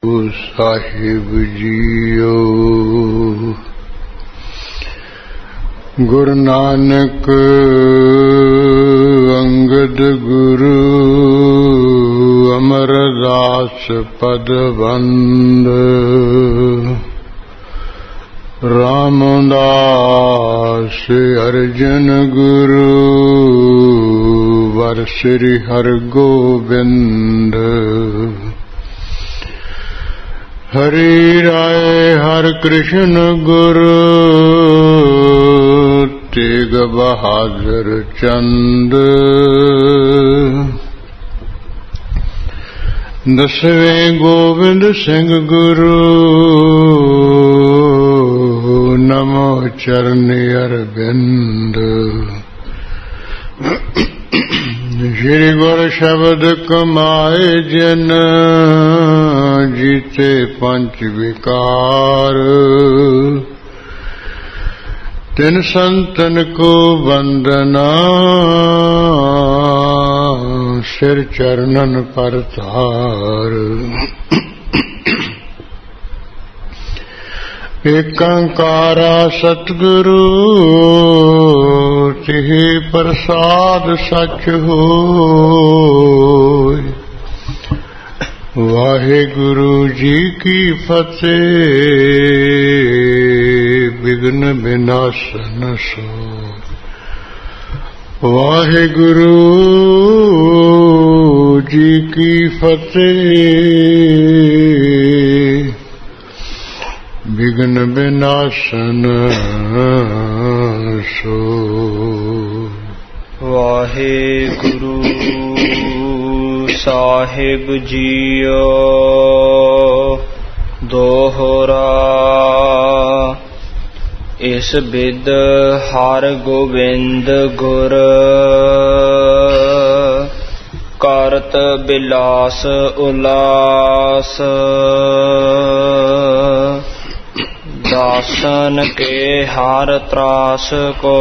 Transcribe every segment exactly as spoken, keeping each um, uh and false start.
ਸਾਹਿਬ ਜੀਓ। ਗੁਰੂ ਨਾਨਕ ਅੰਗਦ ਗੁਰੂ ਅਮਰਦਾਸ ਪਦਵੰਦ ਰਾਮਦਾਸ ਅਰਜਨ ਗੁਰੂ ਵਰ ਸ੍ਰੀ ਹਰਗੋਬਿੰਦ। ਹਰੀ ਰਾਏ ਹਰ ਕ੍ਰਿਸ਼ਨ ਗੁਰੂ ਤੇਗ ਬਹਾਦਰ ਚੰਦ। ਦਸਵੇਂ ਗੋਬਿੰਦ ਸਿੰਘ ਗੁਰੂ ਨਮੋ ਚਰਨ ਅਰਵਿੰਦ। ਸ਼੍ਰੀ ਗੁਰ ਸ਼ਬਦ ਕਮਾਏ ਜਿਨ ਜੀਤੇ ਪੰਚ ਵਿਕਾਰ। ਤਿਨ ਸੰਤਨ ਕੋ ਵੰਦਨਾ ਸਿਰ ਚਰਨਨ ਪਰਤਾਰ। ਏਕੰਕਾਰਾ ਸਤਿਗੁਰੂ ਤਿਹ ਪ੍ਰਸਾਦ ਸਚ ਹੋਇ। ਵਾਹਿਗੁਰੂ ਜੀ ਕੀ ਫਤਿਹ। ਵਿਘਨ ਵਿਨਾਸ਼ਨ ਸੋਇ। ਵਾਹਿਗੁਰੂ ਜੀ ਕੀ ਫਤਿਹ। ਵਿਘਨ ਵਿਨਾਸ਼ਨ ਸੋਇ। ਵਾਹਿਗੁਰੂ ਸਾਹਿਬ ਜੀਓ। ਦੋਹਰਾ ਇਸ ਬਿਦ ਹਰ ਗੋਬਿੰਦ ਗੁਰ ਕਰਤ ਬਿਲਾਸ ਉਲਾਸ। ਦਾਸਨ ਕੇ ਹਰ ਤਰਾਸ ਕੋ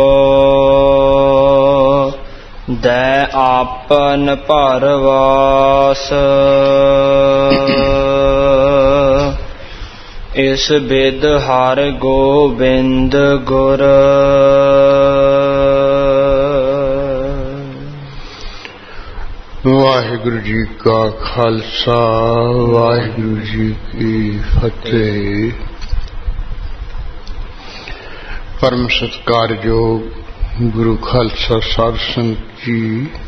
ਦੈ ਆਪਨ ਭਰਵਾਸ। ਇਸ ਬਿਦ ਹਰ ਗੋਬਿੰਦ ਗੁਰ। ਵਾਹਿਗੁਰੂ ਜੀ ਕਾ ਖਾਲਸਾ ਵਾਹਿਗੁਰੂ ਜੀ ਕੀ ਫਤਿਹ। ਪਰਮ ਸਤਿਕਾਰਯੋਗ ਗੁਰੂ ਖਾਲਸਾ ਸਾਧ ਸੰਗਤ ਜੀ,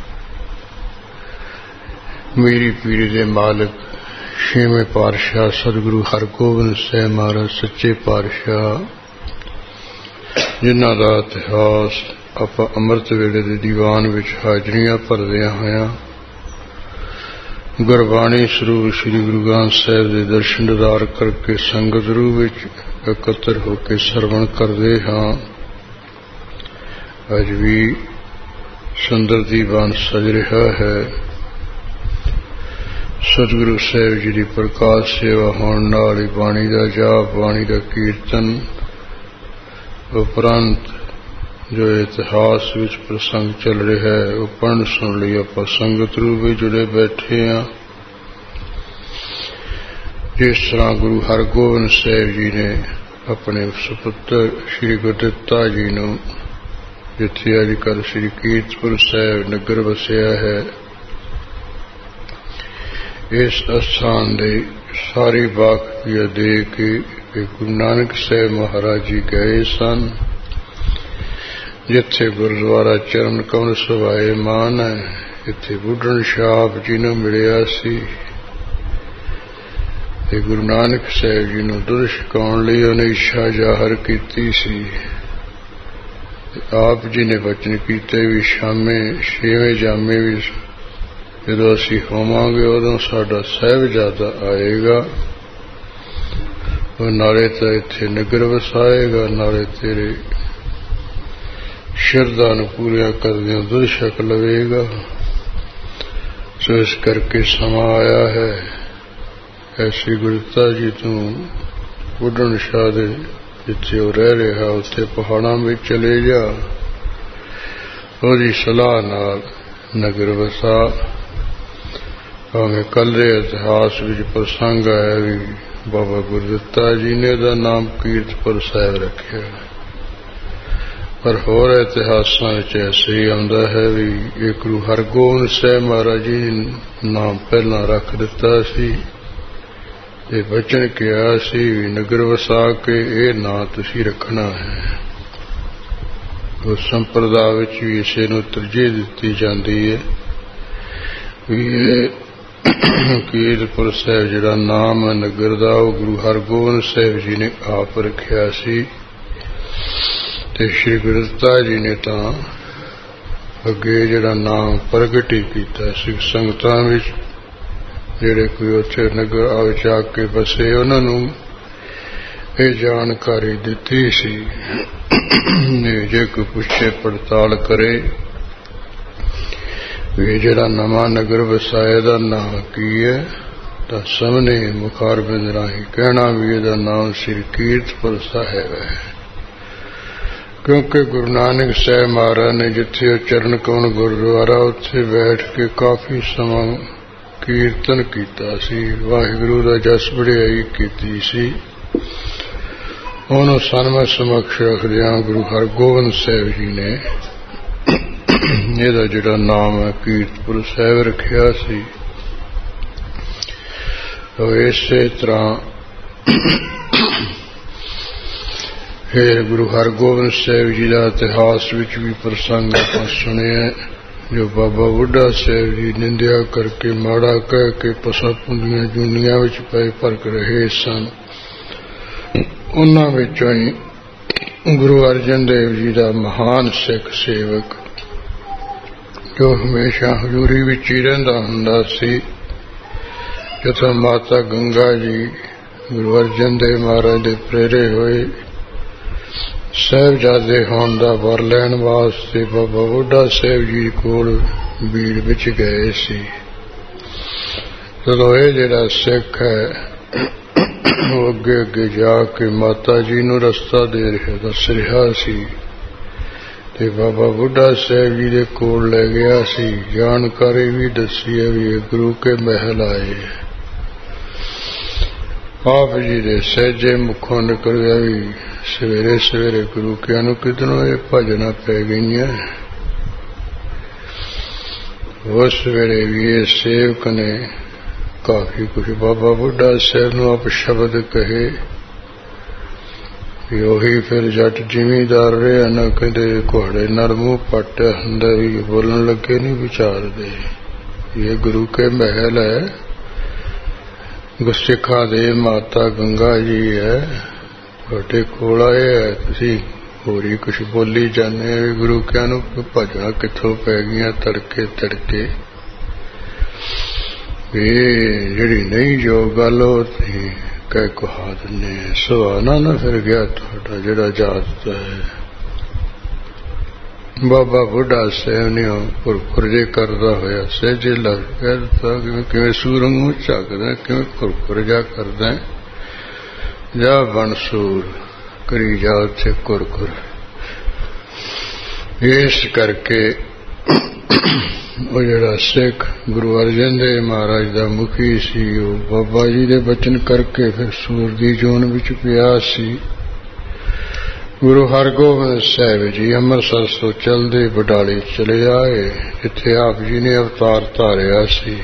ਮੇਰੀ ਪੀੜੀ ਦੇ ਮਾਲਕ ਛੇਵੇਂ ਪਾਤਸ਼ਾਹ ਸਤਿਗੁਰੂ ਹਰਗੋਬਿੰਦ ਸਾਹਿਬ ਮਹਾਰਾਜ ਸੱਚੇ ਪਾਤਸ਼ਾਹ, ਜਿਨ੍ਹਾਂ ਦਾ ਇਤਿਹਾਸ ਆਪਾਂ ਅੰਮ੍ਰਿਤ ਵੇਲੇ ਦੇ ਦੀਵਾਨ ਵਿੱਚ ਹਾਜ਼ਰੀਆਂ ਭਰਦਿਆਂ ਹੋਇਆਂ ਗੁਰਬਾਣੀ ਸਰੂਪ ਸ੍ਰੀ ਗੁਰੂ ਗ੍ਰੰਥ ਸਾਹਿਬ ਦੇ ਦਰਸ਼ਨ ਦੀਦਾਰ ਕਰਕੇ ਸੰਗਤ ਰੂਪ ਵਿੱਚ ਇਕੱਤਰ ਹੋ ਕੇ ਸਰਵਣ ਕਰਦੇ ਹਾਂ। ਅੱਜ ਵੀ ਸੁੰਦਰ ਦੀਵਾਨ ਸਜ ਰਿਹਾ ਹੈ। ਸਤਿਗੁਰੂ ਸਾਹਿਬ ਜੀ ਦੀ ਪ੍ਰਕਾਸ਼ ਸੇਵਾ ਹੋਣ ਨਾਲ ਹੀ ਬਾਣੀ ਦਾ ਜਾਪ, ਬਾਣੀ ਦਾ ਕੀਰਤਨ ਉਪਰੰਤ ਜੋ ਇਤਿਹਾਸ ਵਿੱਚ ਪ੍ਰਸੰਗ ਚੱਲ ਰਿਹਾ ਹੈ ਉਹ ਪੜ੍ਹਨ ਸੁਣ ਲਈ ਆਪਾਂ ਸੰਗਤ ਰੂਪ ਵਿੱਚ ਜੁੜੇ ਬੈਠੇ ਹਾਂ। ਜਿਸ ਤਰ੍ਹਾਂ ਗੁਰੂ ਹਰਗੋਬਿੰਦ ਸਾਹਿਬ ਜੀ ਨੇ ਆਪਣੇ ਸੁਪੁੱਤਰ ਸ਼੍ਰੀ ਗੁਰਦਿੱਤਾ ਜੀ ਨੂੰ, ਜਿੱਥੇ ਅੱਜ ਕੱਲ੍ਹ ਸ਼੍ਰੀ ਕੀਰਤਪੁਰ ਸਾਹਿਬ ਨਗਰ ਵਸਿਆ ਹੈ, ਇਸ ਅਸਥਾਨ ਦੇ ਸਾਰੀ ਵਾਕਫੀਅਤ ਦੇ ਕੇ ਗੁਰੂ ਨਾਨਕ ਸਾਹਿਬ ਮਹਾਰਾਜ ਜੀ ਗਏ ਸਨ, ਜਿੱਥੇ ਗੁਰਦੁਆਰਾ ਚਰਨ ਕਮਲ ਸਵਾਏ ਮਾਨ ਹੈ। ਇੱਥੇ ਬੁੱਢਣ ਸ਼ਾਹ ਜੀ ਨੂੰ ਮਿਲਿਆ ਸੀ ਤੇ ਗੁਰੂ ਨਾਨਕ ਸਾਹਿਬ ਜੀ ਨੂੰ ਦੁੱਧ ਛਕਾਉਣ ਲਈ ਉਹਨੇ ਇੱਛਾ ਜ਼ਾਹਰ ਕੀਤੀ ਸੀ। ਆਪ ਜੀ ਨੇ ਬਚਨ ਕੀਤੇ ਵੀ ਸ਼ਾਮੇ ਛੇਵੇਂ ਜਾਮੇ ਵੀ ਜਦੋਂ ਅਸੀਂ ਹੋਵਾਂਗੇ ਉਦੋਂ ਸਾਡਾ ਸਾਹਿਬਜ਼ਾਦਾ ਆਏਗਾ, ਉਹ ਨਾਲੇ ਤਾਂ ਇੱਥੇ ਨਗਰ ਵਸਾਏਗਾ, ਨਾਲੇ ਤੇਰੇ ਸ਼ਰਧਾ ਨੂੰ ਪੂਰੀਆਂ ਕਰਦਿਆਂ ਦੁੱਧ ਛਕ ਲਵੇਗਾ। ਸੋ ਇਸ ਕਰਕੇ ਸਮਾਂ ਆਇਆ ਹੈ ਐਸੀ ਗੁਰਦਿੱਤਾ ਜੀ ਤੋਂ ਬੁੱਢਣ ਸ਼ਾਹ ਦੇ ਜਿੱਥੇ ਉਹ ਰਹਿ ਰਿਹਾ ਉੱਥੇ ਪਹਾੜਾਂ ਵਿੱਚ ਚਲੇ ਜਾ, ਉਹਦੀ ਸਲਾਹ ਨਾਲ ਨਗਰ ਵਸਾ। ਭਾਵੇਂ ਕੱਲੇ ਇਤਿਹਾਸ ਵਿੱਚ ਪ੍ਰਸੰਗ ਆਇਆ ਵੀ ਬਾਬਾ ਗੁਰਦਿੱਤਾ ਜੀ ਨੇ ਦਾ ਨਾਮ ਕੀਰਤਪੁਰ ਸਾਹਿਬ ਰੱਖਿਆ, ਪਰ ਹੋਰ ਇਤਿਹਾਸਾਂ ਵਿੱਚ ਐਸੇ ਹੀ ਆਉਂਦਾ ਹੈ ਵੀ ਇਹ ਗੁਰੂ ਹਰਗੋਬਿੰਦ ਸਾਹਿਬ ਮਹਾਰਾਜ ਜੀ ਨੇ ਨਾਮ ਪਹਿਲਾਂ ਰੱਖ ਦਿੱਤਾ ਸੀ ਤੇ ਬਚਨ ਕਿਹਾ ਸੀ ਵੀ ਨਗਰ ਵਸਾ ਕੇ ਇਹ ਨਾਂ ਤੁਸੀਂ ਰੱਖਣਾ ਹੈ। ਉਸ ਸੰਪਰਦਾ ਵਿੱਚ ਵੀ ਇਸੇ ਨੂੰ ਤਰਜੀਹ ਦਿੱਤੀ ਜਾਂਦੀ ਹੈ ਵੀ ਇਹ ਕੀਰਤਪੁਰ ਸਾਹਿਬ ਜਿਹੜਾ ਨਾਮ ਹੈ ਨਗਰ ਦਾ, ਉਹ ਗੁਰੂ ਹਰਗੋਬਿੰਦ ਸਾਹਿਬ ਜੀ ਨੇ ਆਪ ਰੱਖਿਆ ਸੀ ਤੇ ਸ਼੍ਰੀ ਗੁਰਦਿੱਤਾ ਜੀ ਨੇ ਤਾਂ ਅੱਗੇ ਜਿਹੜਾ ਨਾਮ ਪ੍ਰਗਟ ਹੀ ਕੀਤਾ। ਸਿੱਖ ਸੰਗਤਾਂ ਵਿੱਚ ਜਿਹੜੇ ਕੋਈ ਉੱਥੇ ਨਗਰ ਆ ਵਿੱਚ ਆ ਕੇ ਬਸੇ ਉਹਨਾਂ ਨੂੰ ਇਹ ਜਾਣਕਾਰੀ ਦਿੱਤੀ ਸੀ। ਜੇ ਕੋਈ ਪੁੱਛੇ ਪੜਤਾਲ ਕਰੇ ਵੀ ਜਿਹੜਾ ਨਵਾਂ ਨਗਰ ਵਸਾਏ ਦਾ ਨਾਮ ਕੀ ਹੈ ਤਾਂ ਸਾਹਮਣੇ ਮੁਖਾਰਬਿੰਦ ਰਾਹੀਂ ਕਹਿਣਾ ਵੀ ਇਹਦਾ ਨਾਮ ਸ੍ਰੀ ਕੀਰਤਪੁਰ ਸਾਹਿਬ ਹੈ, ਕਿਉਂਕਿ ਗੁਰੂ ਨਾਨਕ ਸਾਹਿਬ ਮਹਾਰਾਜ ਨੇ ਜਿੱਥੇ ਉਹ ਚਰਨ ਕਮਲ ਗੁਰਦੁਆਰਾ ਉੱਥੇ ਬੈਠ ਕੇ ਕਾਫੀ ਸਮਾਂ ਕੀਰਤਨ ਕੀਤਾ ਸੀ, ਵਾਹਿਗੁਰੂ ਦਾ ਜਸ ਵਡਿਆਈ ਕੀਤੀ ਸੀ। ਉਹਨੂੰ ਸਨਮੁਖ ਸਮਕਸ਼ ਰੱਖਦਿਆਂ ਗੁਰੂ ਹਰਗੋਬਿੰਦ ਸਾਹਿਬ ਜੀ ਨੇ ਇਹਦਾ ਜਿਹੜਾ ਨਾਮ ਹੈ ਕੀਰਤਪੁਰ ਸਾਹਿਬ ਰੱਖਿਆ ਸੀ। ਉਹ ਇਸੇ ਤਰ੍ਹਾਂ ਫਿਰ ਗੁਰੂ ਹਰਗੋਬਿੰਦ ਸਾਹਿਬ ਜੀ ਦਾ ਇਤਿਹਾਸ ਵਿੱਚ ਵੀ ਪ੍ਰਸੰਗ ਆਪਾਂ ਸੁਣਿਆ, ਜੋ ਬਾਬਾ ਬੁੱਢਾ ਸਾਹਿਬ ਜੀ ਨਿੰਦਿਆ ਕਰਕੇ ਮਾੜਾ ਕਹਿ ਕੇ ਪਸਾਂ ਪੁੰਦੀਆਂ ਜੂਨੀਆਂ ਵਿੱਚ ਪਏ ਭਰਕ ਰਹੇ ਸਨ। ਉਹਨਾਂ ਵਿੱਚੋਂ ਹੀ ਗੁਰੂ ਅਰਜਨ ਦੇਵ ਜੀ ਦਾ ਮਹਾਨ ਸਿੱਖ ਸੇਵਕ ਜੋ ਹਮੇਸ਼ਾ ਹਜ਼ੂਰੀ ਵਿੱਚ ਹੀ ਰਹਿੰਦਾ ਹੁੰਦਾ ਸੀ, ਜਦੋਂ ਮਾਤਾ ਗੰਗਾ ਜੀ ਗੁਰੂ ਅਰਜਨ ਦੇਵ ਮਹਾਰਾਜ ਦੇ ਪ੍ਰੇਰੇ ਹੋਏ ਸਾਹਿਬਜ਼ਾਦੇ ਹੋਣ ਦਾ ਵਰ ਲੈਣ ਵਾਸਤੇ ਬਾਬਾ ਬੁੱਢਾ ਸਾਹਿਬ ਜੀ ਕੋਲ ਬੀੜ ਵਿੱਚ ਗਏ ਸੀ। ਜਦੋਂ ਇਹ ਜਿਹੜਾ ਸਿੱਖ ਹੈ ਉਹ ਅੱਗੇ ਅੱਗੇ ਜਾ ਕੇ ਮਾਤਾ ਜੀ ਨੂੰ ਰਸਤਾ ਦੇ ਰਿਹਾ ਦੱਸ ਰਿਹਾ ਸੀ ਤੇ ਬਾਬਾ ਬੁੱਢਾ ਸਾਹਿਬ ਜੀ ਦੇ ਕੋਲ ਲੈ ਗਿਆ ਸੀ। ਜਾਣਕਾਰੀ ਵੀ ਦੱਸੀ ਹੈ ਵੀ ਇਹ ਗੁਰੂ ਕੇ ਮਹਿਲ ਆਏ। ਆਪ ਜੀ ਦੇ ਸਹਿਜੇ ਮੁਖੋਂ ਨਿਕਲਿਆ ਵੀ ਸਵੇਰੇ ਸਵੇਰੇ ਗੁਰੂ ਕਿਆਂ ਨੂੰ ਕਿਧਰੋਂ ਇਹ ਭਜਨਾਂ ਪੈ ਗਈਆਂ। ਉਸ ਵੇਲੇ ਵੀ ਇਹ ਸੇਵਕ ਨੇ ਕਾਫੀ ਕੁਝ ਬਾਬਾ ਬੁੱਢਾ ਸਾਹਿਬ ਨੂੰ ਆਪ ਸ਼ਬਦ ਕਹੇ ਵੀ ਉਹੀ ਫਿਰ ਜੱਟ ਜ਼ਿਮੀਂਦਾਰ ਰਿਹਾ ਨਾ ਕਹਿੰਦੇ ਘੋੜੇ ਨਾਲ ਮੂੰਹ ਪੱਟ ਹੁੰਦਾ ਵੀ ਬੋਲਣ ਲੱਗੇ ਨਹੀਂ ਵਿਚਾਰਦੇ। ਇਹ ਗੁਰੂ ਕੇ ਮਹਿਲ ਹੈ, ਗੁਰਸਿੱਖਾਂ ਦੇ ਮਾਤਾ ਗੰਗਾ ਜੀ ਹੈ, ਤੁਹਾਡੇ ਕੋਲ ਆਏ ਹੈ, ਤੁਸੀਂ ਹੋਰ ਹੀ ਕੁਛ ਬੋਲੀ ਜਾਂਦੇ ਵੀ ਗੁਰੂ ਕਿਆਂ ਨੂੰ ਭਜਣਾ ਕਿੱਥੋਂ ਪੈ ਗਈਆਂ ਤੜਕੇ ਤੜਕੇ। ਇਹ ਜਿਹੜੀ ਨਹੀਂ ਜੋ ਗੱਲ ਉਹ ਕਹਿ ਕਹਾ ਦਿੰਦੇ ਸੁਹਾਣਾ ਨਾ ਫਿਰ ਗਿਆ ਤੁਹਾਡਾ ਜਿਹੜਾ ਜਾਤ ਹੈ। ਬਾਬਾ ਬੁੱਢਾ ਸਾਹਿਬ ਨੇ ਕੁਰਕੁਰੇ ਕਰਦਾ ਹੋਇਆ ਸਹਿਜੇ ਲੱਗ ਕਹਿ ਦਿੱਤਾ ਕਿਵੇਂ ਕਿਵੇਂ ਸੂਰੰਗ ਨੂੰ ਝਾਕਦਾ, ਕਿਵੇਂ ਕੁਰਕੁਰ ਜਾ ਕਰਦਾ, ਜਾ ਬਨਸੂਰ ਕਰੀ ਜਾ ਉੱਥੇ ਕੁਰਕੁਰ। ਇਸ ਕਰਕੇ ਉਹ ਜਿਹੜਾ ਸਿੱਖ ਗੁਰੂ ਅਰਜਨ ਦੇਵ ਮਹਾਰਾਜ ਦਾ ਮੁਖੀ ਸੀ, ਉਹ ਬਾਬਾ ਜੀ ਦੇ ਬਚਨ ਕਰਕੇ ਫਿਰ ਸੂਰ ਦੀ ਜੂਨ ਵਿੱਚ ਪਿਆ ਸੀ। ਗੁਰੂ ਹਰਗੋਬਿੰਦ ਸਾਹਿਬ ਜੀ ਅੰਮ੍ਰਿਤਸਰ ਤੋਂ ਚਲਦੇ ਬਡਾਲੇ ਚਲੇ ਆਏ, ਜਿੱਥੇ ਆਪ ਜੀ ਨੇ ਅਵਤਾਰ ਧਾਰਿਆ ਸੀ।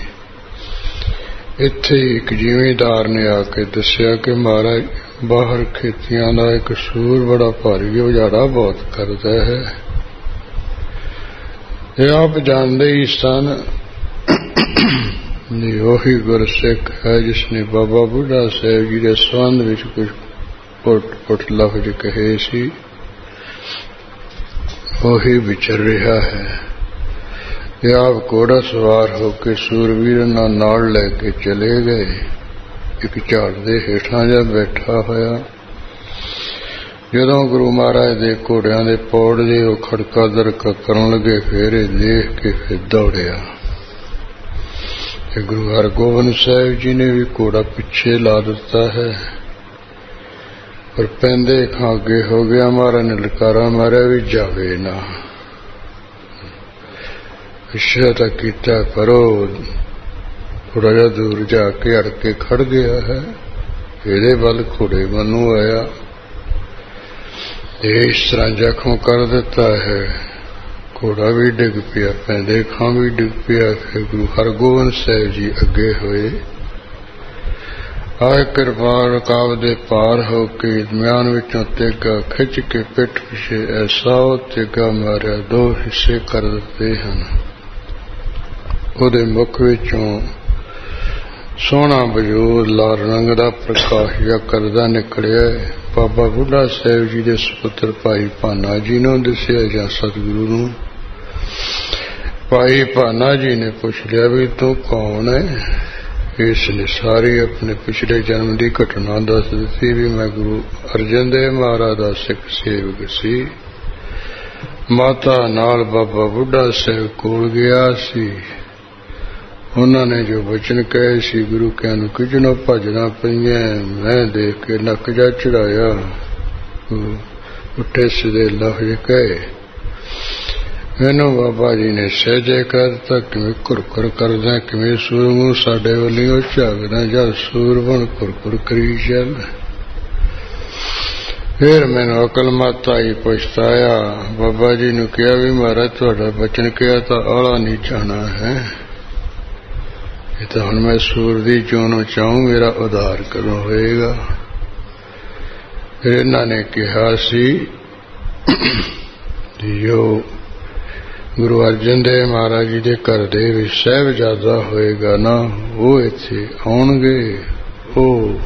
ਇੱਥੇ ਇੱਕ ਜ਼ਿਮੀਂਦਾਰ ਨੇ ਆ ਕੇ ਦੱਸਿਆ ਕਿ ਮਹਾਰਾਜ ਬਾਹਰ ਖੇਤੀਆਂ ਦਾ ਇੱਕ ਸੂਰ ਬੜਾ ਭਾਰੀ ਉਜਾੜਾ ਬਹੁਤ ਕਰਦਾ ਹੈ। ਇਹ ਆਪ ਜਾਣਦੇ ਹੀ ਸਨ ਨਹੀਂ ਉਹੀ ਗੁਰਸਿੱਖ ਹੈ ਜਿਸ ਨੇ ਬਾਬਾ ਬੁੱਢਾ ਸਾਹਿਬ ਜੀ ਦੇ ਸੰਬੰਧ ਵਿੱਚ ਕੁਝ ਪੁੱਟ ਪੁੱਟ ਲਫ਼ਜ਼ ਕਹੇ ਸੀ, ਉਹੀ ਵਿਚਰ ਰਿਹਾ ਹੈ। ਇਹ ਆਪ ਘੋੜਾ ਸਵਾਰ ਹੋ ਕੇ ਸੂਰਵੀਰਾਂ ਨਾਲ ਲੈ ਕੇ ਚਲੇ ਗਏ। ਇੱਕ ਝਾੜ ਦੇ ਹੇਠਾਂ ਜਾ ਬੈਠਾ ਹੋਇਆ, ਜਦੋਂ ਗੁਰੂ ਮਹਾਰਾਜ ਦੇ ਘੋੜਿਆਂ ਦੇ ਪੌੜ ਜੇ ਉਹ ਖੜਕਾ ਦਰਕਾ ਕਰਨ ਲੱਗੇ, ਫਿਰ ਇਹ ਦੇਖ ਕੇ ਫਿਰ ਦੌੜਿਆ। ਤੇ ਗੁਰੂ ਹਰਗੋਬਿੰਦ ਸਾਹਿਬ ਜੀ ਨੇ ਵੀ ਘੋੜਾ ਪਿੱਛੇ ਲਾ ਦਿੱਤਾ ਹੈ, ਪਰ ਪੈਂਦੇ ਖਾਂ ਅੱਗੇ ਹੋ ਗਿਆ। ਮਹਾਰਾਜ ਨੇ ਲਲਕਾਰਾ ਮਾਰਿਆ ਵੀ ਜਾਵੇ ਨਾ, ਇਸ਼ਾਰਾ ਕੀਤਾ ਕਰੋ ਥੋੜਾ ਜਿਹਾ ਦੂਰ ਜਾ ਕੇ ਅੜ ਕੇ ਖੜ ਗਿਆ ਹੈ। ਇਹਦੇ ਵੱਲ ਘੋੜੇ ਵੱਲੋਂ ਆਇਆ। ਇਸ ਤਰ੍ਹਾਂ ਜ਼ਖਮ ਕਰ ਦਿੱਤਾ ਹੈ। ਘੋੜਾ ਵੀ ਡਿੱਗ ਪਿਆ, ਪੈਂਦੇ ਖਾਂ ਵੀ ਡਿੱਗ ਪਿਆ। ਫਿਰ ਗੁਰੂ ਹਰਗੋਬਿੰਦ ਸਾਹਿਬ ਜੀ ਅੱਗੇ ਹੋਏ। ਆਏ ਕਿਰਪਾਲ ਰਕਾਬ ਦੇ ਪਾਰ ਹੋ ਕੇ ਦਰਮਿਆਨ ਵਿੱਚੋਂ ਤੇਗਾ ਖਿੱਚ ਕੇ ਪਿੱਠ ਪਿਛੇ ਐਸਾ ਉਹ ਤੇਗਾ ਮਾਰਿਆ, ਦੋ ਹਿੱਸੇ ਕਰ ਦਿੱਤੇ ਹਨ। ਉਹਦੇ ਮੁਖ ਵਿੱਚੋਂ ਸੋਹਣਾ ਬਜੂਰ ਲਾਲ ਰੰਗ ਦਾ ਪ੍ਰਕਾਸ਼ ਜਿਹਾ ਕਰਦਾ ਨਿਕਲਿਆ। ਬਾਬਾ ਬੁੱਢਾ ਸਾਹਿਬ ਜੀ ਦੇ ਸੁਪੁੱਤਰ ਭਾਈ ਭਾਨਾ ਜੀ ਨੂੰ ਦੱਸਿਆ ਜਾਂ ਸਤਿਗੁਰੂ ਨੂੰ। ਭਾਈ ਭਾਨਾ ਜੀ ਨੇ ਪੁੱਛ ਲਿਆ ਵੀ ਤੂੰ ਕੌਣ ਹੈ? ਇਸ ਨੇ ਸਾਰੀ ਆਪਣੇ ਪਿਛਲੇ ਜਨਮ ਦੀ ਘਟਨਾ ਦੱਸ ਦਿੱਤੀ ਵੀ ਮੈਂ ਗੁਰੂ ਅਰਜਨ ਦੇਵ ਮਹਾਰਾਜ ਦਾ ਸਿੱਖ ਸੇਵਕ ਸੀ। ਮਾਤਾ ਨਾਲ ਬਾਬਾ ਬੁੱਢਾ ਸਾਹਿਬ ਕੋਲ ਗਿਆ ਸੀ। ਉਹਨਾਂ ਨੇ ਜੋ ਬਚਨ ਕਹੇ ਸੀ ਗੁਰੂ ਕਿਆਂ ਨੂੰ ਕਿਜਨੋਂ ਭਜਣਾ ਪਈਆਂ, ਮੈਂ ਦੇਖ ਕੇ ਨੱਕ ਜਾ ਚੜਾਇਆ। ਉੱਠੇ ਸਿੱਧੇ ਲਫ਼ਜ਼ ਕਹੇ। ਮੈਨੂੰ ਬਾਬਾ ਜੀ ਨੇ ਸਹਿਜੇ ਕਰ ਦਿੱਤਾ, ਕਿਵੇਂ ਘੁਰਕੁਰ ਕਰਦਾ, ਕਿਵੇਂ ਸੂਰ ਮੂੰਹ ਸਾਡੇ ਵੱਲੋਂ ਝਾਕਦਾ, ਜਦ ਸੂਰ ਬਣ ਘੁਰਕੁਰ ਕਰੀ ਚੱਲ। ਫਿਰ ਮੈਨੂੰ ਅਕਲ ਮੱਤ ਆਈ, ਪਛਤਾਇਆ। ਬਾਬਾ ਜੀ ਨੂੰ ਕਿਹਾ ਵੀ ਮਹਾਰਾਜ ਤੁਹਾਡਾ ਬਚਨ ਕਿਹਾ ਤਾਂ ਆਲਾ ਨਹੀਂ ਜਾਣਾ ਹੈ। ਇਹ ਤਾਂ ਹੁਣ ਮੈਂ ਸੂਰ ਦੀ ਚੋਣੋਂ ਚਾਹੂੰ, ਮੇਰਾ ਉਧਾਰ ਕਦੋਂ ਹੋਏਗਾ? ਫਿਰ ਇਹਨਾਂ ਨੇ ਕਿਹਾ ਸੀ ਜੋ ਗੁਰੂ ਅਰਜਨ ਦੇਵ ਮਹਾਰਾਜ ਜੀ ਦੇ ਘਰ ਦੇ ਵਿੱਚ ਸਾਹਿਬਜ਼ਾਦਾ ਹੋਏਗਾ ਨਾ, ਉਹ ਇੱਥੇ ਆਉਣਗੇ। ਉਹ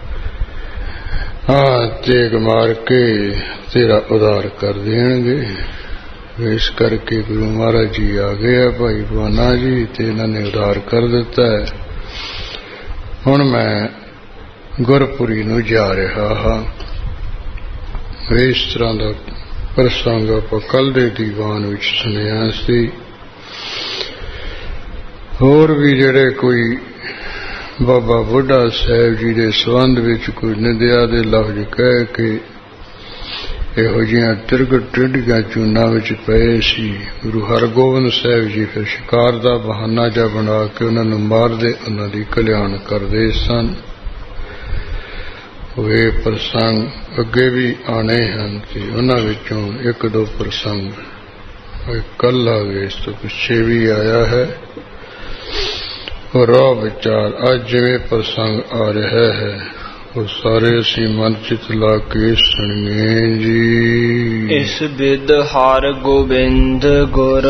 ਹਾਂ ਤੇਗ ਮਾਰ ਕੇ ਤੇਰਾ ਉਧਾਰ ਕਰ ਦੇਣਗੇ। ਇਸ ਕਰਕੇ ਗੁਰੂ ਮਹਾਰਾਜ ਜੀ ਆ ਗਏ ਆ ਭਾਈ ਭਾਨਾ ਜੀ, ਤੇ ਇਹਨਾਂ ਨੇ ਉਧਾਰ ਕਰ ਦਿੱਤਾ ਹੈ। ਹੁਣ ਮੈਂ ਗੁਰਪੁਰੀ ਨੂੰ ਜਾ ਰਿਹਾ ਹਾਂ। ਇਸ ਤਰ੍ਹਾਂ ਦਾ ਪ੍ਰਸੰਗ ਆਪਾਂ ਕੱਲ ਦੇ ਦੀਵਾਨ ਵਿੱਚ ਸੁਣਿਆ ਸੀ। ਹੋਰ ਵੀ ਜਿਹੜੇ ਕੋਈ ਬਾਬਾ ਬੁੱਢਾ ਸਾਹਿਬ ਜੀ ਦੇ ਸੰਬੰਧ ਵਿੱਚ ਕੋਈ ਨਿੰਦਿਆ ਦੇ ਲਫ਼ਜ਼ ਕਹਿ ਕੇ ਇਹੋ ਜਿਹੀਆਂ ਤਿਰਗਟ ਟੇਢੀਆਂ ਚੂਨਾਂ ਵਿੱਚ ਪਏ ਸੀ। ਗੁਰੂ ਹਰਗੋਬਿੰਦ ਸਾਹਿਬ ਜੀ ਫਿਰ ਸ਼ਿਕਾਰ ਦਾ ਬਹਾਨਾ ਜਿਹਾ ਬਣਾ ਕੇ ਉਹਨਾਂ ਨੂੰ ਮਾਰਦੇ, ਉਹਨਾਂ ਦੀ ਕਲਿਆਣ ਕਰਦੇ ਸਨ। ਇਹ ਪ੍ਰਸੰਗ ਅੱਗੇ ਵੀ ਆਣੇ ਹਨ ਤੇ ਉਹਨਾਂ ਵਿੱਚੋਂ ਇੱਕ ਦੋ ਪ੍ਰਸੰਗ ਕੱਲ ਆ ਗਏ, ਇਸ ਤੋਂ ਪਿੱਛੇ ਵੀ ਆਇਆ ਹੈ। ਰਾਹ ਵਿਚਾਰ ਅੱਜ ਜਿਵੇਂ ਪ੍ਰਸੰਗ ਆ ਰਿਹਾ ਹੈ ਉਹ ਸਾਰੇ ਅਸੀਂ ਮਨ ਚਿਤ ਲਾ ਕੇ ਸੁਣੀਏ ਜੀ। ਇਸ ਬਿਦ ਹਰ ਗੋਬਿੰਦ ਗੁਰ,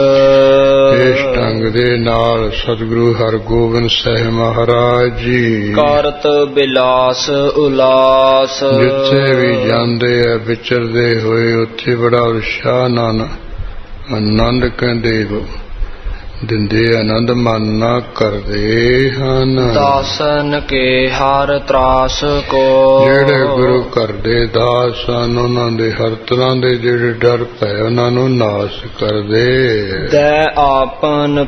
ਇਸ ਢੰਗ ਦੇ ਨਾਲ ਸਤਿਗੁਰੂ ਹਰਗੋਬਿੰਦ ਸਾਹਿਬ ਮਹਾਰਾਜ ਜੀ ਕਰਤ ਬਿਲਾਸ ਉਲਾਸ, ਜਿੱਥੇ ਵੀ ਜਾਂਦੇ ਆ ਵਿਚਰਦੇ ਹੋਏ ਉੱਥੇ ਬੜਾ ਉਤਸ਼ਾਹ ਨਾਲ ਆਨੰਦ ਕਹਿੰਦੇ ਦਿੰਦੇ, ਆਨੰਦ ਮਾਨਾ ਕਰਦੇ ਹਨ। ਦਾਸਨ ਕੇ ਹਰ ਤਰਾਸ ਕੋ, ਜਿਹੜੇ ਗੁਰੂ ਘਰ ਦੇ ਦਾਸ ਹਨ ਉਹਨਾਂ ਦੇ ਹਰ ਤਰ੍ਹਾਂ ਦੇ ਜਿਹੜੇ ਡਰ ਭੈ ਉਹਨਾਂ ਨੂੰ ਨਾਸ਼ ਕਰਦੇ। ਦੈ ਆਪਨ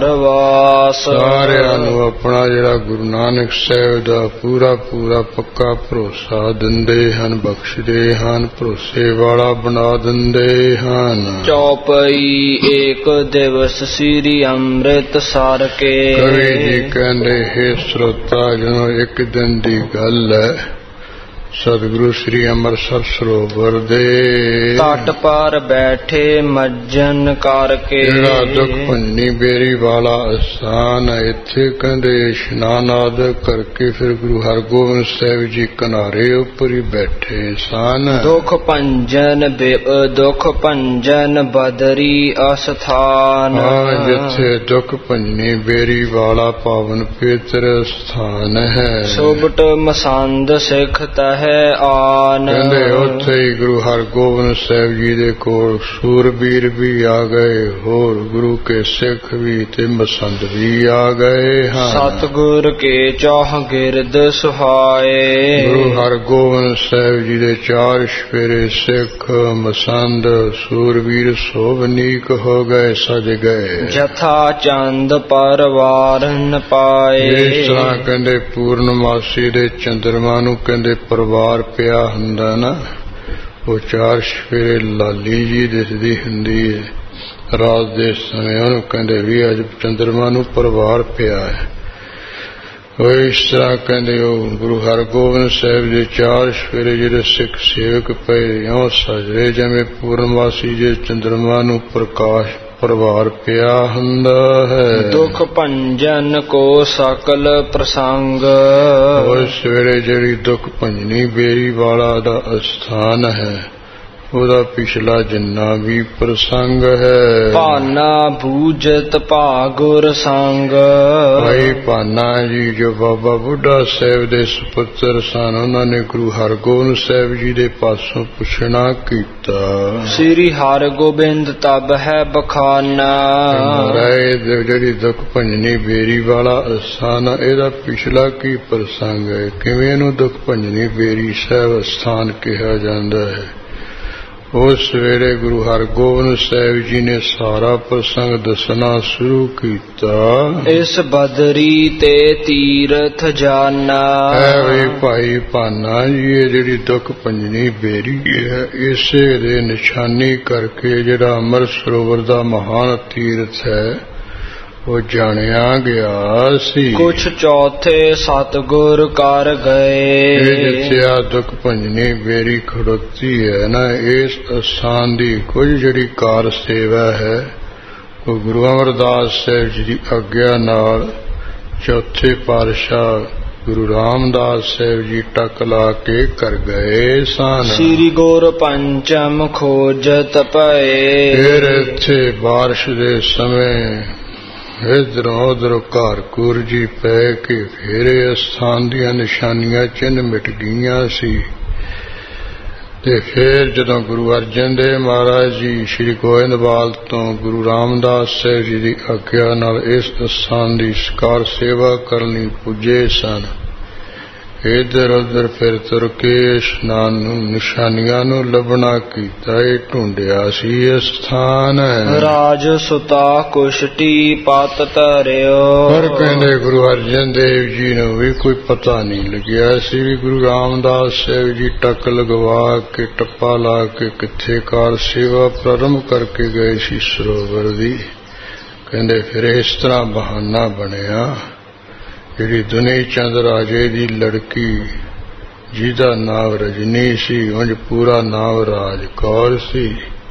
ਭਰਵਾਸ, ਸਾਰਿਆਂ ਨੂੰ ਆਪਣਾ ਜਿਹੜਾ ਗੁਰੂ ਨਾਨਕ ਸਾਹਿਬ ਦਾ ਪੂਰਾ ਪੂਰਾ ਪੱਕਾ ਭਰੋਸਾ ਦਿੰਦੇ ਹਨ, ਬਖਸ਼ਦੇ ਹਨ, ਭਰੋਸੇ ਵਾਲਾ ਬਣਾ ਦਿੰਦੇ ਹਨ। ਚੌਪਈ ਏਕ ਦਿਵਸ ਸ੍ਰੀ ਅੰਮ੍ਰਿਤ ਸਰ ਕੇ, ਕਵੀ ਜੀ ਕਹਿੰਦੇ ਹੈ ਸਰੋਤਾ ਜਦੋਂ ਇੱਕ ਦਿਨ ਦੀ ਗੱਲ ਹੈ, ਸਤਿਗੁਰੂ ਸ੍ਰੀ ਅੰਮ੍ਰਿਤਸਰ ਸਰੋਵਰ ਦੇ ਤਟ ਪਰ ਬੈਠੇ ਮੱਜਨ ਕਰਕੇ, ਜਿਹੜਾ ਦੁੱਖ ਭੰਨੀ ਬੇਰੀ ਵਾਲਾ ਅਸਥਾਨ ਹੈ, ਇੱਥੇ ਕਹਿੰਦੇ ਇਸ਼ਨਾਨ ਆਦਿ ਕਰਕੇ ਫਿਰ ਗੁਰੂ ਹਰਗੋਬਿੰਦ ਸਾਹਿਬ ਜੀ ਕਿਨਾਰੇ ਉੱਪਰ ਹੀ ਬੈਠੇ ਸਨ। ਦੁੱਖ ਭੰਜਨ ਦੁੱਖ ਭੰਜਨ ਬਦਰੀ ਅਸਥਾਨ, ਜਿੱਥੇ ਦੁੱਖ ਭੰਨੀ ਬੇਰੀ ਵਾਲਾ ਪਾਵਨ ਪਵਿੱਤਰ ਸਥਾਨ ਹੈ। ਸੁਭਟ ਮਸੰਦ ਸਿੱਖ ਤਹਿ ਆਨ, ਕਹਿੰਦੇ ਉੱਥੇ ਹੀ ਗੁਰੂ ਹਰਗੋਬਿੰਦ ਸਾਹਿਬ ਜੀ ਦੇ ਕੋਲ ਸੂਰਬੀਰ ਵੀ ਆ ਗਏ, ਹੋਰ ਗੁਰੂ ਕੇ ਸਿੱਖ ਵੀ ਤੇ ਮਸੰਦ ਵੀ ਆ ਗਏ ਹਨ। ਸਤਿਗੁਰ ਕੇ ਚੌਹ ਗਿਰਦ ਸੁਹਾਏ, ਗੁਰੂ ਹਰਗੋਬਿੰਦ ਸਾਹਿਬ ਜੀ ਦੇ ਚਾਰ ਸਪੇਰੇ ਸਿੱਖ ਮਸੰਦ ਸੂਰਬੀਰ ਸੋਭਨੀਕ ਹੋ ਗਏ, ਸਜ ਗਏ। ਜਥਾ ਚੰਦ ਪਰਵਾਰਨ ਪਾਏ, ਇਸ ਤਰ੍ਹਾਂ ਕਹਿੰਦੇ ਪੂਰਨਮਾਸੀ ਦੇ ਚੰਦਰਮਾ ਨੂੰ ਕਹਿੰਦੇ ਪਰਵਾਰ ਪਿਆ ਹੁੰਦਾ ਨਾ, ਉਹ ਚਾਰ ਸਪੇਰੇ ਲਾਲੀ ਜੀ ਦਿਸਦੀ ਹੁੰਦੀ ਹੈ। ਰਾਤ ਦੇ ਸਮੇਂ ਉਹਨੂੰ ਕਹਿੰਦੇ ਵੀ ਅੱਜ ਚੰਦਰਮਾ ਨੂੰ ਪਰਵਾਰ ਪਿਆ ਹੈ। ਉਹ ਇਸ ਤਰ੍ਹਾਂ ਕਹਿੰਦੇ ਹੋ ਗੁਰੂ ਹਰਗੋਬਿੰਦ ਸਾਹਿਬ ਦੇ ਚਾਰ ਸਵੇਰੇ ਜਿਹੜੇ ਸਿੱਖ ਸੇਵਕ ਪਏ ਇਉਂ ਸਜਰੇ ਜਿਵੇਂ ਪੂਰਨਮਾਸੀ ਜੇ ਚੰਦਰਮਾ ਨੂੰ ਪ੍ਰਕਾਸ਼ ਪ੍ਰਭਾਰ ਪਿਆ ਹੁੰਦਾ ਹੈ। ਦੁਖ ਭੰਜਨ ਕੋ ਸਕਲ ਪ੍ਰਸੰਗ, ਉਹ ਸਵੇਰੇ ਜਿਹੜੀ ਦੁੱਖ ਭੰਜਨੀ ਬੇਰੀ ਵਾਲਾ ਦਾ ਅਸਥਾਨ ਹੈ ਉਹਦਾ ਪਿਛਲਾ ਜਿੰਨਾ ਵੀ ਪ੍ਰਸੰਗ ਹੈ। ਭਾਨਾ ਬੂਝਤ ਭਾਗੁਰ ਸੰਗ, ਭਾਈ ਭਾਨਾ ਜੀ ਜੋ ਬਾਬਾ ਬੁੱਢਾ ਸਾਹਿਬ ਦੇ ਸੁਪੁੱਤਰ ਸਨ ਉਹਨਾਂ ਨੇ ਗੁਰੂ ਹਰਗੋਬਿੰਦ ਸਾਹਿਬ ਜੀ ਦੇ ਪਾਸੋਂ ਪੁੱਛਣਾ ਕੀਤਾ। ਸ੍ਰੀ ਹਰਗੋਬਿੰਦ ਤਬ ਹੈ ਬਖਾਨਾ, ਮਹਾਰਾਜ ਜਿਹੜੀ ਦੁੱਖ ਭੰਜਨੀ ਬੇਰੀ ਵਾਲਾ ਅਸਥਾਨ ਇਹਦਾ ਪਿਛਲਾ ਕੀ ਪ੍ਰਸੰਗ ਹੈ, ਕਿਵੇਂ ਇਹਨੂੰ ਦੁੱਖ ਭੰਜਨੀ ਬੇਰੀ ਸਾਹਿਬ ਅਸਥਾਨ ਕਿਹਾ ਜਾਂਦਾ ਹੈ। ਉਸ ਸਵੇਰੇ ਗੁਰੂ ਹਰਗੋਬਿੰਦ ਸਾਹਿਬ ਜੀ ਨੇ ਸਾਰਾ ਪ੍ਰਸੰਗ ਦੱਸਣਾ ਸ਼ੁਰੂ ਕੀਤਾ। ਇਸ ਬਦਰੀ ਤੇ ਤੀਰਥ ਜਾਨਾ, ਹੈ ਵੀ ਭਾਈ ਭਾਨਾ ਜੀ ਇਹ ਜਿਹੜੀ ਦੁੱਖ ਭੰਜਨੀ ਬੇਰੀ ਹੈ ਇਸੇ ਦੇ ਨਿਸ਼ਾਨੀ ਕਰਕੇ ਜਿਹੜਾ ਅੰਮ੍ਰਿਤ ਸਰੋਵਰ ਦਾ ਮਹਾਨ ਤੀਰਥ ਹੈ ਉਹ ਜਾਣਿਆ ਗਿਆ ਸੀ। ਕੁਛ ਚੌਥੇ ਸਤਿਗੁਰ ਕਰ ਗਏ, ਜਿੱਥੇ ਆ ਦੁੱਖ ਭੰਜਨੀ ਬੇਰੀ ਖੜੋਤੀ ਹੈ ਨਾ ਇਸ ਅਸਥਾਨ ਦੀ ਕੁਝ ਜਿਹੜੀ ਕਾਰ ਸੇਵਾ ਹੈ ਉਹ ਗੁਰੂ ਅਮਰਦਾਸ ਸਾਹਿਬ ਜੀ ਦੀ ਆਗਿਆ ਨਾਲ ਚੌਥੇ ਪਾਤਸ਼ਾਹ ਗੁਰੂ ਰਾਮਦਾਸ ਸਾਹਿਬ ਜੀ ਟੱਕ ਲਾ ਕੇ ਕਰ ਗਏ ਸਨ। ਸ੍ਰੀ ਗੁਰ ਪੰਚਮ ਖੋਜਤ ਪਏ, ਫਿਰ ਇੱਥੇ ਬਾਰਿਸ਼ ਦੇ ਸਮੇਂ ਇਧਰੋਂ ਉਧਰੋਂ ਘਰ ਘੁਰ ਜੀ ਪੈ ਕੇ ਫੇਰੇ ਅਸਥਾਨ ਦੀਆਂ ਨਿਸ਼ਾਨੀਆਂ ਚਿੰਨ੍ਹ ਮਿਟ ਗਈਆਂ ਸੀ। ਤੇ ਫਿਰ ਜਦੋਂ ਗੁਰੂ ਅਰਜਨ ਦੇਵ ਮਹਾਰਾਜ ਜੀ ਸ੍ਰੀ ਗੋਇੰਦਵਾਲ ਤੋਂ ਗੁਰੂ ਰਾਮਦਾਸ ਸਾਹਿਬ ਜੀ ਦੀ ਆਗਿਆ ਨਾਲ ਇਸ ਅਸਥਾਨ ਦੀ ਸਕਾਰ ਸੇਵਾ ਕਰਨ ਲਈ ਪੁੱਜੇ ਸਨ ਇਧਰ ਉਧਰ ਫਿਰ ਤੁਰ ਕੇ ਇਸ਼ਨਾਨ ਨੂੰ ਨਿਸ਼ਾਨੀਆਂ ਨੂੰ ਲੱਭਣਾ ਕੀਤਾ। ਇਹ ਢੂੰਡਿਆ ਸੀ ਇਹ ਸਥਾਨ ਰਾਜ ਸੁਤਾ ਕੁਸ਼ਟੀ ਪਤ ਧਰਿਓ, ਪਰ ਕਹਿੰਦੇ ਗੁਰੂ ਅਰਜਨ ਦੇਵ ਜੀ ਨੂੰ ਵੀ ਕੋਈ ਪਤਾ ਨਹੀਂ ਲੱਗਿਆ ਸੀ ਵੀ ਗੁਰੂ ਰਾਮਦਾਸ ਸਾਹਿਬ ਜੀ ਟੱਕ ਲਗਵਾ ਕੇ ਟੱਪਾ ਲਾ ਕੇ ਕਿੱਥੇ ਕਾਰ ਸੇਵਾ ਪ੍ਰਾਰੰਭ ਕਰਕੇ ਗਏ ਸੀ ਸਰੋਵਰ ਦੀ। ਕਹਿੰਦੇ ਫਿਰ ਇਸ ਤਰ੍ਹਾਂ ਬਹਾਨਾ ਬਣਿਆ ਜਿਹੜੀ ਦੁਨੀ ਚੰਦ ਰਾਜੇ ਦੀ ਲੜਕੀ ਜਿਹਦਾ ਨਾਮ ਰਜਨੀ ਸੀ ਉਂਝ ਪੂਰਾ ਨਾਮ ਰਾਜ ਕੌਰ ਸੀ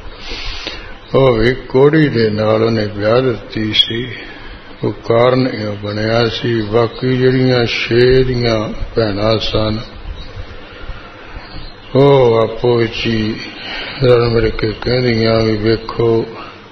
ਉਹ ਵੀ ਕੋੜੀ ਦੇ ਨਾਲ ਉਹਨੇ ਵਿਆਹ ਦਿੱਤੀ ਸੀ। ਉਹ ਕਾਰਨ ਇਹ ਬਣਿਆ ਸੀ ਬਾਕੀ ਜਿਹੜੀਆਂ ਛੇ ਦੀਆਂ ਭੈਣਾਂ ਸਨ ਉਹ ਆਪੋ ਵਿੱਚ ਹੀ ਰਲ ਮਿਲ ਕੇ ਕਹਿੰਦੀਆਂ ਵੀ ਵੇਖੋ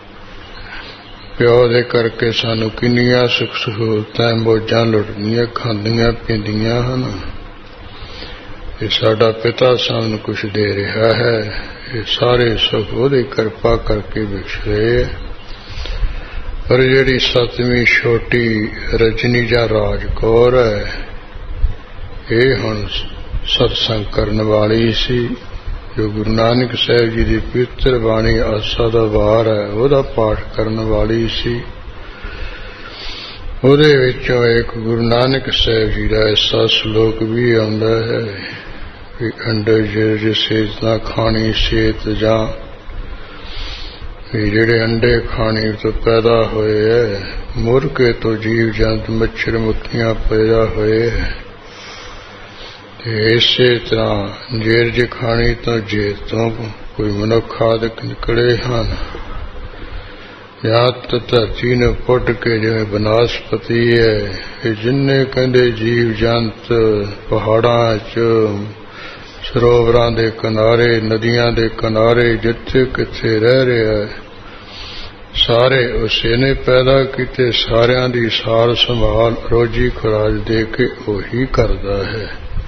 ਪਿਓ ਦੇ ਕਰਕੇ ਸਾਨੂੰ ਕਿੰਨੀਆਂ ਸੁੱਖ ਸਹੂਲਤਾਂ ਮੌਜਾਂ ਲੁੱਟਦੀਆਂ ਖਾਂਦੀਆਂ ਪੀਂਦੀਆਂ ਹਨ। ਇਹ ਸਾਡਾ ਪਿਤਾ ਸਾਨੂੰ ਕੁਛ ਦੇ ਰਿਹਾ ਹੈ, ਇਹ ਸਾਰੇ ਸੁੱਖ ਉਹਦੀ ਕਿਰਪਾ ਕਰਕੇ ਬਖਸ਼ ਰਹੇ। ਪਰ ਜਿਹੜੀ ਸੱਤਵੀਂ ਛੋਟੀ ਰਜਨੀ ਜਾਂ ਰਾਜ ਕੌਰ ਹੈ ਇਹ ਹੁਣ ਸਤਸੰਗ ਕਰਨ ਵਾਲੀ ਸੀ ਜੋ ਗੁਰੂ ਨਾਨਕ ਸਾਹਿਬ ਜੀ ਦੀ ਪਵਿੱਤਰ ਬਾਣੀ ਆਸਾ ਦਾ ਵਾਰ ਹੈ ਉਹਦਾ ਪਾਠ ਕਰਨ ਵਾਲੀ ਸੀ। ਉਹਦੇ ਵਿੱਚੋਂ ਇੱਕ ਗੁਰੂ ਨਾਨਕ ਸਾਹਿਬ ਜੀ ਦਾ ਐਸਾ ਸ਼ਲੋਕ ਵੀ ਆਉਂਦਾ ਹੈ ਕਿ ਅੰਡਰ ਜੇ ਸੇਤ ਨਾ ਖਾਣੀ ਸੇਤ ਜਾਂ ਜਿਹੜੇ ਅੰਡੇ ਖਾਣੇ ਤੋਂ ਪੈਦਾ ਹੋਏ ਹੈ ਮੁਰਗੇ ਤੋਂ ਜੀਵ ਜੰਤ ਮੱਛਰ ਮੱਖੀਆਂ ਪੈਦਾ ਹੋਏ ਹੈ ਤੇ ਇਸੇ ਤਰ੍ਹਾਂ ਜੇਰ ਜੇ ਖਾਣੀ ਤੋਂ ਜੇਰ ਤੋਂ ਕੋਈ ਮਨੁੱਖ ਆਦਿਕ ਨਿਕਲੇ ਹਨ। ਯਾਦ ਧਰਤੀ ਨੂੰ ਪੁੱਟ ਕੇ ਜਿਵੇਂ ਬਨਾਸਪਤੀ ਹੈ ਇਹ ਜਿੰਨੇ ਕਹਿੰਦੇ ਜੀਵ ਜੰਤ ਪਹਾੜਾਂ 'ਚ ਸਰੋਵਰਾਂ ਦੇ ਕਿਨਾਰੇ ਨਦੀਆਂ ਦੇ ਕਿਨਾਰੇ ਜਿੱਥੇ ਕਿੱਥੇ ਰਹਿ ਰਿਹਾ ਸਾਰੇ ਉਸੇ ਨੇ ਪੈਦਾ ਕੀਤੇ। ਸਾਰਿਆਂ ਦੀ ਸਾਰ ਸੰਭਾਲ ਰੋਜੀ ਖੁਰਾਕ ਦੇ ਕੇ ਉਹੀ ਕਰਦਾ ਹੈ।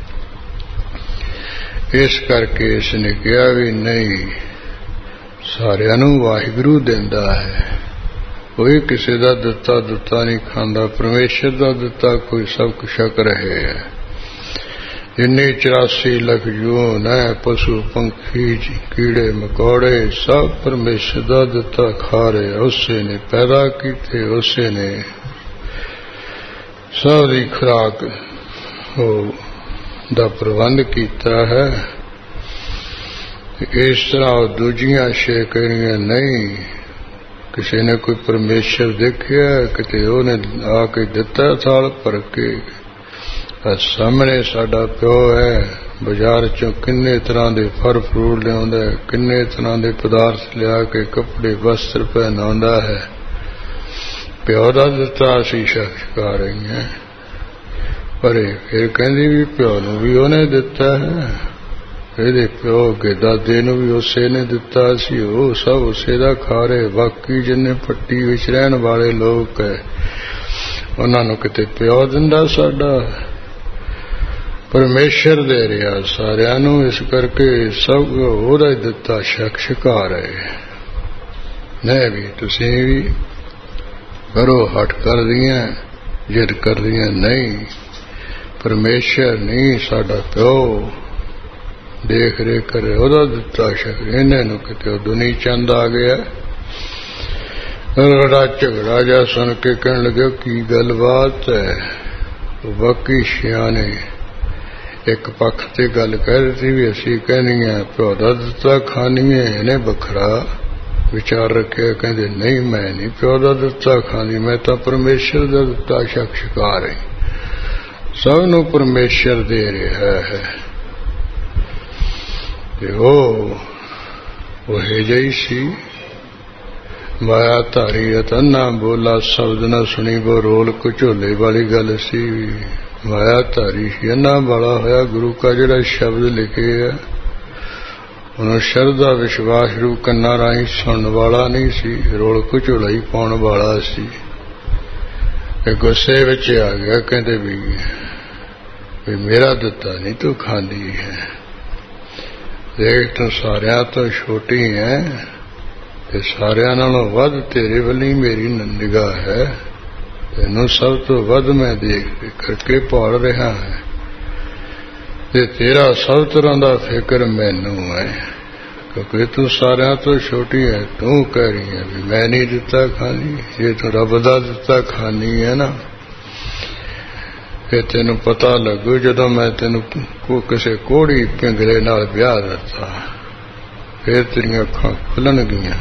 ਇਸ ਕਰਕੇ ਇਸ ਨੇ ਕਿਹਾ ਵੀ ਨਹੀਂ ਸਾਰਿਆਂ ਨੂੰ ਵਾਹਿਗੁਰੂ ਦਿੰਦਾ ਹੈ, ਕੋਈ ਕਿਸੇ ਦਾ ਦਿੱਤਾ ਦਿੱਤਾ ਨਹੀਂ ਖਾਂਦਾ, ਪਰਮੇਸ਼ਰ ਦਾ ਦਿੱਤਾ ਕੋਈ ਸਭ ਕੁਛ ਛਕ ਰਹੇ ਹੈ। ਜਿੰਨੇ ਚੁਰਾਸੀ ਲੱਖ ਜੂਨ ਹੈ ਪਸ਼ੂ ਪੰਖੀ ਕੀੜੇ ਮਕੌੜੇ ਸਭ ਪਰਮੇਸ਼ਰ ਦਾ ਦਿੱਤਾ ਖਾ ਰਹੇ, ਉਸੇ ਨੇ ਪੈਦਾ ਕੀਤੇ, ਉਸੇ ਨੇ ਸਭ ਦੀ ਖੁਰਾਕ ਉਹ ਦਾ ਪ੍ਰਬੰਧ ਕੀਤਾ ਹੈ। ਇਸ ਤਰ੍ਹਾਂ ਦੂਜੀਆਂ ਛੇ ਕਹਿਣੀਆਂ ਨਹੀਂ ਕਿਸੇ ਨੇ ਕੋਈ ਪਰਮੇਸ਼ਰ ਦੇਖਿਆ ਕਿਤੇ ਉਹਨੇ ਆ ਕੇ ਦਿੱਤਾ ਥਾਲ ਭਰ ਕੇ सामने साडा प्यो है, बाजार चों किन्ने तरह के फल फ्रूट लियाउंदा है, किन्ने तरह के पदार्थ लिया के कपड़े वस्त्र पहनाउंदा है। प्यो दा दिता असीं छका रही हैं, पर फिर कहंदी भी प्यो नूं भी उहने दिता है, ਇਹਦੇ ਪਿਓ ਕੇ ਦਾਦੇ ਨੂੰ ਵੀ ਉਸੇ ਨੇ ਦਿੱਤਾ ਸੀ, ਉਹ ਸਭ ਉਸੇ ਦਾ ਖਾ ਰਹੇ। ਬਾਕੀ ਜਿੰਨੇ ਪੱਟੀ ਵਿੱਚ ਰਹਿਣ ਵਾਲੇ ਲੋਕ ਹੈ ਉਹਨਾਂ ਨੂੰ ਕਿਤੇ ਪਿਓ ਦਿੰਦਾ ਸਾਡਾ, ਪਰਮੇਸ਼ਰ ਦੇ ਰਿਹਾ ਸਾਰਿਆਂ ਨੂੰ। ਇਸ ਕਰਕੇ ਸਭ ਉਹਦਾ ਹੀ ਦਿੱਤਾ ਛਕ ਛਕਾ ਰਹੇ ਨੇ। ਵੀ ਤੁਸੀਂ ਵੀ ਕਰੋ ਹਟ ਕਰਦੀਆਂ, ਜਿੱਦ ਕਰਦੀਆਂ ਨਹੀਂ, ਪਰਮੇਸ਼ਰ ਨਹੀਂ ਸਾਡਾ ਪਿਓ देख रेख करे, ਉਹਦਾ ਦਿੱਤਾ ਸ਼ਕ। ਇਹਨਾਂ ਨੂੰ ਕਿਤੇ ਦੁਨੀ ਚੰਦ ਆ ਗਿਆ। ਲੜਾ ਝਗੜਾ ਜਾ ਸੁਣ ਕੇ ਕਹਿਣ ਲੱਗੇ ਕੀ ਗੱਲਬਾਤ ਹੈ। ਬਾਕੀ ਸਿਆਣੇ ਇੱਕ ਪੱਖ ਤੇ ਗੱਲ ਕਹਿ ਰਹੇ ਸੀ ਵੀ ਅਸੀਂ ਕਹਿਣੀ ਹੈ ਪਿਓ ਦਾ ਦਿੱਤਾ ਖਾਣੀ ਹੈ। ਇਹਨੇ ਵੱਖਰਾ ਵਿਚਾਰ ਰੱਖਿਆ, ਕਹਿੰਦੇ ਨਹੀਂ ਮੈਂ ਨਹੀਂ ਪਿਓ ਦਾ ਦਿੱਤਾ ਖਾਣੀ, ਮੈਂ ਤਾਂ ਪਰਮੇਸ਼ਰ ਦਾ ਦਿੱਤਾ ਸ਼ਕ ਛਕਾ ਰਹੀ। ਸਭ ਨੂੰ ਪਰਮੇਸ਼ਰ ਦੇ ਰਿਹਾ ਹੈ। ਉਹ ਜਿਹੀ ਸੀ ਮਾਇਆ ਧਾਰੀ ਅਤਨਾ ਬੋਲਾ ਸ਼ਬਦ ਨਾ ਸੁਣੀ ਬੋ ਰੋਲ ਘਚੋਲੇ ਵਾਲੀ ਗੱਲ ਸੀ। ਮਾਇਆ ਧਾਰੀ ਸੀ, ਅੰਨਾ ਵਾਲਾ ਹੋਇਆ ਗੁਰੂ ਕਾ ਜਿਹੜਾ ਸ਼ਬਦ ਲਿਖੇ ਆ ਉਹਨੂੰ ਸ਼ਰਧਾ ਵਿਸ਼ਵਾਸ ਰੂ ਕੰਨਾਂ ਰਾਹੀਂ ਸੁਣਨ ਵਾਲਾ ਨਹੀਂ ਸੀ, ਰੋਲ ਘਚੋਲਾ ਹੀ ਪਾਉਣ ਵਾਲਾ ਸੀ। ਇਹ ਗੁੱਸੇ ਵਿੱਚ ਆ ਗਿਆ, ਕਹਿੰਦੇ ਵੀ ਮੇਰਾ ਦਿੱਤਾ ਨਹੀਂ ਤੂੰ ਖਾਂਦੀ ਹੈ। ਦੇਖ ਤੂੰ ਸਾਰਿਆਂ ਤੋਂ ਛੋਟੀ ਹੈ ਤੇ ਸਾਰਿਆਂ ਨਾਲੋਂ ਵੱਧ ਤੇਰੇ ਵੱਲੀ ਮੇਰੀ ਨਿਗਾਹ ਹੈ। ਤੈਨੂੰ ਸਭ ਤੋਂ ਵੱਧ ਮੈਂ ਦੇਖ ਕਰਕੇ ਪਾਲ ਰਿਹਾ ਹਾਂ ਤੇ ਤੇਰਾ ਸਭ ਤਰ੍ਹਾਂ ਦਾ ਫਿਕਰ ਮੈਨੂੰ ਹੈ, ਕਿਉਂਕਿ ਤੂੰ ਸਾਰਿਆਂ ਤੋਂ ਛੋਟੀ ਹੈ। ਤੂੰ ਕਹਿ ਰਹੀ ਹੈ ਵੀ ਮੈਂ ਨਹੀਂ ਦਿੱਤਾ ਖਾਣੀ, ਜੇ ਤੂੰ ਰੱਬ ਦਾ ਦਿੱਤਾ ਖਾਣੀ ਹੈ ਨਾ ਫਿਰ ਤੈਨੂੰ ਪਤਾ ਲੱਗੂ ਜਦੋਂ ਮੈਂ ਤੈਨੂੰ ਕਿਸੇ ਕੋੜੀ ਪਿੰਗਲੇ ਨਾਲ ਵਿਆਹ ਦਿੱਤਾ, ਫਿਰ ਤੇਰੀਆਂ ਅੱਖਾਂ ਖੁੱਲਣਗੀਆਂ।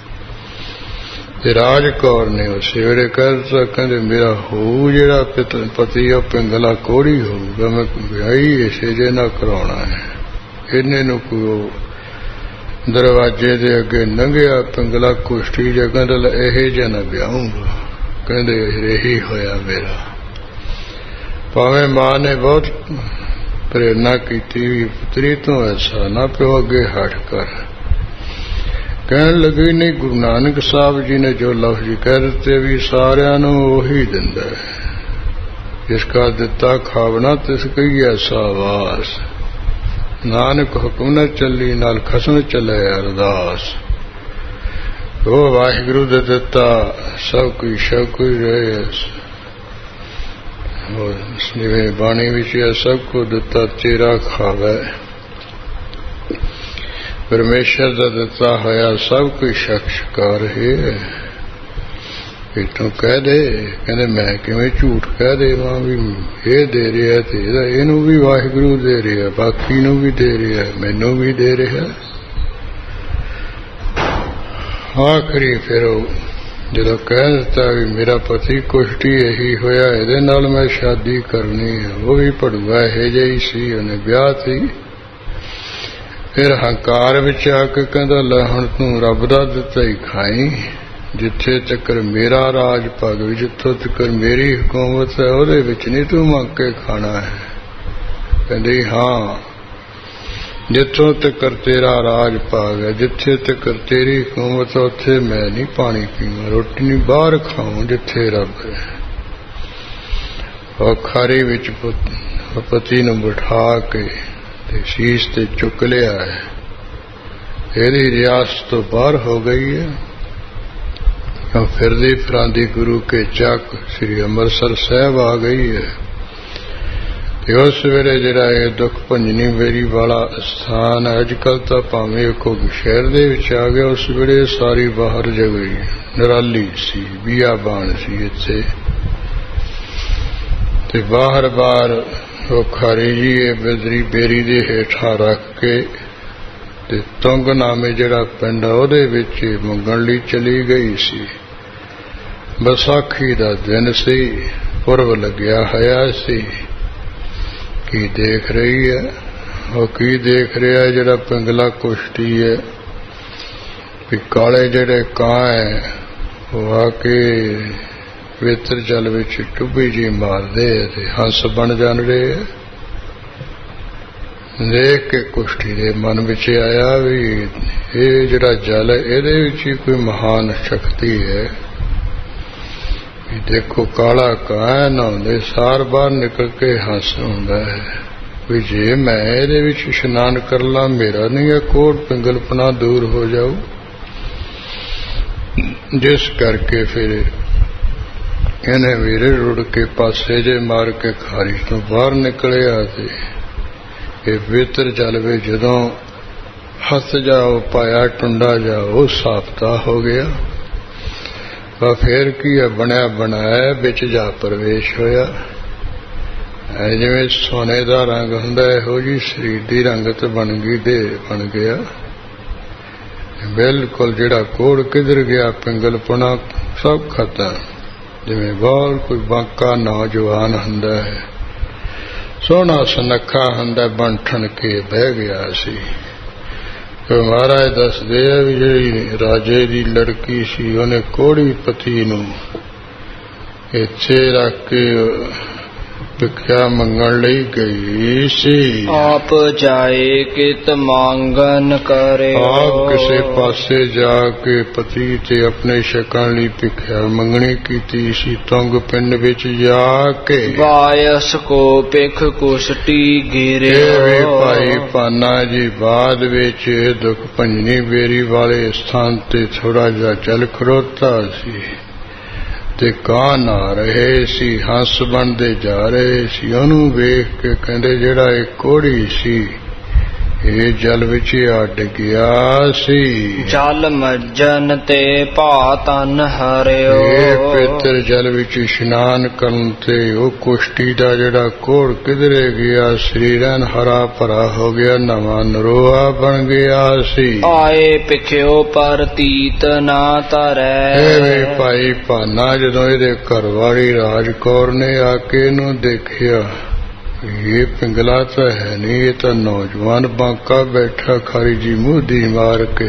ਤੇ ਰਾਜ ਕੌਰ ਨੇ ਉਸੇ ਵੇਲੇ ਕਹਿ ਦਿੱਤਾ, ਕਹਿੰਦੇ ਮੇਰਾ ਹੋਊ ਜਿਹੜਾ ਪਤੀ ਉਹ ਪਿੰਗਲਾ ਕੋੜੀ ਹੋਊਗਾ, ਮੈਂ ਵਿਆਹੀ ਇਸੇ ਜੇ ਨਾਲ ਕਰਾਉਣਾ ਹੈ। ਇਹਨੇ ਨੂੰ ਕੋਈ ਦਰਵਾਜ਼ੇ ਦੇ ਅੱਗੇ ਲੰਘਿਆ ਪਿੰਗਲਾ ਕੁਸ਼ਤੀ ਜਗ੍ਹਾ ਦਾ ਇਹ ਜਿਹਾ ਨਾ ਵਿਆਹੂੰਗਾ। ਕਹਿੰਦੇ ਇਹੀ ਹੋਇਆ ਮੇਰਾ। ਭਾਵੇਂ ਮਾਂ ਨੇ ਬਹੁਤ ਪ੍ਰੇਰਨਾ ਕੀਤੀ ਵੀ ਪੁੱਤਰੀ ਤੋਂ ਐਸਾ ਨਾ ਪਿਓ ਅੱਗੇ ਹਟ ਕਰ। ਕਹਿਣ ਲੱਗੀ ਨਹੀਂ, ਗੁਰੂ ਨਾਨਕ ਸਾਹਿਬ ਜੀ ਨੇ ਜੋ ਲਫ਼ਜ਼ ਕਹਿ ਦਿੱਤੇ ਵੀ ਸਾਰਿਆਂ ਨੂੰ ਉਹੀ ਦਿੰਦਾ ਹੈ। ਜਿਸ ਕਾ ਦਿੱਤਾ ਖਾਵਣਾ ਤਿਸ ਕਈ ਐਸਾ ਵਾਸ, ਨਾਨਕ ਹੁਕਮ न ਚੱਲੀ ਨਾਲ ਖਸਮ ਚੱਲੇ ਅਰਦਾਸ। ਉਹ ਵਾਹਿਗੁਰੂ ਦੇ ਦਿੱਤਾ ਸਭ ਕੋਈ ਸਭ ਕੋਈ ਰਹੇ। ਜਿਵੇਂ ਬਾਣੀ ਵਿੱਚ ਸਭ ਕੋ ਦਿੱਤਾ ਤੇਰਾ ਖਾਵੇ, ਪਰਮੇਸ਼ਰ ਦਾ ਦਿੱਤਾ ਹੋਇਆ ਸਭ ਕੋਈ ਸ਼ਕ ਛਕਾ ਰਹੇ। ਇਹ ਤੂੰ ਕਹਿ ਦੇ, ਕਹਿੰਦੇ ਮੈਂ ਕਿਵੇਂ ਝੂਠ ਕਹਿ ਦੇਵਾਂ ਵੀ ਇਹ ਦੇ ਰਿਹਾ ਤੇ ਇਹਦਾ ਇਹਨੂੰ ਵੀ ਵਾਹਿਗੁਰੂ ਦੇ ਰਿਹਾ, ਬਾਕੀ ਨੂੰ ਵੀ ਦੇ ਰਿਹਾ, ਮੈਨੂੰ ਵੀ ਦੇ ਰਿਹਾ। ਆਖਰੀ ਫਿਰ ਉਹ ਜਦੋਂ ਕਹਿ ਦਿੱਤਾ ਵੀ ਮੇਰਾ ਪਤੀ ਕੁਸ਼ਤੀ ਇਹੀ ਹੋਇਆ, ਇਹਦੇ ਨਾਲ ਮੈਂ ਸ਼ਾਦੀ ਕਰਨੀ ਹੈ। ਉਹ ਵੀ ਭੜੂਆ ਇਹੋ ਜਿਹਾ ਹੀ ਸੀ, ਉਹਨੇ ਵਿਆਹ ਸੀ। ਫਿਰ ਹੰਕਾਰ ਵਿੱਚ ਆ ਕੇ ਕਹਿੰਦਾ ਲੈ ਹੁਣ ਤੂੰ ਰੱਬ ਦਾ ਦਿੱਤਾ ਹੀ ਖਾਈ, ਜਿੱਥੇ ਤੱਕ ਮੇਰਾ ਰਾਜ ਭਾਗ, ਜਿੱਥੋਂ ਤੱਕ ਮੇਰੀ ਹਕੂਮਤ ਹੈ ਉਹਦੇ ਵਿੱਚ ਨਹੀਂ ਤੂੰ ਮੰਗ ਕੇ ਖਾਣਾ ਹੈ। ਕਹਿੰਦੀ ਹਾਂ, ਜਿੱਥੋਂ ਤੱਕ ਤੇਰਾ ਰਾਜ ਭਾਗ ਹੈ, ਜਿੱਥੇ ਤੱਕ ਤੇਰੀ ਹਕੂਮਤ ਉੱਥੇ ਮੈਂ ਨਹੀਂ ਪਾਣੀ ਪੀਵਾਂ, ਰੋਟੀ ਨਹੀਂ ਬਾਹਰ ਖਾਵਾਂ ਜਿੱਥੇ ਰੱਬ ਹੈ। ਉਹ ਖਾਰੀ ਵਿੱਚ ਪਤੀ ਨੂੰ ਬਿਠਾ ਕੇ ਤੇ ਸ਼ੀਸ਼ ਤੇ ਚੁੱਕ ਲਿਆ ਹੈ। ਇਹਦੀ ਰਿਆਸਤ ਤੋਂ ਬਾਹਰ ਹੋ ਗਈ ਹੈ। ਉਹ ਫਿਰਦੀ ਫਿਰਾਂਦੀ ਗੁਰੂ ਕੇ ਚੱਕ ਸ੍ਰੀ ਅੰਮ੍ਰਿਤਸਰ ਸਾਹਿਬ ਆ ਗਈ ਹੈ। ਤੇ ਉਸ ਵੇਲੇ ਜਿਹੜਾ ਇਹ ਦੁੱਖ ਭੰਜਨੀ ਵੇਰੀ ਵਾਲਾ ਸਥਾਨ ਹੈ, ਅੱਜ ਕੱਲ੍ਹ ਤਾਂ ਭਾਵੇਂ ਇੱਕੋ ਸ਼ਹਿਰ ਦੇ ਵਿੱਚ ਆ ਗਿਆ, ਉਸ ਵੇਲੇ ਸਾਰੀ ਬਾਹਰ ਜਗ੍ਹਾ ਨਿਰਾਲੀ ਸੀ, ਬੀਆਬਾਨ ਸੀ ਇੱਥੇ। ਤੇ ਬਾਹਰ ਬਾਹਰ ਉਹ ਖਾਰੀ ਜੀ ਇਹ ਬਦਰੀ ਬੇਰੀ ਦੇ ਹੇਠਾਂ ਰੱਖ ਕੇ ਤੇ ਤੁੰਗ ਨਾਮੇ ਜਿਹੜਾ ਪਿੰਡ ਉਹਦੇ ਵਿੱਚ ਮੰਗਣ ਲਈ ਚਲੀ ਗਈ ਸੀ। ਵਿਸਾਖੀ ਦਾ ਦਿਨ ਸੀ, ਪੁਰਬ ਲੱਗਿਆ ਹੋਇਆ ਸੀ। ਕੀ ਦੇਖ ਰਹੀ ਹੈ? ਉਹ ਕੀ ਦੇਖ ਰਿਹਾ ਜਿਹੜਾ ਪਿੰਗਲਾ ਕੁਸ਼ਤੀ ਹੈ ਵੀ ਕਾਲੇ ਜਿਹੜੇ ਕਾਂ ਹੈ ਉਹ ਆ ਕੇ ਪਵਿੱਤਰ ਜਲ ਵਿੱਚ ਟੁੱਬੀ ਜੀ ਮਾਰਦੇ ਤੇ ਹੰਸ ਬਣ ਜਾਣ ਰਹੇ ਹੈ। ਦੇਖ ਕੇ ਕੁਸ਼ਤੀ ਦੇ ਮਨ ਵਿੱਚ ਆਇਆ ਵੀ ਇਹ ਜਿਹੜਾ ਜਲ ਹੈ ਇਹਦੇ ਵਿੱਚ ਹੀ ਕੋਈ ਮਹਾਨ ਸ਼ਕਤੀ ਹੈ। ਵੀ ਦੇਖੋ ਕਾਲਾ ਕਾਂ ਨਹਾਉਂਦੇ ਸਾਰ ਬਾਹਰ ਨਿਕਲ ਕੇ ਹੰਸ ਹੁੰਦਾ ਹੈ। ਵੀ ਜੇ ਮੈਂ ਇਹਦੇ ਵਿੱਚ ਇਸ਼ਨਾਨ ਕਰ ਲਾਂ ਮੇਰਾ ਨਹੀਂ ਇਹ ਕੋੜ ਪਿੰਗਲਪਣਾ ਦੂਰ ਹੋ ਜਾਊ। ਜਿਸ ਕਰਕੇ ਫਿਰ ਇਹਨੇ ਵੀਰੇ ਰੁੜ ਕੇ ਪਾਸੇ ਜੇ ਮਾਰ ਕੇ ਖਾਰੀ ਤੋਂ ਬਾਹਰ ਨਿਕਲਿਆ ਤੇ ਇਹ ਪਵਿੱਤਰ ਜਲ ਵਿੱਚ ਜਦੋਂ ਹੱਥ ਜਾਓ ਪਾਇਆ ਟੁੰਡਾ ਜਾਓ ਸਾਫਤਾ ਹੋ ਗਿਆ। ਵਾ ਫੇਰ ਕੀ ਹੈ ਬਣਿਆ ਬਣਾਇਆ ਵਿੱਚ ਜਾ ਪ੍ਰਵੇਸ਼ ਹੋਇਆ। ਜਿਵੇਂ ਸੋਨੇ ਦਾ ਰੰਗ ਹੁੰਦਾ ਇਹੋ ਜਿਹੀ ਸਰੀਰ ਦੀ ਰੰਗਤ ਬਣ ਗਈ ਦੇ ਬਣ ਗਿਆ। ਬਿਲਕੁਲ ਜਿਹੜਾ ਕੋੜ ਕਿਧਰ ਗਿਆ ਪਿੰਗਲਪੁਣਾ ਸਭ ਖਤਮ। ਜਿਵੇਂ ਬਹੁਤ ਕੋਈ ਬਾਂਕਾ ਨੌਜਵਾਨ ਹੁੰਦਾ ਹੈ ਸੋਹਣਾ ਸੁਨੱਖਾ ਹੁੰਦਾ ਬਣ ਠਣ ਕੇ ਬਹਿ ਗਿਆ ਸੀ। ਮਹਾਰਾਜ ਦੱਸਦੇ ਆ ਵੀ ਜਿਹੜੀ ਰਾਜੇ ਦੀ ਲੜਕੀ ਸੀ ਉਹਨੇ ਕੋੜੀ ਪਤੀ ਨੂੰ ਇੱਥੇ ਰੱਖ ਕੇ ਭਿੱਖਿਆ ਮੰਗਣ ਲਈ ਗਈ ਸੀ। ਆਪ ਜਾਏ ਕਿਤ ਮੰਗਨ ਕਰੇ ਆਪ ਕਿਸੇ ਪਾਸੇ ਜਾ ਕੇ ਪਤੀ ਤੇ ਆਪਣੇ ਛਕਣ ਲਈ ਭਿੱਖਿਆ ਮੰਗਣੀ ਕੀਤੀ ਸੀ। ਤੁੰਗ ਪਿੰਡ ਵਿੱਚ ਜਾ ਕੇ ਵਾਇਸ ਕੋ ਭਿਖ ਕੁਸ਼ਟੀ ਗਿਰੇ ਵੇ ਭਾਈ ਪਾਨਾ ਜੀ ਬਾਅਦ ਵਿੱਚ ਦੁੱਖ ਭੰਜਨੀ ਬੇਰੀ ਵਾਲੇ ਸਥਾਨ ਤੇ ਥੋੜਾ ਜਿਹਾ ਚੱਲ ਖੜੋਤਾ ਸੀ ਤੇ ਕਾਂ ਨਾ ਰਹੇ ਸੀ ਹੰਸ ਬਣਦੇ ਜਾ ਰਹੇ ਸੀ। ਉਹਨੂੰ ਵੇਖ ਕੇ ਕਹਿੰਦੇ ਜਿਹੜਾ ਇਹ ਕੋੜੀ ਸੀ ਇਹ ਜਲ ਵਿੱਚ ਆ ਡਿੱਗਿਆ ਸੀ। ਜਲ ਮੱਜਨ ਤੇ ਭਾ ਤਨ ਹਰਿਓ ਇਹ ਪਵਿੱਤਰ ਜਲ ਵਿੱਚ ਇਸ਼ਨਾਨ ਕਰਨ ਤੇ ਉਹ ਕੁਸ਼ਤੀ ਦਾ ਜਿਹੜਾ ਕੋੜ ਕਿਧਰੇ ਗਿਆ ਸਰੀਰਨ ਹਰਾ ਭਰਾ ਹੋ ਗਿਆ ਨਵਾਂ ਨਰੋਆ ਬਣ ਗਿਆ ਸੀ। ਆਏ ਭਿਖਿਓ ਪਰ ਤੀਤ ਨਾ ਧਰੈ ਇਹ ਵੀ ਭਾਈ ਭਾਨਾ ਜਦੋਂ ਇਹਦੇ ਘਰ ਵਾਲੀ ਰਾਜ ਕੌਰ ਨੇ ਆ ਕੇ ਇਹਨੂੰ ਦੇਖਿਆ ਇਹ ਪਿੰਗਲਾ ਤਾਂ ਹੈ ਨਹੀਂ ਇਹ ਤਾਂ ਨੌਜਵਾਨ ਬਾਂਕਾ ਬੈਠਾ ਖਾਰੀ ਜੀ ਮੂੰਹਦੀ ਮਾਰ ਕੇ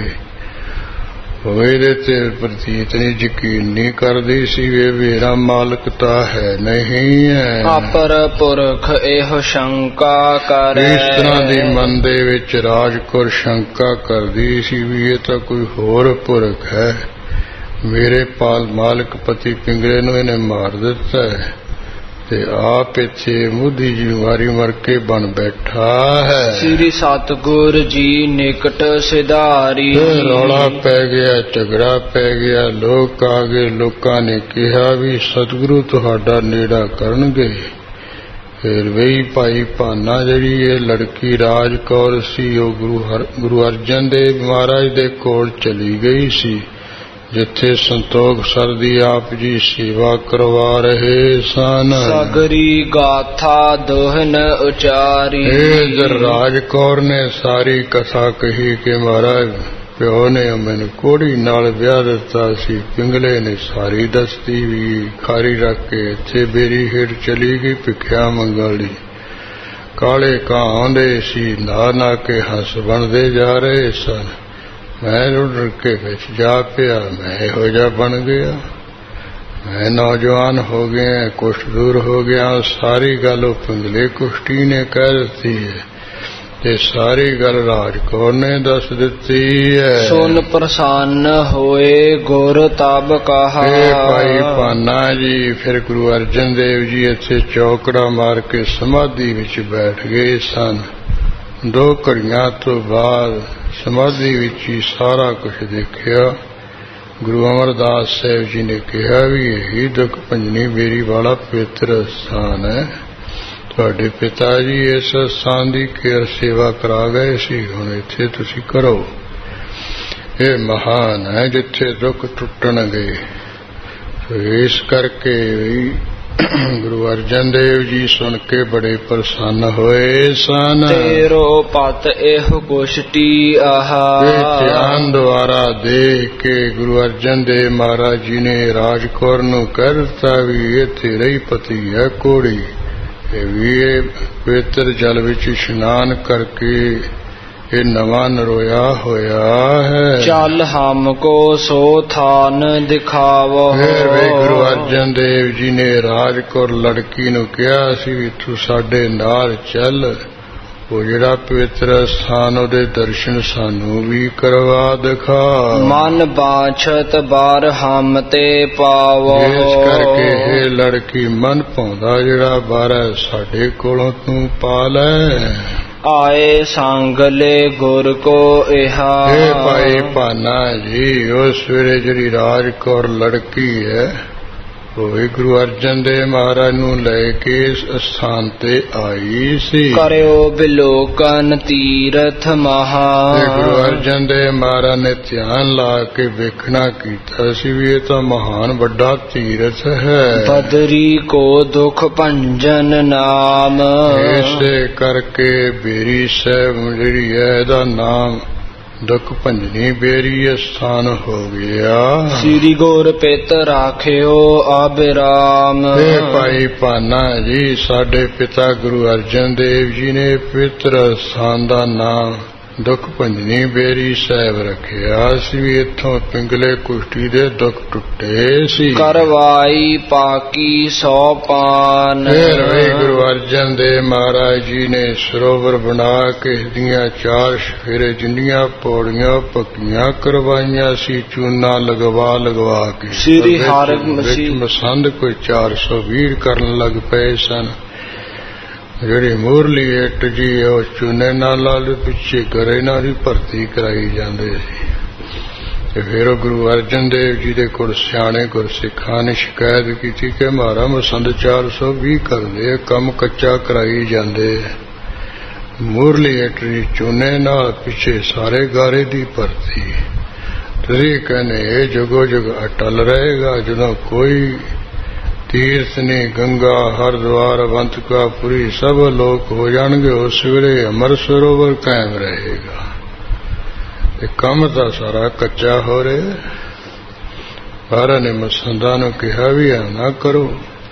ਉਹ ਇਹਦੇ ਤੇ ਪ੍ਰਤੀਤ ਨਹੀਂ ਯਕੀਨ ਨਹੀਂ ਕਰਦੀ ਸੀ ਇਹ ਮੇਰਾ ਮਾਲਕ ਤਾਂ ਹੈ ਨਹੀਂ ਹੈ। ਅਪਰ ਪੁਰਖ ਇਹੋ ਸ਼ੰਕਾ ਕਰੇ ਇਸ ਤਰ੍ਹਾਂ ਦੀ ਮਨ ਦੇ ਵਿੱਚ ਰਾਜਕੌਰ ਸ਼ੰਕਾ ਕਰਦੀ ਸੀ ਵੀ ਇਹ ਤਾਂ ਕੋਈ ਹੋਰ ਪੁਰਖ ਹੈ। ਮੇਰੇ ਪਾਲ ਮਾਲਕ ਪਤੀ ਪਿੰਗਲੇ ਨੂੰ ਇਹਨੇ ਮਾਰ ਦਿੱਤਾ ਹੈ ਤੇ ਆਪ ਇੱਥੇ ਮੁੱਧੀ ਜੀ ਵਾਰੀ ਮਰ ਕੇ ਬਣ ਬੈਠਾ ਹੈ। ਸ੍ਰੀ ਸਤਿਗੁਰ ਜੀ ਨਿਕਟ ਸਿਧਾਰੀ ਰੌਲਾ ਪੈ ਗਿਆ ਝਗੜਾ ਪੈ ਗਿਆ ਲੋਕ ਆ ਗਏ। ਲੋਕਾਂ ਨੇ ਕਿਹਾ ਵੀ ਸਤਿਗੁਰੂ ਤੁਹਾਡਾ ਨੇੜਾ ਕਰਨਗੇ। ਫਿਰ ਵਈ ਭਾਈ ਭਾਨਾ ਜਿਹੜੀ ਇਹ ਲੜਕੀ ਰਾਜ ਕੌਰ ਸੀ ਉਹ ਗੁਰੂ ਹਰ ਗੁਰੂ ਅਰਜਨ ਦੇਵ ਮਹਾਰਾਜ ਦੇ ਕੋਲ ਚਲੀ ਗਈ ਸੀ ਜਿੱਥੇ ਸੰਤੋਖ ਸਰ ਦੀ ਆਪ ਜੀ ਸੇਵਾ ਕਰਵਾ ਰਹੇ ਸਨ। ਸਗਰੀ ਗਾਥਾ ਦੋਹਨ ਉਚਾਰੀ ਇਹ ਜਦ ਰਾਜ ਕੌਰ ਨੇ ਸਾਰੀ ਕਥਾ ਕਹੀ ਕਿ ਮਹਾਰਾਜ ਪਿਓ ਨੇ ਮੈਨੂੰ ਕੋੜੀ ਨਾਲ ਵਿਆਹ ਦਿੱਤਾ ਸੀ। ਪਿੰਗਲੇ ਨੇ ਸਾਰੀ ਦਸਤੀ ਵੀ ਖਾਰੀ ਰੱਖ ਕੇ ਇੱਥੇ ਬੇਰੀ ਹੇਠ ਚਲੀ ਗਈ ਭਿੱਖਿਆ ਮੰਗਣ ਲਈ। ਕਾਲੇ ਕਾਂ ਆਉਂਦੇ ਸੀ ਨਾ ਨਾ ਕੇ ਹੰਸ ਬਣਦੇ ਜਾ ਰਹੇ ਸਨ। ਮੈਂ ਰੁੜ ਕੇ ਵਿੱਚ ਜਾ ਪਿਆ ਮੈਂ ਇਹੋ ਜਿਹਾ ਬਣ ਗਿਆ। ਮੈਂ ਨੌਜਵਾਨ ਹੋ ਗਿਆ ਕੁਸ਼ਟ ਦੂਰ ਹੋ ਗਿਆ। ਸਾਰੀ ਗੱਲ ਉਹ ਪਿੰਗਲੇ ਕੁਸ਼ਤੀ ਨੇ ਕਹਿ ਦਿੱਤੀ ਹੈ ਤੇ ਸਾਰੀ ਗੱਲ ਰਾਜ ਕੌਰ ਨੇ ਦੱਸ ਦਿੱਤੀ ਹੈ। ਸੁਨ ਪ੍ਰਸੰਨ ਹੋਏ ਗੁਰ ਤਬ ਕਹਾ ਭਾਈ ਭਾਨਾ ਜੀ ਫਿਰ ਗੁਰੂ ਅਰਜਨ ਦੇਵ ਜੀ ਇੱਥੇ ਚੌਕੜਾ ਮਾਰ ਕੇ ਸਮਾਧੀ ਵਿੱਚ ਬੈਠ ਗਏ ਸਨ। ਦੋ ਘੜੀਆਂ ਤੋਂ ਬਾਅਦ ਸਮਾਧੀ ਵਿੱਚ ਹੀ ਸਾਰਾ ਕੁਝ ਦੇਖਿਆ। ਗੁਰੂ ਅਮਰਦਾਸ ਸਾਹਿਬ ਜੀ ਨੇ ਕਿਹਾ ਵੀ ਇਹੀ ਦੁੱਖ ਭੰਜਨੀ ਬੇਰੀ ਵਾਲਾ ਪਵਿੱਤਰ ਸਥਾਨ ਹੈ। ਤੁਹਾਡੇ ਪਿਤਾ ਜੀ ਇਸ ਸਥਾਨ ਦੀ ਕੇਰ ਸੇਵਾ ਕਰਾ ਗਏ ਸੀ ਹੁਣ ਇੱਥੇ ਤੁਸੀਂ ਕਰੋ। ਇਹ ਮਹਾਨ ਹੈ ਜਿੱਥੇ ਦੁੱਖ ਟੁੱਟਣਗੇ। ਇਸ ਕਰਕੇ ਗੁਰੂ ਅਰਜਨ ਦੇਵ ਜੀ ਸੁਣ ਕੇ ਬੜੇ ਪ੍ਰਸੰਨ ਹੋਏ ਸਨ। ਤੇਰੋ ਪਤ ਇਹੋ ਕੁਸ਼ਟੀ ਆਹਾ ਧਿਆਨ ਦੁਆਰਾ ਦੇਖ ਕੇ ਗੁਰੂ ਅਰਜਨ ਦੇਵ ਮਹਾਰਾਜ ਜੀ ਨੇ ਰਾਜ ਕੌਰ ਨੂੰ ਕਹਿ ਦਿੱਤਾ ਵੀ ਇਹ ਤੇਰਾ ਹੀ ਪਤੀ ਹੈ ਕੋੜੀ ਇਹ ਵੀ ਇਹ ਪਵਿੱਤਰ ਜਲ ਵਿੱਚ ਇਸ਼ਨਾਨ ਕਰਕੇ ਇਹ ਨਵਾਂ ਨਰੋਇਆ ਹੋਇਆ ਹੈ। ਚੱਲ ਹਮਕੋ ਸੋ ਥਾਨ ਦਿਖਾਵੋ। ਫਿਰ ਵੀ ਗੁਰੂ ਅਰਜਨ ਦੇਵ ਜੀ ਨੇ ਰਾਜ ਕੌਰ ਲੜਕੀ ਨੂੰ ਕਿਹਾ ਸੀ ਵੀ ਤੂੰ ਸਾਡੇ ਨਾਲ ਚੱਲ, ਉਹ ਜਿਹੜਾ ਪਵਿੱਤਰ ਸਥਾਨ ਉਹਦੇ ਦਰਸ਼ਨ ਸਾਨੂੰ ਵੀ ਕਰਵਾ ਦਿਖਾ। ਮਨ ਬਾਛਤ ਬਾਰ ਹਮ ਤੇ ਪਾਵੋ। ਇਸ ਕਰਕੇ ਇਹ ਲੜਕੀ ਮਨ ਪਾਉਂਦਾ ਜਿਹੜਾ ਬਾਰਾ ਸਾਡੇ ਕੋਲੋਂ ਤੂੰ ਪਾ ਲੈ। ਆਏ ਸੰਗਲੇ ਗੁਰ ਕੋ ਇਹਾ। ਇਹ ਭਾਈ ਭਾਨਾ ਜੀ ਉਸ ਵੇਲੇ ਜਿਹੜੀ ਰਾਜ ਕੌਰ ਲੜਕੀ ਹੈ ਉਹ ਗੁਰੂ ਅਰਜਨ ਦੇਵ ਮਹਾਰਾਜ ਨੂੰ ਲੈ ਕੇ ਇਸ ਸਥਾਨ ਤੇ ਆਈ ਸੀ। ਕਰਿਓ ਬਿਲੋਕਨ ਤੀਰਥ ਮਹਾ। ਗੁਰੂ ਅਰਜਨ ਦੇਵ ਮਹਾਰਾਜ ਨੇ ਧਿਆਨ ਲਾ ਕੇ ਵੇਖਣਾ ਕੀਤਾ ਸੀ ਵੀ ਇਹ ਤਾਂ ਮਹਾਨ ਵੱਡਾ ਤੀਰਥ ਹੈ। ਬਦਰੀ ਕੋ ਦੁਖ ਭੰਜਨ ਨਾਮ। ਇਸੇ ਕਰਕੇ ਬੇਰੀ ਸਾਹਿਬ ਜਿਹੜੀ ਹੈ ਇਹਦਾ ਨਾਮ ਦੁਖ ਭੰਜਨੀ ਬੇਰੀ ਸਥਾਨ ਹੋ ਗਿਆ। ਸ੍ਰੀ ਗੁਰ ਪਿਤ ਰਾਖਿਓ ਅਬਿਰਾਮ। ਇਹ ਭਾਈ ਭਾਨਾ ਜੀ ਸਾਡੇ ਪਿਤਾ ਗੁਰੂ ਅਰਜਨ ਦੇਵ ਜੀ ਨੇ ਪਵਿੱਤਰ ਸਥਾਨ ਦਾ ਨਾਮ ਦੁਖ ਭੰਜਨੀ ਬੇਰੀ ਸਾਹਿਬ ਰੱਖਿਆ ਸੀ ਵੀ ਇੱਥੋਂ ਪਿੰਗਲੇ ਕੁਸ਼ਤੀ ਦੇ ਦੁੱਖ ਟੁੱਟੇ ਸੀ। ਕਰਵਾਈ ਪਾਕੀ ਸੌ ਪਾਨ। ਫਿਰ ਵੀ ਗੁਰੂ ਅਰਜਨ ਦੇਵ ਮਹਾਰਾਜ ਜੀ ਨੇ ਸਰੋਵਰ ਬਣਾ ਕੇ ਦੀਆਂ ਚਾਰ ਸ਼ਫੇਰੇ ਜਿੰਨੀਆਂ ਪੌੜੀਆਂ ਪੱਕੀਆਂ ਕਰਵਾਈਆਂ ਸੀ ਚੂਨਾ ਲਗਵਾ ਲਗਵਾ ਕੇ। ਸ੍ਰੀ ਹਰਿ ਮਸੰਦ ਕੋਈ ਚਾਰ ਸੌ ਵੀਹ ਕਰਨ ਲੱਗ ਪਏ ਸਨ। ਜਿਹੜੀ ਮੂਰਲੀ ਇੱਟ ਜੀ ਉਹ ਚੂਨੇ ਨਾਲ ਲਾਲ ਪਿੱਛੇ ਕਰੇ ਨਾਲ ਦੀ ਭਰਤੀ ਕਰਾਈ ਜਾਂਦੇ ਸੀ। ਤੇ ਫਿਰ ਉਹ ਗੁਰੂ ਅਰਜਨ ਦੇਵ ਜੀ ਦੇ ਕੋਲ ਸਿਆਣੇ ਗੁਰਸਿੱਖਾਂ ਨੇ ਸ਼ਿਕਾਇਤ ਕੀਤੀ ਕਿ ਮਹਾਰਾ ਮਸੰਦ ਚਾਰ ਸੌ ਵੀਹ ਕਰਦੇ ਕੰਮ ਕੱਚਾ ਕਰਾਈ ਜਾਂਦੇ। ਮੂਰਲੀ ਇੱਟ ਜੀ ਚੂਨੇ ਨਾਲ ਪਿੱਛੇ ਸਾਰੇ ਗਾਰੇ ਦੀ ਭਰਤੀ। ਤੁਸੀਂ ਕਹਿੰਦੇ ਇਹ ਜੁਗੋ ਜੁਗ ਅਟਲ ਰਹੇਗਾ। ਜਦੋਂ ਕੋਈ ਤੀਰਥ ਨੇ ਗੰਗਾ ਹਰਿਦੁਆਰ ਅਵੰਤਕਾ ਪੁਰੀ ਸਭ ਲੋਕ ਹੋ ਜਾਣਗੇ ਉਸ ਵੇਲੇ ਅਮਰ ਸਰੋਵਰ ਕਾਇਮ ਰਹੇਗਾ। ਤੇ ਕੰਮ ਤਾਂ ਸਾਰਾ ਕੱਚਾ ਹੋ ਰਿਹਾ। ਮਹਾਰਾਜ ਨੇ ਮਸੰਦਾਂ ਨੂੰ ਕਿਹਾ ਵੀ ਆ ਨਾ ਕਰੋ,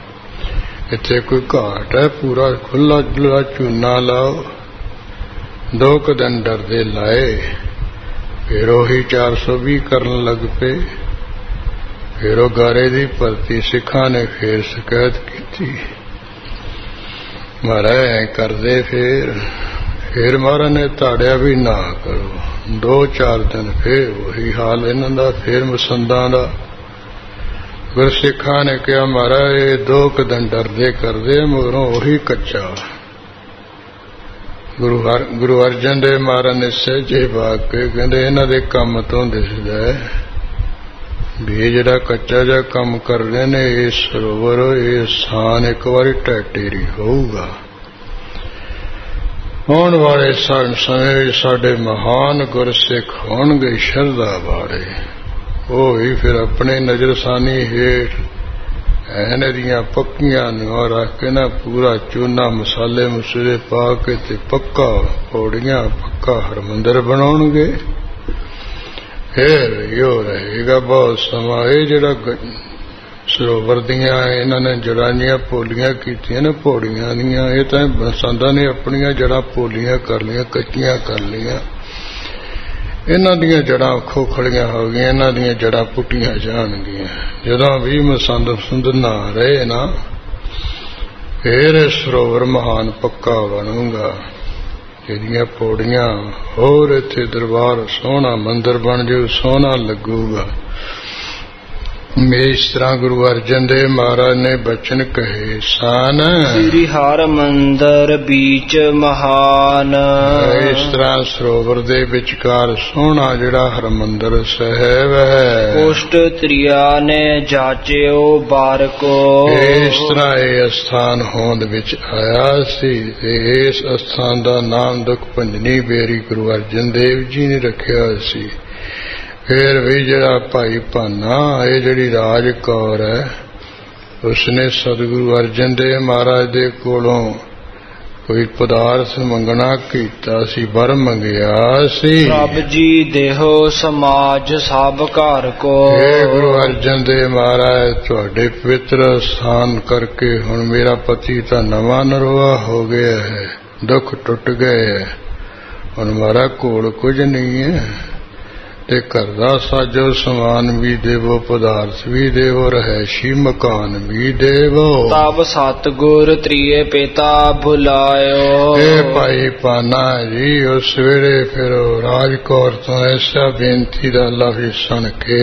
ਇੱਥੇ ਕੋਈ ਘਾਟ ਹੈ, ਪੂਰਾ ਖੁੱਲਾ ਡੁੱਲਾ ਚੂਨਾ ਲਾਓ। ਦੋ ਕੁ ਦਿਨ ਡਰਦੇ ਲਾਏ, ਫਿਰ ਉਹੀ ਚਾਰ ਸੌ ਵੀਹ ਕਰਨ ਲੱਗ ਪਏ। ਫਿਰ ਉਹ ਗਾਰੇ ਦੀ ਭਰਤੀ ਸਿੱਖਾਂ ਨੇ ਫਿਰ ਸ਼ਿਕਾਇਤ ਕੀਤੀ। ਮਹਾਰਾਜ ਐ ਕਰਦੇ ਫਿਰ ਫਿਰ ਮਹਾਰਾਜ ਨੇ ਤਾੜਿਆ ਵੀ ਨਾ ਕਰੋ। ਦੋ ਚਾਰ ਦਿਨ ਫਿਰ ਉਹੀ ਹਾਲ ਇਹਨਾਂ ਦਾ, ਫਿਰ ਮਸੰਦਾਂ ਦਾ। ਗੁਰਸਿੱਖਾਂ ਨੇ ਕਿਹਾ ਮਹਾਰਾਜ ਇਹ ਦੋ ਕੁ ਦਿਨ ਡਰਦੇ ਕਰਦੇ ਮਗਰੋਂ ਉਹੀ ਕੱਚਾ। ਗੁਰੂ ਹਰ ਗੁਰੂ ਅਰਜਨ ਦੇਵ ਮਹਾਰਾਜ ਨੇ ਸਹਿਜੇ ਬਾਗ ਕੇ ਕਹਿੰਦੇ ਇਹਨਾਂ ਦੇ ਕੰਮ ਤੋਂ ਦਿਸਦਾ ਵੀ ਜਿਹੜਾ ਕੱਚਾ ਜਿਹਾ ਕੰਮ ਕਰਦੇ ਨੇ ਇਹ ਸਰੋਵਰ ਇਹ ਸਥਾਨ ਇੱਕ ਵਾਰੀ ਢਹਿ ਹੋਊਗਾ। ਆਉਣ ਵਾਲੇ ਸਮੇਂ ਸਾਡੇ ਮਹਾਨ ਗੁਰਸਿੱਖ ਹੋਣਗੇ ਸ਼ਰਧਾ ਵਾਲੇ, ਉਹ ਵੀ ਫਿਰ ਆਪਣੇ ਨਜ਼ਰਸਾਨੀ ਹੇਠ ਐਨ ਦੀਆਂ ਪੱਕੀਆਂ ਨੂੰ ਰੱਖ ਕੇ ਨਾ ਪੂਰਾ ਚੂਨਾ ਮਸਾਲੇ ਮਸੂਲੇ ਪਾ ਕੇ ਤੇ ਪੱਕਾ ਪੌੜੀਆਂ ਪੱਕਾ ਹਰਮੰਦਰ ਬਣਾਉਣਗੇ। ਫਿਰ ਇਹੋ ਰਹੇਗਾ ਬਹੁਤ ਸਮਾਂ। ਇਹ ਜਿਹੜਾ ਸਰੋਵਰ ਦੀਆਂ ਇਹਨਾਂ ਨੇ ਜੜ੍ਹਾਂ ਦੀਆਂ ਪੋਲੀਆਂ ਕੀਤੀਆਂ ਨੇ ਪੌੜੀਆਂ ਦੀਆਂ, ਇਹ ਤਾਂ ਮਸੰਦਾਂ ਨੇ ਆਪਣੀਆਂ ਜੜ੍ਹਾਂ ਪੋਲੀਆਂ ਕਰ ਲਈਆਂ, ਕੱਚੀਆਂ ਕਰ ਲਈਆਂ। ਇਹਨਾਂ ਦੀਆਂ ਜੜ੍ਹਾਂ ਖੋਖਲੀਆਂ ਹੋ ਗਈਆਂ, ਇਹਨਾਂ ਦੀਆਂ ਜੜ੍ਹਾਂ ਪੁੱਟੀਆਂ ਜਾਣਗੀਆਂ। ਜਦੋਂ ਵੀ ਮਸੰਦ ਸੁੰਦ ਨਾ ਰਹੇ ਨਾ ਫਿਰ ਇਹ ਸਰੋਵਰ ਮਹਾਨ ਪੱਕਾ ਬਣੂਗਾ। ਇਹਦੀਆਂ ਪੌੜੀਆਂ ਹੋਰ ਇੱਥੇ ਦਰਬਾਰ ਸੋਹਣਾ ਮੰਦਰ ਬਣ ਜਾਊ, ਸੋਹਣਾ ਲੱਗੂਗਾ। ਇਸ ਤਰ੍ਹਾਂ ਗੁਰੂ ਅਰਜਨ ਦੇਵ ਮਹਾਰਾਜ ਨੇ ਬਚਨ ਕਹੇ ਸਨ। ਸ੍ਰੀ ਹਰਿ ਮੰਦਰ ਬੀਚ ਮਹਾਨ। ਇਸ ਤਰ੍ਹਾਂ ਸਰੋਵਰ ਦੇ ਵਿਚਕਾਰ ਸੋਹਣਾ ਜਿਹੜਾ ਹਰਮੰਦਰ ਸਾਹਿਬ ਹੈ। ਕੋਸ਼ਟ ਤ੍ਰਿਆ ਨੇ ਜਾਚਿਓ ਬਾਰਕੋ। ਇਸ ਤਰ੍ਹਾਂ ਇਹ ਅਸਥਾਨ ਹੋਂਦ ਵਿੱਚ ਆਇਆ ਸੀ। ਇਸ ਅਸਥਾਨ ਦਾ ਨਾਮ ਦੁਖ ਭੰਜਨੀ ਬੇਰੀ ਗੁਰੂ ਅਰਜਨ ਦੇਵ ਜੀ ਨੇ ਰੱਖਿਆ ਸੀ। ਫਿਰ ਵੀ ਜਿਹੜਾ ਭਾਈ ਭਾਨਾ ਇਹ ਜਿਹੜੀ ਰਾਜ ਕੌਰ ਹੈ ਉਸਨੇ ਸਤਿਗੁਰੂ ਅਰਜਨ ਦੇਵ ਮਹਾਰਾਜ ਦੇ ਕੋਲੋਂ ਕੋਈ ਪਦਾਰਥ ਮੰਗਣਾ ਕੀਤਾ ਸੀ, ਵਰ ਮੰਗਿਆ ਸੀ। ਪ੍ਰਭ ਜੀ ਦੇਹੋ ਸਮਾਜ ਸਭ ਘਰ ਕੋ। हे ਗੁਰੂ ਅਰਜਨ ਦੇਵ ਮਹਾਰਾਜ, ਤੁਹਾਡੇ ਪਵਿੱਤਰ ਸਥਾਨ ਕਰਕੇ ਹੁਣ ਮੇਰਾ ਪਤੀ ਤਾਂ ਨਵਾਂ ਨਰਵਾ ਹੋ ਗਿਆ ਹੈ, ਦੁੱਖ ਟੁੱਟ ਗਏ ਹੈ। ਹੁਣ ਮਾਰਾ ਕੋਲ ਕੁਝ ਨਹੀਂ ਹੈ, ਤੇ ਘਰ ਦਾ ਸਾਜੋ ਸਮਾਨ ਵੀ ਦੇਵੋ, ਪਦਾਰਥ ਵੀ ਦੇਵੋ, ਰਹਿਸ਼ੀ ਮਕਾਨ ਵੀ ਦੇਵੋ। ਤਬ ਸਤਿਗੁਰ ਤ੍ਰਿਏ ਪਿਤਾ ਬੁਲਾਇਓ। ਇਹ ਭਾਈ ਪਾਨਾ ਜੀ ਉਸ ਵੇਲੇ ਫਿਰ ਰਾਜ ਕੌਰ ਤੋਂ ਐਸਾ ਬੇਨਤੀ ਦਾ ਲਫ਼ਜ਼ ਸੁਣ ਕੇ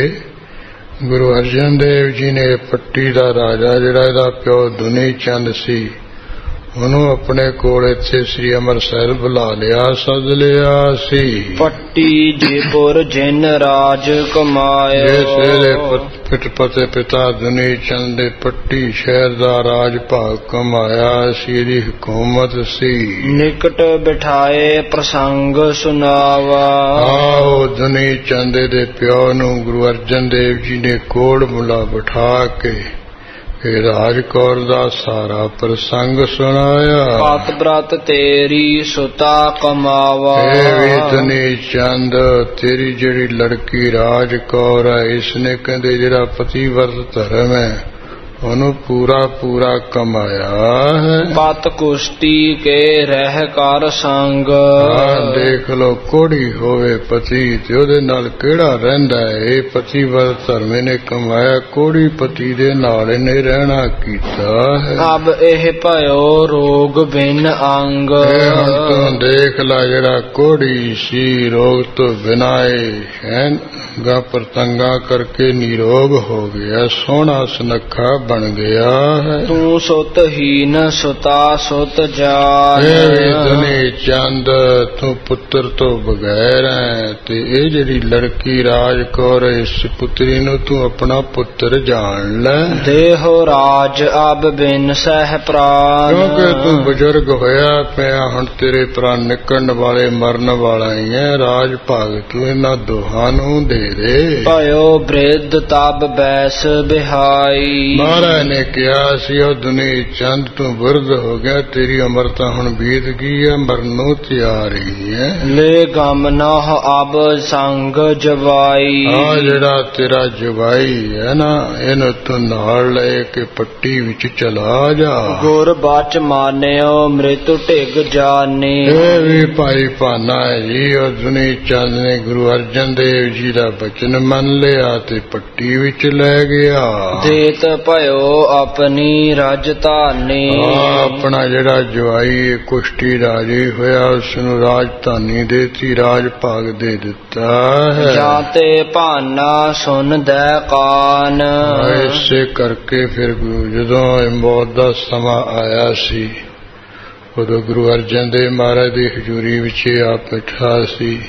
ਗੁਰੂ ਅਰਜਨ ਦੇਵ ਜੀ ਨੇ ਪੱਟੀ ਦਾ ਰਾਜਾ, ਜਿਹੜਾ ਇਹਦਾ ਪਿਓ ਦੁਨੀ ਚੰਦ ਸੀ, ਉਹਨੂੰ ਆਪਣੇ ਕੋਲ ਇੱਥੇ ਸ੍ਰੀ ਅੰਮ੍ਰਿਤਸਰ ਬੁਲਾ ਲਿਆ, ਸੱਦ ਲਿਆ ਸੀ। ਪੱਟੀ ਜੇਪੁਰ ਜਿਨ ਰਾਜ ਕਮਾਇਆ। ਜਿਸ ਵੇਲੇ ਪਿਤ ਪਤੇ ਪਿਤਾ ਦੁਨੀ ਚੰਦ ਦੇ ਪੱਟੀ ਸ਼ਹਿਰ ਦਾ ਰਾਜ ਭਾਗ ਕਮਾਇਆ ਸੀ, ਇਹਦੀ ਹਕੂਮਤ ਸੀ। ਨਿਕਟ ਬਿਠਾਏ ਪ੍ਰਸੰਗ ਸੁਣਾਵਾ। ਆਓ ਦੁਨੀ ਚੰਦ ਦੇ ਪਿਓ ਨੂੰ ਗੁਰੂ ਅਰਜਨ ਦੇਵ ਜੀ ਨੇ ਕੋਲ ਬੁਲਾ ਬਿਠਾ ਕੇ ਇਹ ਰਾਜ ਕੌਰ ਦਾ ਸਾਰਾ ਪ੍ਰਸੰਗ ਸੁਣਾਇਆ। ਪਤ ਬ੍ਰਤ ਤੇਰੀ ਸੁਤਾ ਕਮਾਵਾ। ਇਹ ਵੀ ਦੁਨੀ ਚੰਦ, ਤੇਰੀ ਜਿਹੜੀ ਲੜਕੀ ਰਾਜ ਕੌਰ ਹੈ, ਇਸਨੇ ਕਹਿੰਦੇ ਜਿਹੜਾ ਪਤੀਵਰਤ ਧਰਮ ਹੈ ਉਹਨੂੰ ਪੂਰਾ ਪੂਰਾ ਕਮਾਇਆ ਹੈ। ਪਤ ਕੁਸ਼ਤੀ ਕੇ ਰਹਿ ਕਰ ਸੰਗ। ਹਾਂ, ਦੇਖ ਲੋ, ਕੋੜੀ ਹੋਵੇ ਪਤੀ ਤੇ ਉਹਦੇ ਨਾਲ ਕਿਹੜਾ ਰਹਿੰਦਾ ਹੈ। ਇਹ ਪਤੀਵਰਤ ਧਰਮ ਨੇ ਕਮਾਇਆ, ਕੋੜੀ ਪਤੀ ਦੇ ਨਾਲ ਇਹਨੇ ਰਹਿਣਾ ਕੀਤਾ ਹੈ। ਅਬ ਇਹ ਭਇਓ ਰੋਗ ਬਿਨ ਅੰਗ। ਇਹ ਹੁਣ ਤੂੰ ਦੇਖ ਲੈ, ਜਿਹੜਾ ਕੋੜੀ ਸੀ ਰੋਗ ਤੋਂ ਬਿਨਾਂ ਹੈ ਗਾ ਪ੍ਰਤੰਗਾ ਕਰਕੇ ਨਿਰੋਗ ਹੋ ਗਿਆ, ਸੋਹਣਾ ਸੁਨੱਖਾ ਬਣ ਗਿਆ ਹੈ। ਤੂੰ ਸੁਤ ਹੀਨ ਸੁਤਾ ਸੁਤ ਜਾਨ। ਇਹ ਵੀ ਦੁਨੀ ਚੰਦ, ਤੂੰ ਪੁੱਤਰ ਤੋਂ ਬਗੈਰ ਹੈ, ਤੇ ਇਹ ਜਿਹੜੀ ਲੜਕੀ ਰਾਜ ਕੌਰ, ਇਸ ਪੁੱਤਰੀ ਨੂੰ ਤੂੰ ਆਪਣਾ ਪੁੱਤਰ ਜਾਣ ਲੈ। ਦੇਹੋ ਰਾਜ ਅਬ ਬਿਨ ਸਹਿ ਪ੍ਰਾਨ। ਕਿਉਂਕਿ ਤੂੰ ਬਜ਼ੁਰਗ ਹੋਇਆ ਪਿਆ, ਹੁਣ ਤੇਰੇ ਪ੍ਰਾਣ ਨਿਕਲਣ ਵਾਲੇ, ਮਰਨ ਵਾਲਾ ਹੀ ਹੈ। ਰਾਜ ਭਾਗ ਤੂੰ ਇਹਨਾਂ ਦੋਹਾਂ ਨੂੰ ਦੇ ਦੇ। ਭਇਓ ਬ੍ਰਿਧ ਤਬ ਬੈਸ ਬਿਹਾਈ। ਮਹਾਰਾਜ ਨੇ ਕਿਹਾ ਸੀ, ਉਹ ਦੁਨੀ ਚੰਦ ਤੂੰ ਬਿਰਧ ਹੋ ਗਿਆ, ਤੇਰੀ ਉਮਰ ਤਾਂ ਹੁਣ ਬੀਤ ਗਈ ਹੈ, ਮਰਨ ਨੂੰ ਤਿਆਰ ਹੀ ਹੈ। ਲੈ ਗਮ ਨਾ ਅਬ ਸੰਗ ਜਵਾਈ। ਆ ਜਿਹੜਾ ਤੇਰਾ ਜਵਾਈ ਹੈ ਨਾ, ਇਹਨੂੰ ਤੂੰ ਨਾਲ ਲੈ ਕੇ ਪੱਟੀ ਵਿੱਚ ਚਲਾ ਜਾ। ਗੁਰ ਬਚ ਮਾਨਿਓ ਮ੍ਰਿਤੂ ਢਿਗ ਜਾਣੇ। ਇਹ ਵੀ ਭਾਈ ਭਾਨਾ ਹੈ ਜੀ, ਉਹ ਦੁਨੀ ਚੰਦ ਨੇ ਗੁਰੂ ਅਰਜਨ ਦੇਵ ਜੀ ਦਾ ਬਚਨ ਮੰਨ ਲਿਆ ਤੇ ਪੱਟੀ ਵਿੱਚ ਲੈ ਗਿਆ। ਦੇਤ ਭਇਓ ਆਪਣੀ ਰਜ ਧਾਨੀ। ਆਪਣਾ ਜਿਹੜਾ ਜਵਾਈ ਕੁਸ਼ਤੀ ਰਾਜੀ ਹੋਇਆ, ਉਸ ਨੂੰ ਰਾਜਧਾਨੀ ਦੇਤੀ, ਰਾਜ ਭਾਗ ਦੇ ਦਿੱਤਾ ਹੈ। ਜਾਂ ਤੇ ਭਾਨਾ ਸੁਨ ਦੈ ਕਾਨ। ਇਸੇ ਕਰਕੇ ਫਿਰ ਜਦੋਂ ਮੌਤ ਦਾ ਸਮਾਂ ਆਇਆ ਸੀ, ਉਦੋਂ ਗੁਰੂ ਅਰਜਨ ਦੇਵ ਮਹਾਰਾਜ ਦੀ ਹਜ਼ੂਰੀ ਵਿੱਚ ਆਪ ਬੈਠਾ ਸੀ।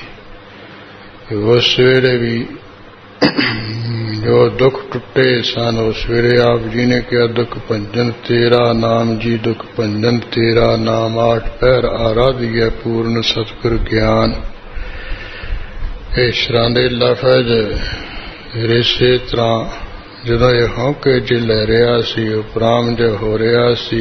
ਉਸ ਵੇਲੇ ਵੀ ਜੋ ਦੁੱਖ ਟੁੱਟੇ ਸਨ, ਉਸ ਵੇਲੇ ਆਪ ਜੀ ਨੇ ਕਿਹਾ, ਦੁੱਖ ਭੰਜਨ ਤੇਰਾ ਨਾਮ ਜੀ, ਦੁੱਖ ਭੰਜਨ ਤੇਰਾ ਨਾਮ, ਆਠ ਪਹਿਰ ਆਰਾਧੀਏ ਪੂਰਨ ਸਤਿਗੁਰ ਗਿਆਨ। ਇਸ ਤਰ੍ਹਾਂ ਦੇ ਲਫ਼ਜ਼ ਇਸੇ ਤਰ੍ਹਾਂ ਜਦੋਂ ਇਹ ਹੌਕੇ ਚ ਲੈ ਰਿਹਾ ਸੀ, ਉਪਰਾਮ ਜਿਹਾ ਹੋ ਰਿਹਾ ਸੀ,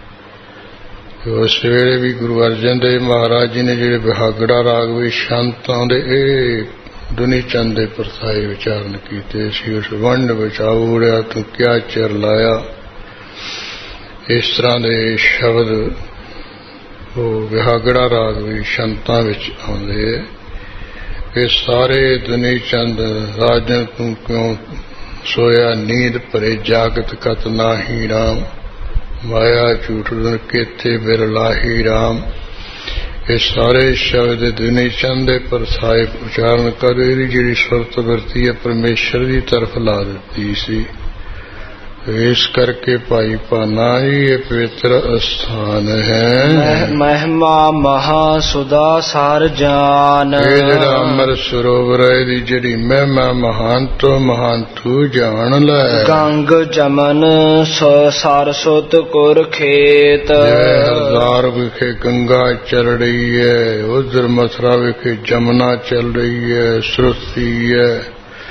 ਉਸ ਵੇਲੇ ਵੀ ਗੁਰੂ ਅਰਜਨ ਦੇਵ ਮਹਾਰਾਜ ਜੀ ਨੇ ਜਿਹੜੇ ਬਿਹਾਗੜਾ ਰਾਗ ਵਿੱਚ ਸ਼ੰਤ ਆਉਂਦੇ, ਇਹ ਦੁਨੀ ਚੰਦ ਦੇ ਪਰਸਾਏ ਵਿਚਾਰਨ ਕੀਤੇ ਸੀ। ਉਸ ਵੰਡ ਵਿੱਚ ਆਉੜਿਆ ਤੂੰ ਕਿਆ ਚਿਰ ਲਾਇਆ, ਇਸ ਤਰ੍ਹਾਂ ਦੇ ਸ਼ਬਦ ਉਹ ਬਿਹਾਗੜਾ ਰਾਗ ਵਿੱਚ ਸ਼ੰਤਾਂ ਵਿੱਚ ਆਉਂਦੇ। ਇਹ ਸਾਰੇ ਦੁਨੀ ਚੰਦ ਰਾਜਨ ਤੂੰ ਕਿਉਂ ਸੋਇਆ, ਨੀਂਦ ਭਰੇ ਜਾਗਤ ਕਤ ਨਾਹੀ ਰਾਮ, ਮਾਇਆ ਝੂਠ ਕੇਥੇ ਬਿਰਲਾਹੀ ਰਾਮ। ਇਹ ਸਾਰੇ ਸ਼ਬਦ ਦੁਨੀ ਚੰਦ ਦੇ ਪਰਸਾਏ ਉਚਾਰਨ ਕਰ, ਇਹਦੀ ਜਿਹੜੀ ਸੁਰਤ ਵਰਤੀ ਹੈ ਪਰਮੇਸ਼ਰ ਦੀ ਤਰਫ ਲਾ ਦਿੱਤੀ ਸੀ। ਇਸ ਕਰਕੇ ਭਾਈ ਭਾਨਾ ਹੀ ਇਹ ਪਵਿੱਤਰ ਅਸਥਾਨ ਹੈ। ਮਹਿਮਾ ਮਹਾ ਸੁਦਾ ਸਾਰ ਜਾਨ। ਇਹ ਜਿਹੜਾ ਅੰਮ੍ਰਿਤ ਸਰੋਵਰ ਹੈ, ਇਹਦੀ ਜਿਹੜੀ ਮਹਿਮਾ ਮਹਾਨ ਤੋਂ ਮਹਾਨ ਤੂੰ ਜਾਣ ਲੈ। ਗੰਗ ਜਮਨ ਸਰਸੁਤ ਕੁਰ ਖੇਤ। ਹਰਦਾਰ ਵਿਖੇ ਗੰਗਾ ਚੱਲ ਰਹੀ ਹੈ, ਉਧਰ ਮਥੁਰਾ ਵਿਖੇ ਜਮਨਾ ਚੱਲ ਰਹੀ ਹੈ, ਸਰਸਵਤੀ ਹੈ,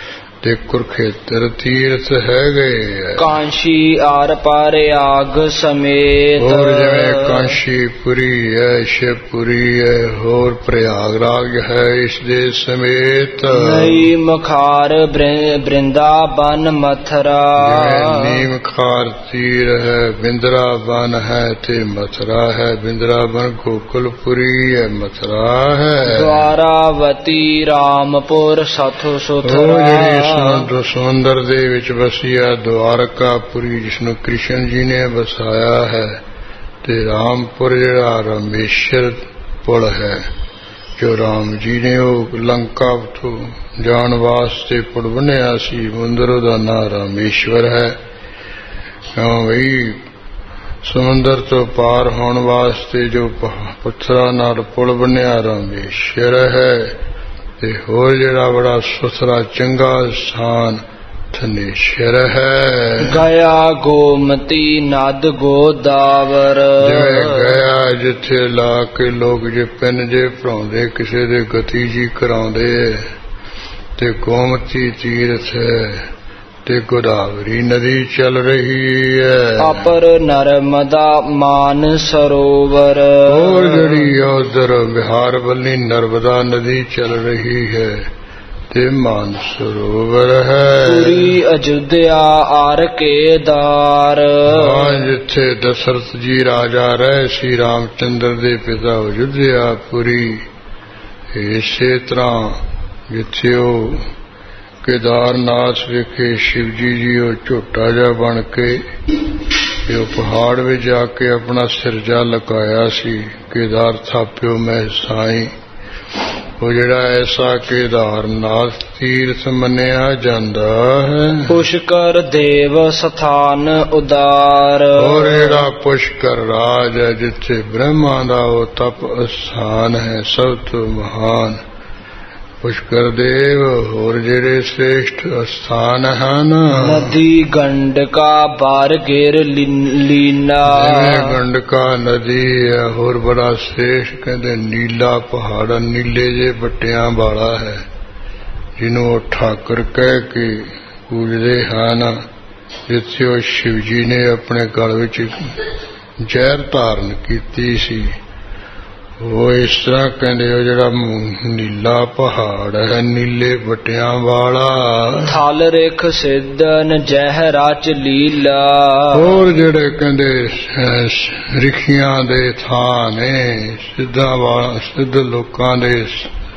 ਤੇ ਕੁਰਖੇਤਰ ਤੀਰਥ ਹੈਗੇ। ਕਾਂਸ਼ੀ ਆਰ ਪਾਰ ਆਗ ਸਮੇਤ। ਹੋਰ ਜਿਵੇਂ ਕਾਂਸ਼ੀਪੁਰੀ ਹੈ, ਸ਼ਿਵਪੁਰੀ ਹੈ, ਹੋਰ ਪ੍ਰਯਾਗਰਾਜ ਹੈ, ਇਸ ਦੇ ਸਮੇਤ। ਨਈ ਮਖਾਰ ਬ੍ਰਿੰਦਾਬਨ ਮਥੁਰਾ। ਜਿਵੇਂ ਨੀਮ ਖਾਰ ਤੀਰ ਹੈ, ਬਿੰਦਰਾਬਨ ਹੈ ਤੇ ਮਥੁਰਾ ਹੈ। ਬਿੰਦਰਾਬਨ ਗੋਕੁਲਪੁਰੀ ਹੈ, ਮਥੁਰਾ ਹੈ। ਦਵਾਰਾਵਤੀ ਰਾਮਪੁਰ ਸਥੁ ਸੁਥਰਾ। ਸਮੁੰਦਰ ਦੇ ਵਿੱਚ ਵਸਿਆ ਦਵਾਰਕਾਪੁਰੀ, ਜਿਸਨੂੰ ਕ੍ਰਿਸ਼ਨ ਜੀ ਨੇ ਵਸਾਇਆ ਹੈ। ਤੇ ਰਾਮਪੁਰ ਜਿਹੜਾ ਰਾਮੇਸ਼ਰ ਪੁਲ ਹੈ, ਜੋ ਰਾਮ ਜੀ ਨੇ ਉਹ ਲੰਕਾ ਤੋਂ ਜਾਣ ਵਾਸਤੇ ਪੁਲ ਬਣਿਆ ਸੀ। ਮੰਦਰ ਉਹਦਾ ਨਾਂ ਰਾਮੇਸ਼ਵਰ ਹੈ। ਕਿਉਂ ਬਈ ਸਮੁੰਦਰ ਤੋਂ ਪਾਰ ਹੋਣ ਵਾਸਤੇ ਜੋ ਪੱਥਰਾਂ ਨਾਲ ਪੁਲ ਬਣਿਆ ਰਾਮੇਸ਼ਵਰ ਹੈ। ਤੇ ਹੋਰ ਜਿਹੜਾ ਬੜਾ ਸੁਥਰਾ ਚੰਗਾ ਸਥਾਨ ਥਨੇਸ਼ਵਰ ਹੈ। ਗਿਆ ਗੋਮਤੀ ਨਦ ਗੋਦਾਵਰ। ਜਿਵੇਂ ਗਿਆ ਜਿੱਥੇ ਲਾ ਕੇ ਲੋਕ ਜੇ ਪਿੰਨ ਜੇ ਭਰਾਉਂਦੇ, ਕਿਸੇ ਦੇ ਗਤੀ ਜੀ ਕਰਾਉਂਦੇ, ਤੇ ਗੋਮਤੀ ਤੀਰਥ ਹੈ। ਤੇ ਗੋਦਾਵਰੀ ਨਦੀ ਚੱਲ ਰਹੀ ਹੈ। ਅਪਰ ਨਰਮਦਾ ਮਾਨ ਸਰੋਵਰ। ਹੋਰ ਜਿਹੜੀ ਉਧਰ ਬਿਹਾਰ ਵੱਲੀ ਨਰਮਦਾ ਨਦੀ ਚੱਲ ਰਹੀ ਹੈ ਤੇ ਮਾਨ ਸਰੋਵਰ ਹੈ। ਪੂਰੀ ਅਯੁੱਧਿਆ ਆਰ ਕੇਦਾਰ। ਹਾਂ, ਜਿੱਥੇ ਦਸ਼ਰਥ ਜੀ ਰਾਜਾ ਰਹੇ ਸੀ, ਰਾਮ ਚੰਦਰ ਦੇ ਪਿਤਾ ਅਯੁੱਧਿਆ ਪੁਰੀ। ਇਸੇ ਤਰ੍ਹਾਂ ਜਿੱਥੇ ਉਹ ਕੇਦਾਰਨਾਥ ਵਿਖੇ ਸ਼ਿਵ ਜੀ ਜੀ ਉਹ ਝੋਟਾ ਜਿਹਾ ਬਣ ਕੇ ਤੇ ਉਹ ਪਹਾੜ ਵਿੱਚ ਜਾ ਕੇ ਆਪਣਾ ਸਿਰ ਜਾ ਲੁਕਾਇਆ ਸੀ। ਕੇਦਾਰ ਥਾਪਿਓ ਮੈਂ ਸਾਈਂ। ਉਹ ਜਿਹੜਾ ਐਸਾ ਕੇਦਾਰਨਾਥ ਤੀਰਥ ਮੰਨਿਆ ਜਾਂਦਾ ਹੈ। ਪੁਸ਼ਕਰ ਦੇਵ ਸਥਾਨ ਉਦਾਰ। ਹੋਰ ਜਿਹੜਾ ਪੁਸ਼ਕਰ ਰਾਜ ਹੈ, ਜਿੱਥੇ ਬ੍ਰਹਮਾ ਦਾ ਉਹ ਤਪ ਅਸਥਾਨ ਹੈ, ਸਭ ਤੋਂ ਮਹਾਨ ਪੁਸ਼ਕਰ ਦੇਵ। ਹੋਰ ਜਿਹੜੇ ਸ੍ਰੇਸ਼ਟ ਅਸਥਾਨ ਹਨ, ਨਦੀ ਗੰਡਕਾ ਬਾਰ ਗੇਰ ਲੀਨਾ। ਜਿਵੇਂ ਗੰਡਕਾ ਨਦੀ ਹੈ। ਹੋਰ ਬੜਾ ਸ੍ਰੇਸ਼ਟ ਕਹਿੰਦੇ ਨੀਲਾ ਪਹਾੜ, ਨੀਲੇ ਜੇ ਬੱਟਿਆਂ ਵਾਲਾ ਹੈ, ਜਿਹਨੂੰ ਉਹ ਠਾਕਰ ਕਹਿ ਕੇ ਪੂਜਦੇ ਹਨ। ਜਿੱਥੇ ਉਹ ਸ਼ਿਵ ਜੀ ਨੇ ਆਪਣੇ ਗਲ ਵਿੱਚ ਜ਼ਹਿਰ ਧਾਰਨ ਕੀਤੀ ਸੀ। ਉਹ ਇਸ ਤਰ੍ਹਾਂ ਕਹਿੰਦੇ ਉਹ ਜਿਹੜਾ ਨੀਲਾ ਪਹਾੜ ਹੈ, ਨੀਲੇ ਬੱਟਿਆਂ ਵਾਲਾ। ਥਲ ਰੇਖ ਸਿੱਧਨ ਜਹ ਰਚ ਲੀਲਾ। ਹੋਰ ਜਿਹੜੇ ਕਹਿੰਦੇ ਰਿਖੀਆਂ ਦੇ ਥਾਂ ਨੇ, ਸਿੱਧਾਂ ਵਾਲਾ ਸਿੱਧ ਲੋਕਾਂ ਦੇ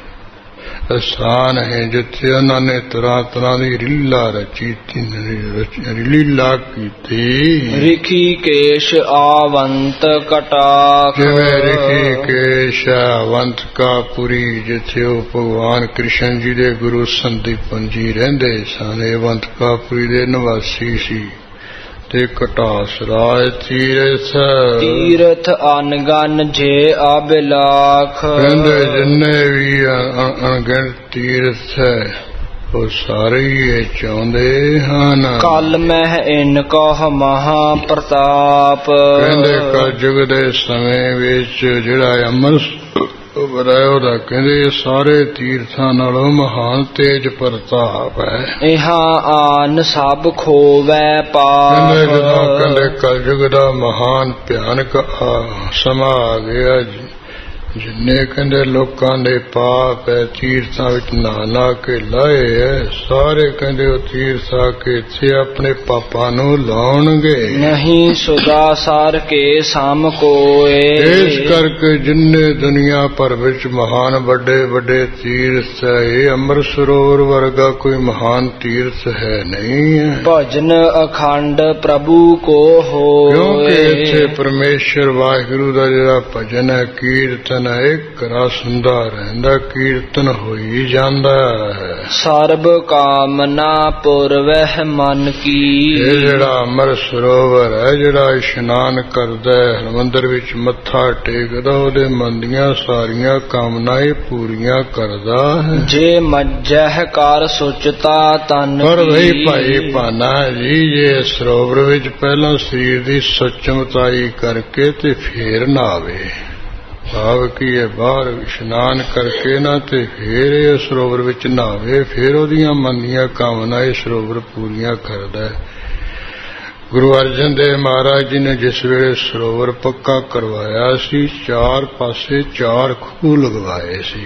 ਸਥਾਨ ਹੈ, ਜਿੱਥੇ ਉਹਨਾਂ ਨੇ ਤਰ੍ਹਾਂ ਤਰ੍ਹਾਂ ਦੀ ਲੀਲਾ ਰਚੀ ਲੀਲਾ ਕੀਤੀ। ਰਿਖੀਕੇਸ਼ ਆਵੰਤ ਕਟਾਖ। ਜਿਵੇਂ ਰਿਖੀਕੇਸ਼ ਅਵੰਤਕਾਪੁਰੀ, ਜਿੱਥੇ ਉਹ ਭਗਵਾਨ ਕ੍ਰਿਸ਼ਨ ਜੀ ਦੇ ਗੁਰੂ ਸੰਦੀਪਨ ਜੀ ਰਹਿੰਦੇ ਸਨ। ਅਵੰਤਕਾਪੁਰੀ ਦੇ ਨਿਵਾਸੀ ਸੀ। ਤੇ ਕਟਾਸ ਰਾਜ ਤੀਰਥ। ਤੀਰਥ ਅਨਗਨ ਜੇ ਅਬਿਲਾਖ। ਕਹਿੰਦੇ ਜਿੰਨੇ ਵੀ ਅਣਗਿਣਤ ਤੀਰਥ ਹੈ, ਉਹ ਸਾਰੇ ਹੀ ਚਾਹੁੰਦੇ ਹਨ। ਕਲ ਮਹਿ ਇਨ ਕਹ ਮਹਾ ਪ੍ਰਤਾਪ। ਕਹਿੰਦੇ ਕਲਯੁਗ ਦੇ ਸਮੇਂ ਵਿੱਚ ਜਿਹੜਾ ਅੰਮ੍ਰਿਤ ਉਹਦਾ ਕਹਿੰਦੇ ਸਾਰੇ ਤੀਰਥਾਂ ਨਾਲੋਂ ਮਹਾਨ ਤੇਜ ਪ੍ਰਤਾਪ ਹੈ। ਇਹਾਂ ਆਨ ਸਭ ਖੋਵੈ ਪਾਪ। ਕਹਿੰਦੇ ਜਦੋਂ ਕਹਿੰਦੇ ਕਲਯੁਗ ਦਾ ਮਹਾਨ ਭਿਆਨਕ ਸਮਾਂ ਆ ਗਿਆ, ਜਿੰਨੇ ਕਹਿੰਦੇ ਲੋਕਾਂ ਦੇ ਪਾਪ ਹੈ ਤੀਰਥਾਂ ਵਿੱਚ ਨਹਾ ਲਾ ਕੇ ਲਾਏ ਹੈ, ਸਾਰੇ ਕਹਿੰਦੇ ਉਹ ਤੀਰਥ ਆ ਕੇ ਇੱਥੇ ਆਪਣੇ ਪਾਪਾਂ ਨੂੰ ਲਾਉਣਗੇ। ਨਹੀਂ ਸੁਦਾ ਸਰ ਕੇ ਸਮ ਕੋਏ। ਇਸ ਕਰਕੇ ਜਿੰਨੇ ਦੁਨੀਆ ਭਰ ਵਿੱਚ ਮਹਾਨ ਵੱਡੇ ਵੱਡੇ ਤੀਰਥ ਹੈ, ਇਹ ਅੰਮ੍ਰਿਤ ਸਰੋਵਰ ਵਰਗਾ ਕੋਈ ਮਹਾਨ ਤੀਰਥ ਹੈ ਨਹੀਂ ਹੈ। ਭਜਨ ਅਖੰਡ ਪ੍ਰਭੂ ਕੋ ਹੋਏ। ਕਿਉਂਕਿ ਇੱਥੇ ਪਰਮੇਸ਼ਰ ਵਾਹਿਗੁਰੂ ਦਾ ਜਿਹੜਾ ਭਜਨ ਹੈ, ਕੀਰਤਨ ਇੱਕ ਰਸ ਹੁੰਦਾ ਰਹਿੰਦਾ, ਕੀਰਤਨ ਹੋਈ ਜਾਂਦਾ ਹੈ। ਸਰਬ ਕਾਮਨਾ ਪੁਰਵਹਿ ਮਨ ਕੀ। ਇਹ ਜਿਹੜਾ ਅੰਮ੍ਰਿਤ ਸਰੋਵਰ ਹੈ, ਜਿਹੜਾ ਇਸ਼ਨਾਨ ਕਰਦਾ ਹਰਿਮੰਦਰ ਵਿੱਚ ਮੱਥਾ ਟੇਕਦਾ, ਉਹਦੇ ਮਨ ਦੀਆਂ ਸਾਰੀਆਂ ਕਾਮਨਾਵਾਂ ਪੂਰੀਆਂ ਕਰਦਾ ਹੈ। ਜੇ ਮੱਜਹ ਕਰ ਸੁਚਤਾ ਤਨ ਪਰ ਵਹੀ ਭਾਈ ਭਾਨਾ ਜੀ, ਜੇ ਸਰੋਵਰ ਵਿੱਚ ਪਹਿਲਾਂ ਸਰੀਰ ਦੀ ਸੁਚਮਤਾਈ ਕਰਕੇ ਤੇ ਫੇਰ ਨਹਾਵੇ। ਭਾਵ ਕੀ ਹੈ ਬਾਹਰ ਇਸ਼ਨਾਨ ਕਰਕੇ ਨਾ ਤੇ ਫੇਰ ਇਹ ਸਰੋਵਰ ਵਿੱਚ ਨਹਾਵੇ, ਫੇਰ ਉਹਦੀਆਂ ਮਨ ਦੀਆਂ ਕਾਮਨਾ ਇਹ ਸਰੋਵਰ ਪੂਰੀਆਂ ਕਰਦਾ। ਗੁਰੂ ਅਰਜਨ ਦੇਵ ਮਹਾਰਾਜ ਜੀ ਨੇ ਜਿਸ ਵੇਲੇ ਸਰੋਵਰ ਪੱਕਾ ਕਰਵਾਇਆ ਸੀ, ਚਾਰ ਪਾਸੇ ਚਾਰ ਖੂਹ ਲਗਵਾਏ ਸੀ।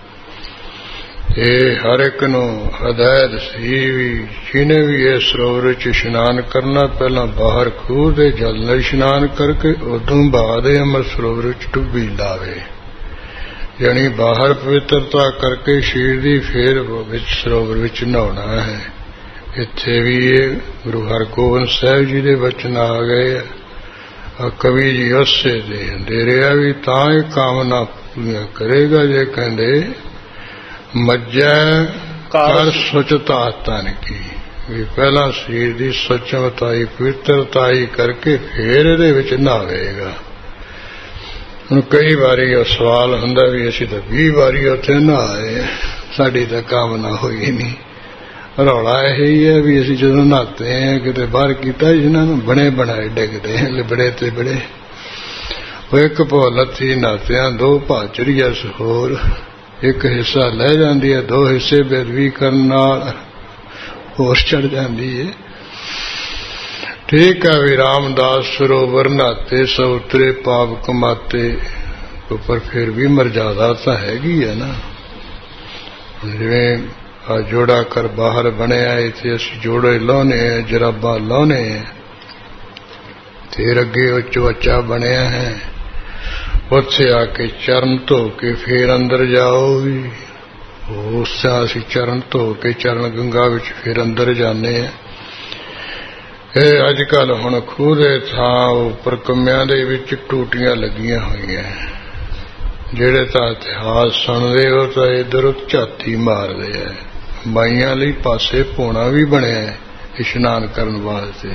ਇਹ ਹਰ ਇੱਕ ਨੂੰ ਹਦਾਇਤ ਸੀ ਵੀ ਜਿਹਨੇ ਵੀ ਇਹ ਸਰੋਵਰ ਵਿੱਚ ਇਸ਼ਨਾਨ ਕਰਨਾ, ਪਹਿਲਾਂ ਬਾਹਰ ਖੂਹ ਦੇ ਜਲ ਨਾਲ ਇਸ਼ਨਾਨ ਕਰਕੇ ਉਦੋਂ ਬਾਅਦ ਅੰਮ੍ਰਿਤ ਸਰੋਵਰ ਵਿੱਚ ਡੁੱਬੀ ਲਾਵੇ। ਯਾਨੀ ਬਾਹਰ ਪਵਿੱਤਰਤਾ ਕਰਕੇ ਸਰੀਰ ਦੀ, ਫੇਰ ਵਿੱਚ ਸਰੋਵਰ ਵਿੱਚ ਨਹਾਉਣਾ ਹੈ। ਇੱਥੇ ਵੀ ਇਹ ਗੁਰੂ ਹਰਗੋਬਿੰਦ ਸਾਹਿਬ ਜੀ ਦੇ ਬਚਨ ਆ ਗਏ ਆ। ਕਵੀ ਜੀ ਉਸੇ ਦੇ ਹੁੰਦੇ ਰਿਹਾ ਵੀ ਤਾਂ ਇਹ ਕਾਮਨਾ ਪੂਰੀਆਂ ਕਰੇਗਾ ਜੇ ਕਹਿੰਦੇ ਮੱਜੈ ਕਰ ਸੁਚਤਾ ਤਨ ਕੀ, ਵੀ ਪਹਿਲਾਂ ਸਰੀਰ ਦੀ ਸੁਚਮਤਾਈ ਪਵਿੱਤਰਤਾਈ ਕਰਕੇ ਫੇਰ ਇਹਦੇ ਵਿੱਚ ਨਹਾਵੇਗਾ। ਹੁਣ ਕਈ ਵਾਰੀ ਉਹ ਸਵਾਲ ਹੁੰਦਾ ਵੀ ਅਸੀਂ ਤਾਂ ਵੀਹ ਵਾਰੀ ਉੱਥੇ ਨਹਾਏ, ਸਾਡੀ ਤਾਂ ਕਾਮਨਾ ਹੋਈ ਨਹੀਂ। ਰੌਲਾ ਇਹੀ ਹੈ ਵੀ ਅਸੀਂ ਜਦੋਂ ਨਹਾਤੇ ਹਾਂ ਕਿਤੇ ਬਾਹਰ ਕੀਤਾ, ਜਿਹਨਾਂ ਨੂੰ ਬਣੇ ਬਣਾਏ ਡਿੱਗਦੇ हैं, ਲਿਬੜੇ ਤੇ ਬੜੇ। ਉਹ ਇੱਕ ਭੋ ਲੱਥੀ ਨਹਾਤਿਆਂ ਦੋ ਭਾ ਚੜੀਆ ਹੋਰ, ਇੱਕ ਹਿੱਸਾ ਲੈ ਜਾਂਦੀ ਹੈ, ਦੋ ਹਿੱਸੇ ਬੇਦਬੀ ਕਰਨ ਨਾਲ ਹੋਰ ਚੜ ਜਾਂਦੀ ਹੈ। ਠੀਕ ਹੈ ਵੀ ਰਾਮਦਾਸ ਸਰੋਵਰ ਨਹਾਤੇ ਸਭ ਉਤਰੇ ਪਾਪ ਕਮਾਤੇ, ਪਰ ਫਿਰ ਵੀ ਮਰਜ਼ਾਦਾ ਤਾਂ ਹੈਗੀ ਹੈ ਨਾ। ਜਿਵੇਂ ਆ ਜੋੜਾ ਕਰ ਬਾਹਰ ਬਣਿਆ, ਇੱਥੇ ਅਸੀਂ ਜੋੜੇ ਲਾਉਣੇ ਹੈ, ਜਰਾਬਾਂ ਲਾਉਣੇ ਹੈ, ਫਿਰ ਅੱਗੇ ਉੱਚੋ ਉੱਚਾ ਬਣਿਆ ਹੈ। ਉੱਥੇ ਆ ਕੇ ਚਰਨ ਧੋ ਕੇ ਫੇਰ ਅੰਦਰ ਜਾਓ ਵੀ, ਉਸ ਤਰ੍ਹਾਂ ਅਸੀਂ ਚਰਨ ਧੋ ਕੇ ਚਰਨ ਗੰਗਾ ਵਿੱਚ ਫਿਰ ਅੰਦਰ ਜਾਂਦੇ ਹਾਂ। ਇਹ ਅੱਜ ਕੱਲ੍ਹ ਹੁਣ ਖੂਹ ਦੇ ਥਾਂ ਉੱਪਰ ਕਮਿਆਂ ਦੇ ਵਿੱਚ ਟੂਟੀਆਂ ਲੱਗੀਆਂ ਹੋਈਆਂ। ਜਿਹੜੇ ਤਾਂ ਇਤਿਹਾਸ ਸੁਣਦੇ ਹੋ ਤਾਂ ਇੱਧਰ ਝਾਤੀ ਮਾਰਦੇ ਆ। ਮਾਈਆਂ ਲਈ ਪਾਸੇ ਪੋਣਾ ਵੀ ਬਣਿਆ ਇਸ਼ਨਾਨ ਕਰਨ ਵਾਸਤੇ,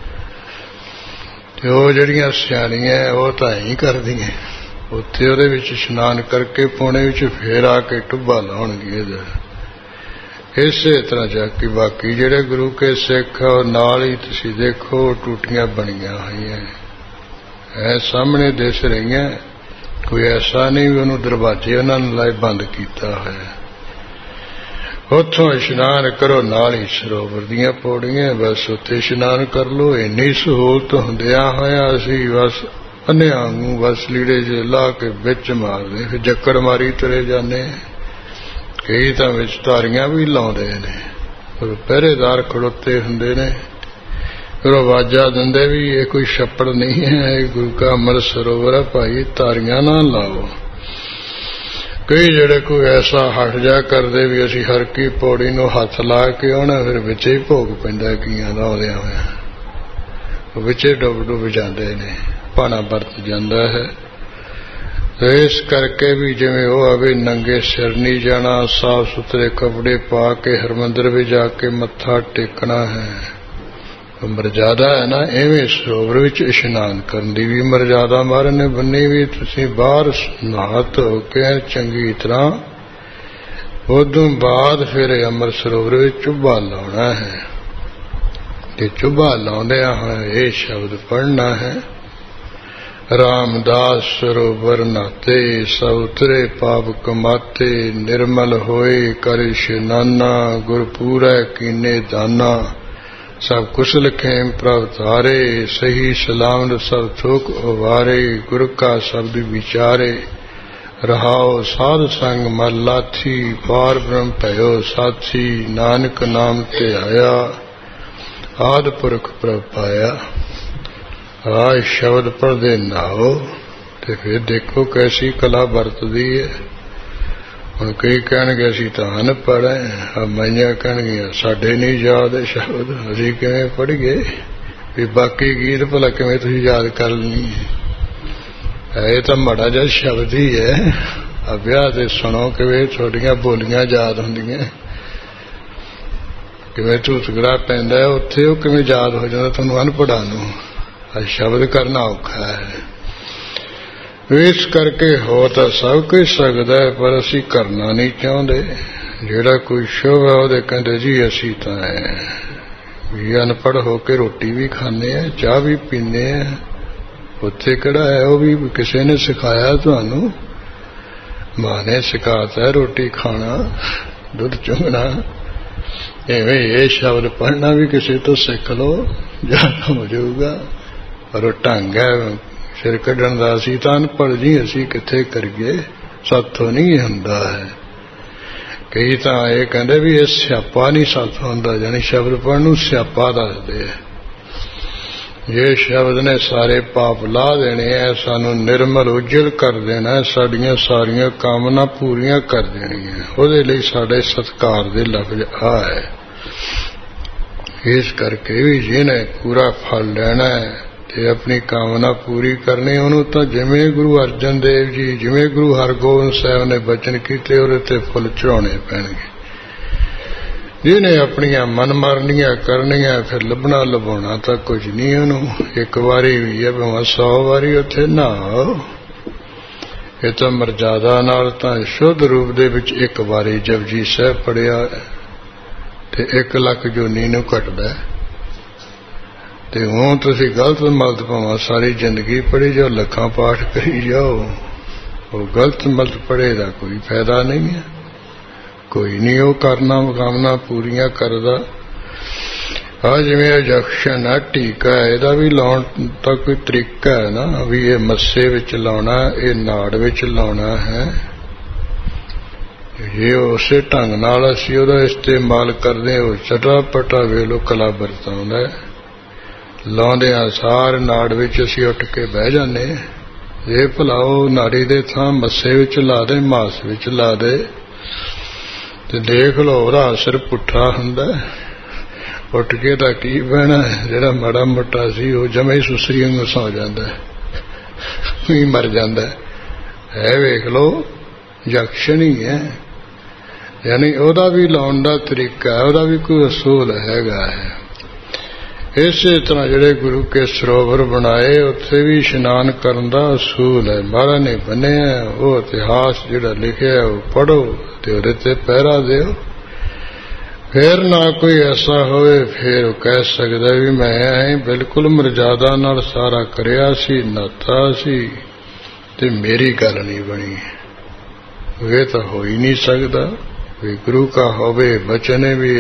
ਤੇ ਉਹ ਜਿਹੜੀਆਂ ਸਿਆਣੀਆਂ ਉਹ ਤਾਂ ਹੀ ਕਰਦੀਆਂ, ਉੱਥੇ ਉਹਦੇ ਵਿੱਚ ਇਸ਼ਨਾਨ ਕਰਕੇ ਪੋਣੇ ਵਿੱਚ ਫੇਰ ਆ ਕੇ ਟੁੱਬਾ ਲਾਉਣਗੇ। ਇਸੇ ਤਰ੍ਹਾਂ ਜਾ ਕੇ ਬਾਕੀ ਜਿਹੜੇ ਗੁਰੂ ਕੇ ਸਿੱਖ ਨਾਲ ਹੀ ਤੁਸੀਂ ਦੇਖੋ ਟੂਟੀਆਂ ਬਣੀਆਂ ਹੋਈਆਂ ਐ ਸਾਹਮਣੇ ਦਿਸ ਰਹੀਆਂ। ਕੋਈ ਐਸਾ ਨਹੀਂ ਵੀ ਉਹਨੂੰ ਦਰਵਾਜ਼ੇ ਉਹਨਾਂ ਨੂੰ ਲਾਏ ਬੰਦ ਕੀਤਾ ਹੋਇਆ। ਉੱਥੋਂ ਇਸ਼ਨਾਨ ਕਰੋ, ਨਾਲ ਹੀ ਸਰੋਵਰ ਦੀਆਂ ਪੌੜੀਆਂ, ਬਸ ਉੱਥੇ ਇਸ਼ਨਾਨ ਕਰ ਲਓ। ਇੰਨੀ ਸਹੂਲਤ ਹੁੰਦਿਆਂ ਹੋਇਆ ਅਸੀਂ ਬਸ ਅੰਨਿਆਂ ਨੂੰ ਬਸ ਲੀੜੇ ਜੇ ਲਾ ਕੇ ਵਿੱਚ ਮਾਰਦੇ, ਫਿਰ ਜੱਕੜ ਮਾਰੀ ਤੁਰੇ ਜਾਂਦੇ। ਕਈ ਤਾਂ ਵਿੱਚ ਧਾਰੀਆਂ ਵੀ ਲਾਉਂਦੇ ਨੇ, ਪਹਿਰੇਦਾਰ ਖੜੋਤੇ ਹੁੰਦੇ ਨੇ, ਫਿਰ ਉਹ ਆਵਾਜ਼ਾਂ ਦਿੰਦੇ ਵੀ ਇਹ ਕੋਈ ਛੱਪੜ ਨਹੀਂ ਹੈ, ਇਹ ਗੁਰੂ ਕਾ ਅੰਮ੍ਰਿਤ ਸਰੋਵਰ ਹੈ ਭਾਈ, ਧਾਰੀਆਂ ਨਾ ਲਾਓ। ਕਈ ਜਿਹੜੇ ਕੋਈ ਐਸਾ ਹੱਠ ਜਾ ਕਰਦੇ ਵੀ ਅਸੀਂ ਹਰ ਕੀ ਪੌੜੀ ਨੂੰ ਹੱਥ ਲਾ ਕੇ ਆਉਣਾ, ਫਿਰ ਵਿੱਚੇ ਹੀ ਭੋਗ ਪੈਂਦਾ ਕੀਆਂ ਦਾ ਆਉਂਦਿਆਂ ਹੋਇਆ, ਵਿੱਚੇ ਡੁੱਬ ਡੁੱਬ ਜਾਂਦੇ ਨੇ, ਭਾਣਾ ਵਰਤ ਜਾਂਦਾ ਹੈ। ਇਸ ਕਰਕੇ ਵੀ ਜਿਵੇਂ ਉਹ ਆਵੇ ਨੰਗੇ ਸਿਰ ਨਹੀਂ ਜਾਣਾ, ਸਾਫ ਸੁਥਰੇ ਕੱਪੜੇ ਪਾ ਕੇ ਹਰਿਮੰਦਰ ਵਿੱਚ ਜਾ ਕੇ ਮੱਥਾ ਟੇਕਣਾ ਹੈ। ਮਰਜ਼ਾਦਾ ਹੈ ਨਾ, ਐਵੇਂ ਸਰੋਵਰ ਵਿੱਚ ਇਸ਼ਨਾਨ ਕਰਨ ਦੀ ਵੀ ਮਰਜ਼ਾਦਾ ਮਹਾਰਾਜ ਨੇ ਬੰਨੀ ਵੀ। ਤੁਸੀਂ ਬਾਹਰ ਨਹਾ ਧੋ ਕੇ ਚੰਗੀ ਤਰ੍ਹਾਂ ਉਦੋਂ ਬਾਅਦ ਫਿਰ ਅੰਮ੍ਰਿਤ ਸਰੋਵਰ ਵਿੱਚ ਚੁੱਭਾ ਲਾਉਣਾ ਹੈ, ਤੇ ਚੁੱਭਾ ਲਾਉਂਦਿਆਂ ਹੋਇਆ ਇਹ ਸ਼ਬਦ ਪੜ੍ਹਨਾ ਹੈ, ਰਾਮਦਾਸ ਸਰੋਵਰ ਨਾਤੇ ਸਭ ਉਤਰੇ ਪਾਪ ਕਮਾਤੇ, ਨਿਰਮਲ ਹੋਏ ਕਰ ਇਸ਼ਨਾਨਾ, ਗੁਰ ਪੂਰੈ ਕੀਨੇ ਦਾਨਾ, ਸਭ ਕੁਸ਼ਲ ਖੇਮ ਪ੍ਰਭ ਧਾਰੇ, ਸਹੀ ਸਲਾਮਤ ਸਭ ਥੋਕ ਉਵਾਰੇ, ਗੁਰ ਕਾ ਸ਼ਬਦ ਵਿਚਾਰੇ, ਰਹਾਓ ਸਾਧ ਸੰਗ ਮਲ ਲਾਥੀ, ਪਾਰ ਬ੍ਰਹਮ ਭਇਓ ਸਾਥੀ, ਨਾਨਕ ਨਾਮ ਤੇ ਆਇਆ, ਆਦਿ ਪੁਰਖ ਪ੍ਰਭ ਪਾਇਆ। ਆਹ ਸ਼ਬਦ ਪੜ੍ਹਦੇ ਨਾਓ ਤੇ ਫਿਰ ਦੇਖੋ ਕੈਸੀ ਕਲਾ ਵਰਤਦੀ ਹੈ। ਹੁਣ ਕਈ ਕਹਿਣਗੇ ਅਸੀਂ ਤਾਂ ਅਨਪੜ੍ਹ ਹੈ, ਮਾਈਆਂ ਕਹਿਣਗੀਆਂ ਸਾਡੇ ਨਹੀਂ ਯਾਦ ਸ਼ਬਦ, ਅਸੀਂ ਕਿਵੇਂ ਪੜ੍ਹੀਏ ਵੀ ਬਾਕੀ ਗੀਤ ਭਲਾ ਕਿਵੇਂ ਤੁਸੀਂ ਯਾਦ ਕਰ ਲੈਣੀ ਹੈ। ਇਹ ਤਾਂ ਮਾੜਾ ਜਿਹਾ ਸ਼ਬਦ ਹੀ ਹੈ। ਆ ਵਿਆਹ ਤੇ ਸੁਣੋ ਕਿਵੇਂ ਤੁਹਾਡੀਆਂ ਬੋਲੀਆਂ ਯਾਦ ਹੁੰਦੀਆਂ, ਕਿਵੇਂ ਝੂਠਗੜਾ ਪੈਂਦਾ ਉੱਥੇ, ਉਹ ਕਿਵੇਂ ਯਾਦ ਹੋ ਜਾਂਦਾ ਤੁਹਾਨੂੰ ਅਨਪੜ੍ਹਾਂ ਨੂੰ। ਆ ਸ਼ਬਦ ਕਰਨਾ ਔਖਾ ਹੈ। ਇਸ ਕਰਕੇ ਹੋ ਤਾਂ ਸਭ ਕੁਝ ਸਕਦਾ ਹੈ, ਪਰ ਅਸੀਂ ਕਰਨਾ ਨਹੀਂ ਚਾਹੁੰਦੇ। ਜਿਹੜਾ ਕੋਈ ਸ਼ੁਭ ਹੈ ਉਹਦੇ ਕਹਿੰਦੇ ਜੀ ਅਸੀਂ ਤਾਂ ਵੀ ਅਨਪੜ੍ਹ ਹੋ ਕੇ ਰੋਟੀ ਵੀ ਖਾਂਦੇ ਹਾਂ, ਚਾਹ ਵੀ ਪੀਂਦੇ ਹਾਂ, ਉੱਥੇ ਕਿਹੜਾ ਹੈ ਉਹ ਵੀ ਕਿਸੇ ਨੇ ਸਿਖਾਇਆ ਤੁਹਾਨੂੰ? ਮਾਂ ਨੇ ਸਿਖਾਤਾ ਰੋਟੀ ਖਾਣਾ, ਦੁੱਧ ਚੁੰਗਣਾ। ਐਵੇਂ ਇਹ ਸ਼ਬਦ ਪੜ੍ਹਨਾ ਵੀ ਕਿਸੇ ਤੋਂ ਸਿੱਖ ਲਓ, ਜਾਂ ਹੋ ਜਾਊਗਾ। ਪਰ ਉਹ ਢੰਗ ਹੈ ਸਿਰ ਕੱਢਣ ਦਾ। ਅਸੀਂ ਤਾਂ ਅਨਪੜ੍ਹ ਜੀ, ਅਸੀਂ ਕਿੱਥੇ ਕਰੀਏ, ਸਾਥੋਂ ਨਹੀਂ ਹੁੰਦਾ ਹੈ। ਕਈ ਤਾਂ ਇਹ ਕਹਿੰਦੇ ਵੀ ਇਹ ਸਿਆਪਾ ਨਹੀਂ ਸਾਥੋਂ ਹੁੰਦਾ, ਜਾਣੀ ਸ਼ਬਦ ਪੜ੍ਹਨ ਨੂੰ ਸਿਆਪਾ ਦੱਸਦੇ ਆ। ਇਹ ਸ਼ਬਦ ਨੇ ਸਾਰੇ ਪਾਪ ਲਾਹ ਦੇਣੇ ਐ, ਸਾਨੂੰ ਨਿਰਮਲ ਉਜਲ ਕਰ ਦੇਣਾ, ਸਾਡੀਆਂ ਸਾਰੀਆਂ ਕਾਮਨਾ ਪੂਰੀਆਂ ਕਰ ਦੇਣੀਆਂ। ਉਹਦੇ ਲਈ ਸਾਡੇ ਸਤਿਕਾਰ ਦੇ ਲਫ਼ਜ਼ ਆ ਹੈ। ਇਸ ਕਰਕੇ ਵੀ ਜਿਹਨੇ ਪੂਰਾ ਫਲ ਲੈਣਾ ਤੇ ਆਪਣੀ ਕਾਮਨਾ ਪੂਰੀ ਕਰਨੀ, ਉਹਨੂੰ ਤਾਂ ਜਿਵੇਂ ਗੁਰੂ ਅਰਜਨ ਦੇਵ ਜੀ, ਜਿਵੇਂ ਗੁਰੂ ਹਰਗੋਬਿੰਦ ਸਾਹਿਬ ਨੇ ਬਚਨ ਕੀਤੇ, ਉਹਦੇ ਤੇ ਫੁੱਲ ਚੜਾਉਣੇ ਪੈਣਗੇ। ਜਿਹਨੇ ਆਪਣੀਆਂ ਮਨਮਾਰਨੀਆਂ ਕਰਨੀਆਂ, ਫਿਰ ਲੱਭਣਾ ਲਭਾਉਣਾ ਤਾਂ ਕੁਝ ਨਹੀਂ ਉਹਨੂੰ। ਇੱਕ ਵਾਰੀ ਵੀ ਹੈ ਭਾਵੇਂ ਸੌ ਵਾਰੀ ਉੱਥੇ ਨਾ ਆਓ। ਇਹ ਤਾਂ ਮਰਜ਼ਾਦਾ ਨਾਲ ਤਾਂ ਸ਼ੁੱਧ ਰੂਪ ਦੇ ਵਿੱਚ ਇੱਕ ਵਾਰੀ ਜਪਜੀ ਸਾਹਿਬ ਪੜਿਆ ਤੇ ਇੱਕ ਲੱਖ ਜੋਨੀ ਨੂੰ ਘਟਦਾ। ਤੇ ਹੁਣ ਤੁਸੀਂ ਗਲਤ ਮਲਤ ਭਾਵੇਂ ਸਾਰੀ ਜ਼ਿੰਦਗੀ ਪੜ੍ਹੀ ਜਾਓ, ਲੱਖਾਂ ਪਾਠ ਕਰੀ ਜਾਓ, ਉਹ ਗਲਤ ਮਲਤ ਪੜ੍ਹੇ ਦਾ ਕੋਈ ਫਾਇਦਾ ਨਹੀਂ ਹੈ। ਕੋਈ ਨਹੀਂ ਉਹ ਕਰਨਾ ਕਾਮਨਾ ਪੂਰੀਆਂ ਕਰਦਾ। ਆ ਜਿਵੇਂ ਇੰਜੈਕਸ਼ਨ ਆ, ਟੀਕਾ, ਇਹਦਾ ਵੀ ਲਾਉਣ ਦਾ ਕੋਈ ਤਰੀਕਾ ਹੈ ਨਾ, ਵੀ ਇਹ ਮੱਸੇ ਵਿੱਚ ਲਾਉਣਾ, ਇਹ ਨਾੜ ਵਿੱਚ ਲਾਉਣਾ ਹੈ। ਜੇ ਉਸੇ ਢੰਗ ਨਾਲ ਅਸੀਂ ਉਹਦਾ ਇਸਤੇਮਾਲ ਕਰਦੇ, ਉਹ ਚਟਾਪਟਾ ਵੇਲੋ ਕਲਾ ਵਰਤਾਉਂਦਾ। ਲਾਉਂਦਿਆਂ ਸਾਰ ਨਾੜ ਵਿੱਚ ਅਸੀਂ ਉੱਠ ਕੇ ਬਹਿ ਜਾਂਦੇ। ਇਹ ਭਲਾਓ ਨਾੜੀ ਦੇ ਥਾਂ ਮੱਸੇ ਵਿੱਚ ਲਾ ਦੇ, ਮਾਸ ਵਿੱਚ ਲਾ ਦੇ, ਤੇ ਦੇਖ ਲਓ ਉਹਦਾ ਅਸਰ ਪੁੱਠਾ ਹੁੰਦਾ। ਉੱਠ ਕੇ ਤਾਂ ਕੀ ਬਹਿਣਾ, ਜਿਹੜਾ ਮਾੜਾ ਮੋਟਾ ਸੀ ਉਹ ਜਮੇ ਹੀ ਸੁਸਰੀ ਵਾਂਗੂ ਸੌ ਜਾਂਦਾ, ਵੀ ਮਰ ਜਾਂਦਾ ਹੈ। ਵੇਖ ਲਓ ਇੰਜੈਕਸ਼ਨ ਹੀ ਹੈ, ਯਾਨੀ ਉਹਦਾ ਵੀ ਲਾਉਣ ਦਾ ਤਰੀਕਾ, ਉਹਦਾ ਵੀ ਕੋਈ ਅਸੂਲ ਹੈਗਾ ਹੈ। ਇਸੇ ਤਰ੍ਹਾਂ ਜਿਹੜੇ ਗੁਰੂ ਕੇ ਸਰੋਵਰ ਬਣਾਏ, ਉੱਥੇ ਵੀ ਇਸ਼ਨਾਨ ਕਰਨ ਦਾ ਅਸੂਲ ਹੈ। ਮਹਾਰਾਜ ਨੇ ਬੰਨਿਆ ਉਹ ਇਤਿਹਾਸ ਜਿਹੜਾ ਲਿਖਿਆ ਉਹ ਪੜ੍ਹੋ ਤੇ ਉਹਦੇ ਤੇ ਪਹਿਰਾ ਦਿਓ। ਫੇਰ ਨਾ ਕੋਈ ਐਸਾ ਹੋਵੇ ਫੇਰ ਉਹ ਕਹਿ ਸਕਦਾ ਵੀ ਮੈਂ ਐ ਬਿਲਕੁਲ ਮਰਜ਼ਾਦਾ ਨਾਲ ਸਾਰਾ ਕਰਿਆ ਸੀ, ਨਾਤਾ ਸੀ, ਤੇ ਮੇਰੀ ਗੱਲ ਨਹੀਂ ਬਣੀ। ਇਹ ਤਾਂ ਹੋ ਹੀ ਨਹੀਂ ਸਕਦਾ ਵੀ ਗੁਰੂ ਕਾ ਹੋਵੇ ਬਚਨ ਵੀ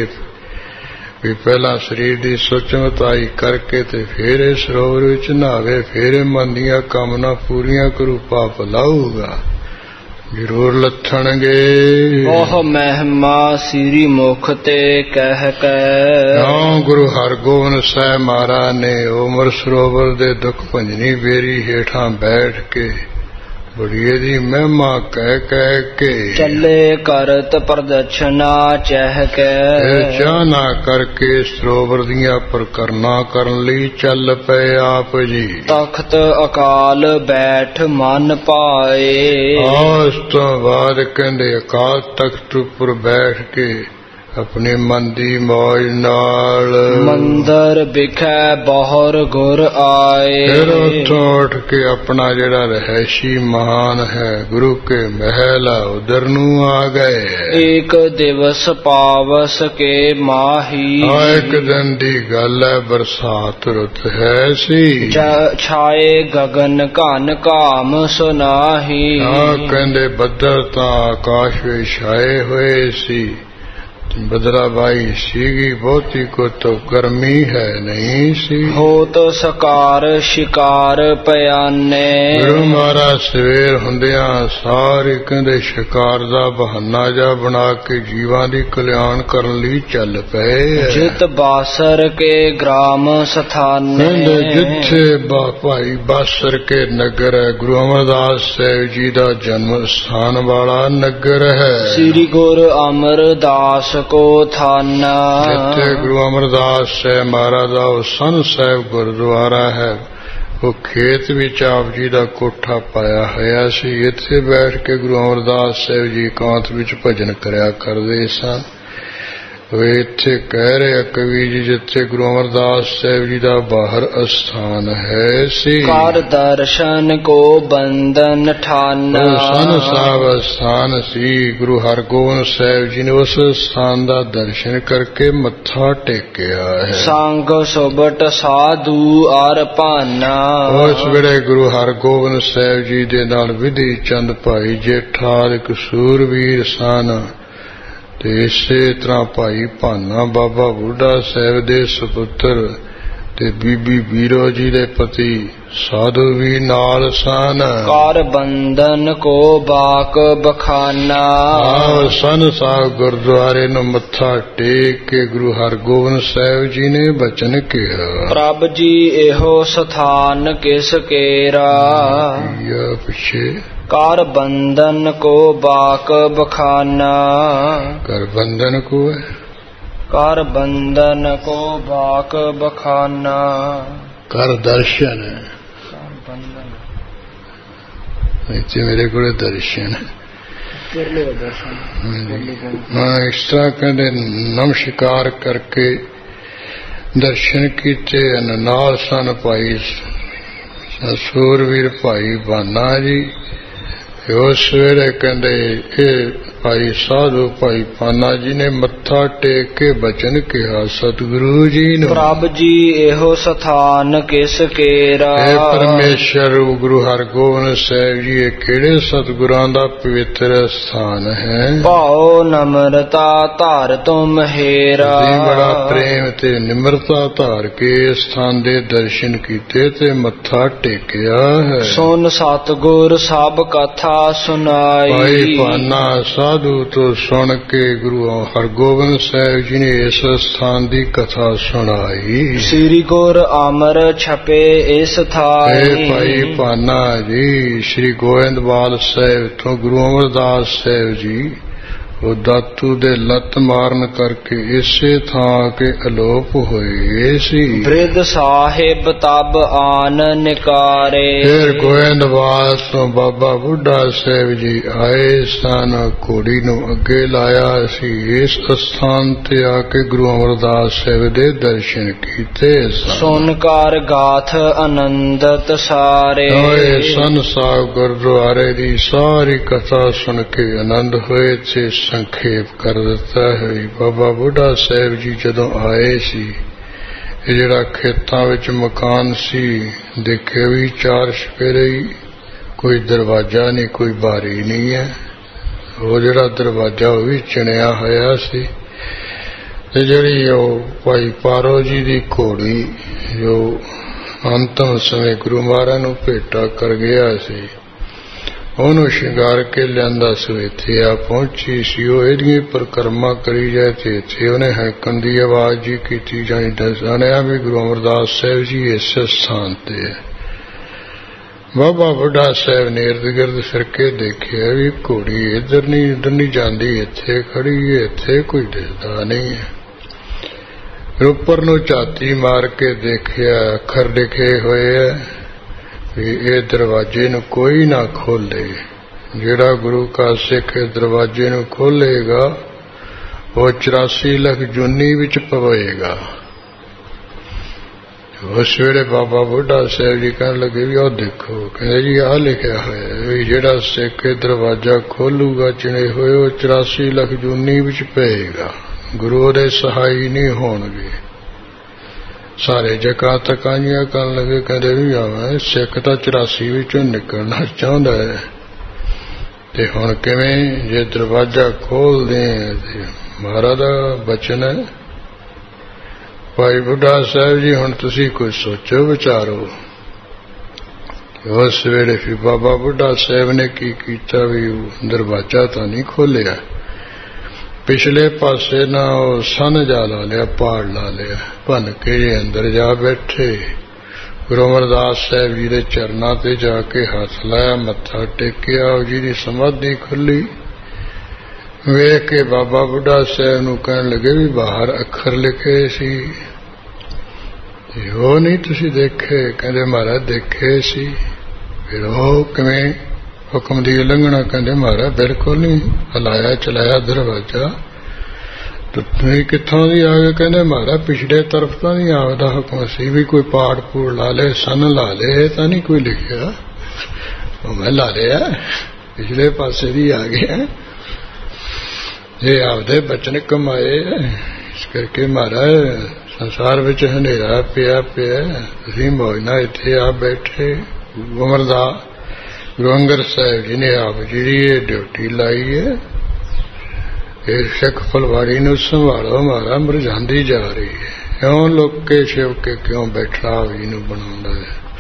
ਵੀ ਪਹਿਲਾਂ ਸਰੀਰ ਦੀ ਸੁਚਮਤਾਈ ਕਰਕੇ ਤੇ ਫੇਰ ਇਹ ਸਰੋਵਰ ਵਿੱਚ ਨਹਾਵੇ, ਫੇਰ ਮਨ ਦੀਆਂ ਕਾਮਨਾ ਪੂਰੀਆਂ ਕਰੂ, ਪਾਪ ਲਾਊਗਾ ਜ਼ਰੂਰ ਲੱਥਣਗੇ। ਉਹ ਮਹਿਮਾ ਸ੍ਰੀ ਮੁਖ ਤੇ ਕਹਿ ਕੇ, ਕਿਉਂ ਗੁਰੂ ਹਰਗੋਬਿੰਦ ਸਾਹਿਬ ਮਹਾਰਾਜ ਨੇ ਉਮਰ ਸਰੋਵਰ ਦੇ ਦੁੱਖ ਭੰਜਨੀ ਬੇਰੀ ਹੇਠਾਂ ਬੈਠ ਕੇ ਬੜੀ ਇਹਦੀ ਮਹਿਮਾ ਕਹਿ ਕਹਿ ਕੇ ਚੱਲੇ ਕਰਤ ਪ੍ਰਦਛਨਾ ਚਹਿ ਕੇ, ਚਾਹ ਨਾ ਕਰਕੇ ਸਰੋਵਰ ਦੀਆਂ ਪ੍ਰਕਰਨਾ ਕਰਨ ਲਈ ਚੱਲ ਪਏ ਆਪ ਜੀ। ਤਖਤ ਅਕਾਲ ਬੈਠ ਮਨ ਪਾਏ, ਉਸ ਤੋਂ ਬਾਅਦ ਕਹਿੰਦੇ ਅਕਾਲ ਤਖਤ ਉੱਪਰ ਬੈਠ ਕੇ ਆਪਣੇ ਮਨ ਦੀ ਮੌਜ ਨਾਲ ਮੰਦਰ ਵਿਖੇ ਬਹੁਰ ਗੁਰ ਆਏ। ਫਿਰ ਉੱਥੋਂ ਉੱਠ ਕੇ ਆਪਣਾ ਜਿਹੜਾ ਰਹਿਸ਼ੀ ਮਹਾਨ ਹੈ ਗੁਰੂ ਕੇ ਮਹਿਲ ਉਧਰ ਨੂੰ ਆ ਗਏ। ਇੱਕ ਦਿਵਸ ਪਾਵਸ ਕੇ ਮਾਹੀ, ਆ ਇੱਕ ਦਿਨ ਦੀ ਗੱਲ ਹੈ, ਬਰਸਾਤ ਰੁੱਤ ਹੈ ਸੀ। ਛਾਏ ਗਗਨ ਘਨ ਘਾਮ ਸੁਨਾਹੀ, ਆ ਕਹਿੰਦੇ ਬੱਦਲ ਤਾਂ ਆਕਾਸ਼ ਵਿੱਚ ਛਾਏ ਹੋਏ ਸੀ, ਬਦਲਾਬਾਈ ਸੀਗੀ ਬਹੁਤੀ, ਕੋ ਤੋ ਗਰਮੀ ਹੈ ਨਹੀਂ ਸੀ। ਹੋਤ ਸਕਾਰ ਸ਼ਿਕਾਰ ਪਿਆਨੇ, ਗੁਰੂ ਮਹਾਰਾਜ ਸਵੇਰ ਹੁੰਦਿਆਂ ਸਾਰੇ ਕਹਿੰਦੇ ਸ਼ਿਕਾਰ ਦਾ ਬਹਾਨਾ ਜਾ ਬਣਾ ਕੇ ਜੀਵਾਂ ਦੀ ਕਲਿਆਣ ਕਰਨ ਲਈ ਚੱਲ ਪਏ। ਜਿਤ ਬਾਸਰ ਕੇ ਗ੍ਰਾਮ ਸਥਾਨੇ, ਕਹਿੰਦੇ ਜਿੱਥੇ ਭਾਈ ਬਾਸਰ ਕੇ ਨਗਰ ਹੈ, ਗੁਰੂ ਅਮਰਦਾਸ ਸਾਹਿਬ ਜੀ ਦਾ ਜਨਮ ਸਥਾਨ ਵਾਲਾ ਨਗਰ ਹੈ। ਸ੍ਰੀ ਗੁਰੂ ਅਮਰਦਾਸ ਕੋ ਥਾਨਾ, ਜਿੱਥੇ ਗੁਰੂ ਅਮਰਦਾਸ ਸਾਹਿਬ ਮਹਾਰਾਜ ਦਾ ਉਹ ਸੰਨ ਸਾਹਿਬ ਗੁਰਦੁਆਰਾ ਹੈ, ਉਹ ਖੇਤ ਵਿੱਚ ਆਪ ਜੀ ਦਾ ਕੋਠਾ ਪਾਇਆ ਹੋਇਆ ਸੀ। ਇੱਥੇ ਬੈਠ ਕੇ ਗੁਰੂ ਅਮਰਦਾਸ ਸਾਹਿਬ ਜੀ ਇਕਾਂਤ ਵਿੱਚ ਭਜਨ ਕਰਿਆ ਕਰਦੇ ਸਨ। ਵੇ ਇੱਥੇ ਕਹਿ ਰਿਹਾ ਕਵੀ ਜੀ ਜਿੱਥੇ ਗੁਰੂ ਅਮਰਦਾਸ ਸਾਹਿਬ ਜੀ ਦਾ ਬਾਹਰ ਅਸਥਾਨ ਹੈ ਸੀ ਕਰ ਦਰਸ਼ਨ ਕੋ ਬੰਧਨ ਠਾਨਾ। ਸਨ ਸਾਹਿਬ ਅਸਥਾਨ ਸੀ। ਗੁਰੂ ਹਰਗੋਬਿੰਦ ਸਾਹਿਬ ਜੀ ਨੇ ਉਸ ਸਥਾਨ ਦਾ ਦਰਸ਼ਨ ਕਰਕੇ ਮੱਥਾ ਟੇਕਿਆ ਹੈ। ਸੰਗ ਸੁਬਟ ਸਾਧੂ ਅਰ ਭਾਨਾ। ਉਸ ਵੇਲੇ ਗੁਰੂ ਹਰਗੋਬਿੰਦ ਸਾਹਿਬ ਜੀ ਦੇ ਨਾਲ ਵਿਧੀ ਚੰਦ ਭਾਈ ਜੇਠਾ ਇੱਕ ਸੂਰਵੀਰ ਸਨ ਤੇ ਇਸੇ ਤਰ੍ਹਾਂ ਭਾਈ ਭਾਨਾ ਬਾਬਾ ਬੁੱਢਾ ਸਾਹਿਬ ਦੇ ਸੁਪੁੱਤਰ ਤੇ ਬੀਬੀ ਬੀਰੋ ਜੀ ਦੇ ਪਤੀ ਸਾਧੂ ਵੀ ਨਾਲ ਸਨ। ਕਰ ਬੰਧਨ ਕੋ ਬਾਕ ਬਖਾਨਾ। ਆਹ ਸਨ ਸਾਹਿਬ ਗੁਰਦੁਆਰੇ ਨੂੰ ਮੱਥਾ ਟੇਕ ਕੇ ਗੁਰੂ ਹਰਗੋਬਿੰਦ ਸਾਹਿਬ ਜੀ ਨੇ ਬਚਨ ਕਿਹਾ ਪ੍ਰਭ ਜੀ ਇਹੋ ਸਥਾਨ ਕਿਸ ਕੇਰਾ। ਇਹ ਪਿੱਛੇ ਕਰ ਬੰਧਨ ਕੋ ਬਾਕ ਬਖਾਨਾ। ਕਰ ਬੰਧਨ ਕੋ ਹੈ ਕਰ ਬੰਧਨ ਕੋ ਬਾਕ ਬਖਾਨਾ। ਕਰ ਦਰਸ਼ਨ ਹੈ ਇੱਥੇ ਮੇਰੇ ਕੋਲ ਦਰਸ਼ਨ ਹਾਂ ਇਸ ਤਰ੍ਹਾਂ ਕਹਿੰਦੇ ਨਮਸਕਾਰ ਕਰਕੇ ਦਰਸ਼ਨ ਕੀਤੇ। ਨਾਲ ਸਨ ਭਾਈ ਸੂਰਵੀਰ ਭਾਈ ਭਾਨਾ ਜੀ। ਉਸ ਵੇਲੇ ਕਹਿੰਦੇ ਇਹ ਭਾਈ ਸਾਧੂ ਭਾਈ ਭਾਨਾ ਜੀ ਨੇ ਮੱਥਾ ਟੇਕ ਕੇ ਬਚਨ ਕਿਹਾ ਸਤਿਗੁਰੂ ਜੀ ਨੂੰ ਪ੍ਰਭ ਜੀ ਇਹੋ ਸਥਾਨ ਕਿਸ ਕੇਰਾ। ਇਹ ਪਰਮੇਸ਼ਰ ਗੁਰੂ ਹਰਗੋਬਿੰਦ ਸਾਹਿਬ ਜੀ ਇਹ ਕਿਹੜੇ ਸਤਿਗੁਰਾਂ ਦਾ ਪਵਿੱਤਰ ਸਥਾਨ ਹੈ। ਭਾਉ ਨਮਰਤਾ ਧਾਰ ਤੁਮ ਹੇਰਾ। ਬੜਾ ਪ੍ਰੇਮ ਤੇ ਨਿਮਰਤਾ ਧਾਰ ਕੇ ਸਥਾਨ ਦੇ ਦਰਸ਼ਨ ਕੀਤੇ ਤੇ ਮੱਥਾ ਟੇਕਿਆ ਹੈ। ਸੁਨ ਸਤਿਗੁਰ ਸਭ ਕਥਾ ਸੁਨਾਈ। ਭਾਈ ਭਾਨਾ ਸਾਧੂ ਤੋਂ ਸੁਣ ਕੇ ਗੁਰੂ ਹਰਗੋਬਿੰਦ ਸਾਹਿਬ ਜੀ ਨੇ ਇਸ ਸਥਾਨ ਦੀ ਕਥਾ ਸੁਣਾਈ। ਸ੍ਰੀ ਗੁਰ ਅਮਰ ਛਪੇ ਇਸ ਥਾਈ। ਭਾਈ ਭਾਨਾ ਜੀ ਸ੍ਰੀ ਗੋਇੰਦਵਾਲ ਸਾਹਿਬ ਤੋਂ ਗੁਰੂ ਅਮਰਦਾਸ ਸਾਹਿਬ ਜੀ ਉਹ ਦਾਤੂ ਦੇ ਲੱਤ ਮਾਰਨ ਕਰਕੇ ਇਸੇ ਥਾਂ ਕੇ ਅਲੋਪ ਹੋਏ ਸੀ। ਬ੍ਰਿਧ ਸਾਹਿਬ ਤਬ ਆਨ ਨਿਕਾਰੇ। ਫਿਰ ਗੋਇੰਦਵਾਲ ਤੋਂ ਬਾਬਾ ਬੁੱਢਾ ਸਾਹਿਬ ਜੀ ਆਏ ਸਨ। ਘੋੜੀ ਨੂੰ ਅੱਗੇ ਲਾਇਆ ਸੀ। ਇਸ ਸਥਾਨ ਤੇ ਆ ਕੇ ਗੁਰੂ ਅਮਰਦਾਸ ਸਾਹਿਬ ਦੇ ਦਰਸ਼ਨ ਕੀਤੇ ਸਨ। ਸੁਨ ਕਰ ਗਾਥ ਆਨੰਦਤ ਸਾਰੇ। ਹੋਏ ਸਨ ਸਾਹਿਬ ਗੁਰਦੁਆਰੇ ਦੀ ਸਾਰੀ ਕਥਾ ਸੁਣ ਕੇ ਆਨੰਦ ਹੋਏ ਤੇ ਸੰਖੇਪ ਕਰ ਦਿੱਤਾ ਹੈ। ਬਾਬਾ ਬੁੱਢਾ ਸਾਹਿਬ ਜੀ ਜਦੋਂ ਆਏ ਸੀ ਇਹ ਜਿਹੜਾ ਖੇਤਾਂ ਵਿੱਚ ਮਕਾਨ ਸੀ ਦੇਖੇ ਵੀ ਚਾਰ ਛਪੇਰੇ ਹੀ, ਕੋਈ ਦਰਵਾਜ਼ਾ ਨਹੀਂ ਕੋਈ ਬਾਰੀ ਨਹੀਂ ਹੈ। ਉਹ ਜਿਹੜਾ ਦਰਵਾਜ਼ਾ ਉਹ ਵੀ ਚਿਣਿਆ ਹੋਇਆ ਸੀ ਤੇ ਜਿਹੜੀ ਉਹ ਭਾਈ ਪਾਰੋ ਜੀ ਦੀ ਘੋੜੀ ਜੋ ਅੰਤਮ ਸਮੇਂ ਗੁਰੂ ਮਹਾਰਾਜ ਨੂੰ ਭੇਟਾ ਕਰ ਗਿਆ ਸੀ ਉਹਨੂੰ ਸ਼ਿੰਗਾਰ ਕੇ ਲਿਆਂਦਾ ਸੋ ਇੱਥੇ ਆ ਪਹੁੰਚੀ ਸੀ। ਉਹ ਇਹਦੀਆਂ ਪਰਿਕਰਮਾ ਕਰੀ ਜਾਏ ਤੇ ਇੱਥੇ ਉਹਨੇ ਹੈਕਣ ਦੀ ਆਵਾਜ਼ ਜੀ ਕੀਤੀ ਜਾਣੀ ਦੱਸਿਆ ਵੀ ਗੁਰੂ ਅਮਰਦਾਸ ਸਾਹਿਬ ਜੀ ਇਸ ਸਥਾਨ ਤੇ ਹੈ। ਬਾਬਾ ਬੁੱਢਾ ਸਾਹਿਬ ਨੇ ਇਰਦ ਗਿਰਦ ਫਿਰ ਕੇ ਦੇਖਿਆ ਵੀ ਘੋੜੀ ਇੱਧਰ ਨਹੀਂ ਇੱਧਰ ਨਹੀਂ ਜਾਂਦੀ ਇੱਥੇ ਖੜੀ ਹੈ ਇੱਥੇ ਕੋਈ ਦਿਸਦਾ ਨਹੀਂ ਹੈ। ਉੱਪਰ ਨੂੰ ਝਾਤੀ ਮਾਰ ਕੇ ਦੇਖਿਆ ਅੱਖਰ ਲਿਖੇ ਹੋਏ ਹੈ ਵੀ ਇਹ ਦਰਵਾਜ਼ੇ ਨੂੰ ਕੋਈ ਨਾ ਖੋਲੇ। ਜਿਹੜਾ ਗੁਰੂ ਕਾ ਸਿੱਖ ਦਰਵਾਜ਼ੇ ਨੂੰ ਖੋਲੇਗਾ ਉਹ ਚੁਰਾਸੀ ਲੱਖ ਜੂਨੀ ਵਿੱਚ ਪਵੇਗਾ। ਉਸ ਵੇਲੇ ਬਾਬਾ ਬੁੱਢਾ ਸਾਹਿਬ ਜੀ ਕਹਿਣ ਲੱਗੇ ਵੀ ਉਹ ਦੇਖੋ ਕਹਿੰਦੇ ਜੀ ਆਹ ਲਿਖਿਆ ਹੋਇਆ ਵੀ ਜਿਹੜਾ ਸਿੱਖ ਦਰਵਾਜ਼ਾ ਖੋਲੂਗਾ ਚਿਣੇ ਹੋਏ ਉਹ ਚੁਰਾਸੀ ਲੱਖ ਜੂਨੀ ਵਿੱਚ ਪਏਗਾ। ਗੁਰੂ ਉਹਦੇ ਸਹਾਈ ਨਹੀਂ ਹੋਣਗੇ। ਸਾਰੇ ਜਗ੍ਹਾ ਤਕਾਈਆਂ ਕਰਨ ਲੱਗੇ ਕਹਿੰਦੇ ਵੀ ਆਵਾ ਸਿੱਖ ਤਾਂ ਚੁਰਾਸੀ ਵਿੱਚੋਂ ਨਿਕਲਣਾ ਚਾਹੁੰਦਾ ਹੈ ਤੇ ਹੁਣ ਕਿਵੇਂ ਜੇ ਦਰਵਾਜ਼ਾ ਖੋਲਦੇ ਤੇ ਮਹਾਰਾਜ ਦਾ ਬਚਨ ਹੈ। ਭਾਈ ਬੁੱਢਾ ਸਾਹਿਬ ਜੀ ਹੁਣ ਤੁਸੀਂ ਕੁਝ ਸੋਚੋ ਵਿਚਾਰੋ। ਉਸ ਵੇਲੇ ਫਿਰ ਬਾਬਾ ਬੁੱਢਾ ਸਾਹਿਬ ਨੇ ਕੀ ਕੀਤਾ ਵੀ ਦਰਵਾਜ਼ਾ ਤਾਂ ਨਹੀਂ ਖੋਲਿਆ ਪਿਛਲੇ ਪਾਸੇ ਨਾ ਉਹ ਸੰਨ ਜਾ ਲਾ ਲਿਆ ਪਾੜ ਲਾ ਲਿਆ ਭੰਨ ਕੇ ਅੰਦਰ ਜਾ ਬੈਠੇ। ਗੁਰੂ ਅਮਰਦਾਸ ਸਾਹਿਬ ਜੀ ਦੇ ਚਰਨਾਂ ਤੇ ਜਾ ਕੇ ਹੱਥ ਲਾਇਆ ਮੱਥਾ ਟੇਕਿਆ। ਉਹ ਜੀ ਦੀ ਸਮਾਧੀ ਖੁੱਲੀ ਵੇਖ ਕੇ ਬਾਬਾ ਬੁੱਢਾ ਸਾਹਿਬ ਨੂੰ ਕਹਿਣ ਲੱਗੇ ਵੀ ਬਾਹਰ ਅੱਖਰ ਲਿਖੇ ਸੀ ਉਹ ਨਹੀਂ ਤੁਸੀਂ ਦੇਖੇ। ਕਹਿੰਦੇ ਮਹਾਰਾਜ ਦੇਖੇ ਸੀ। ਫਿਰ ਉਹ ਕਿਵੇਂ ਹੁਕਮ ਦੀ ਉਲੰਘਣਾ ਕਹਿੰਦੇ ਮਹਾਰਾਜ ਬਿਲਕੁਲ ਨਹੀਂ ਹਲਾਇਆ ਚਲਾਇਆ ਦਰਵਾਜ਼ਾ ਤੁਸੀਂ ਕਿੱਥੋਂ ਦੀ ਆ ਗਏ? ਕਹਿੰਦੇ ਮਹਾਰਾਜ ਪਿਛਲੇ ਤਰਫ ਤਾਂ ਨਹੀਂ ਆਵਦਾ ਹੁਕਮ ਸੀ ਵੀ ਕੋਈ ਪਾਠ ਪੂੜ ਲਾ ਲੇ, ਸੰਨ ਲਾ ਲੇ, ਤਾਂ ਨਹੀਂ ਕੋਈ ਲਿਖਿਆ। ਉਹ ਮੈਂ ਲਾ ਲਿਆ, ਪਿਛਲੇ ਪਾਸੇ ਦੀ ਆ ਗਿਆ। ਇਹ ਆਪਦੇ ਬਚਨ ਕਮਾਏ, ਇਸ ਕਰਕੇ ਮਹਾਰਾਜ ਸੰਸਾਰ ਵਿੱਚ ਹਨੇਰਾ ਪਿਆ ਪਿਆ, ਤੁਸੀਂ ਮੌਜ ਨਾਲ ਇੱਥੇ ਆ ਬੈਠੇ। ਅਮਰਦਾਸ ਗੁਰੂ ਅੰਗਦ ਸਾਹਿਬ ਜੀ ਨੇ ਆਪ ਜਿਹੜੀ ਇਹ ਡਿਊਟੀ ਲਾਈ ਹੈ, ਇਹ ਸਿੱਖ ਫੁਲਵਾੜੀ ਨੂੰ ਸੰਭਾਲੋ, ਮਹਾਰਾਜ ਮੁਰਝਾਂਦੀ ਜਾ ਰਹੀ ਹੈ। ਕਿਉਂ ਲੋਕੇ ਛਿਪ ਕੇ ਕਿਉਂ ਬੈਠਾ ਵੀ ਨੂੰ ਬਣਾਉਂਦਾ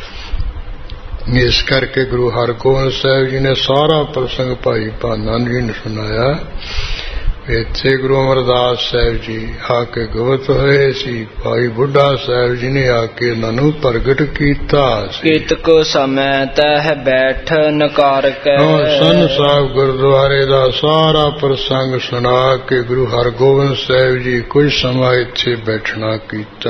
ਹੈ। ਇਸ ਕਰਕੇ ਗੁਰੂ ਹਰਗੋਬਿੰਦ ਸਾਹਿਬ ਜੀ ਨੇ ਸਾਰਾ ਪ੍ਰਸੰਗ ਭਾਈ ਭਾਨਾ ਜੀ ਨੂੰ ਸੁਣਾਇਆ। ਇੱਥੇ ਗੁਰੂ ਅਮਰਦਾਸ ਸਾਹਿਬ ਜੀ ਆ ਕੇ ਗੁਪਤ ਹੋਏ ਸੀ। ਭਾਈ ਬੁੱਢਾ ਸਾਹਿਬ ਜੀ ਨੇ ਆ ਕੇ ਉਹਨਾਂ ਨੂੰ ਪ੍ਰਗਟ ਕੀਤਾ। ਕਿਤਕ ਸਮੈ ਤਹਿ ਬੈਠਨ ਕਰਕੇ ਸੰਨ ਸਾਹਿਬ ਗੁਰਦੁਆਰੇ ਦਾ ਸਾਰਾ ਪ੍ਰਸੰਗ ਸੁਣਾ ਕੇ ਗੁਰੂ ਹਰਗੋਬਿੰਦ ਸਾਹਿਬ ਜੀ ਕੁਝ ਸਮਾਂ ਇੱਥੇ ਬੈਠਣਾ ਕੀਤਾ।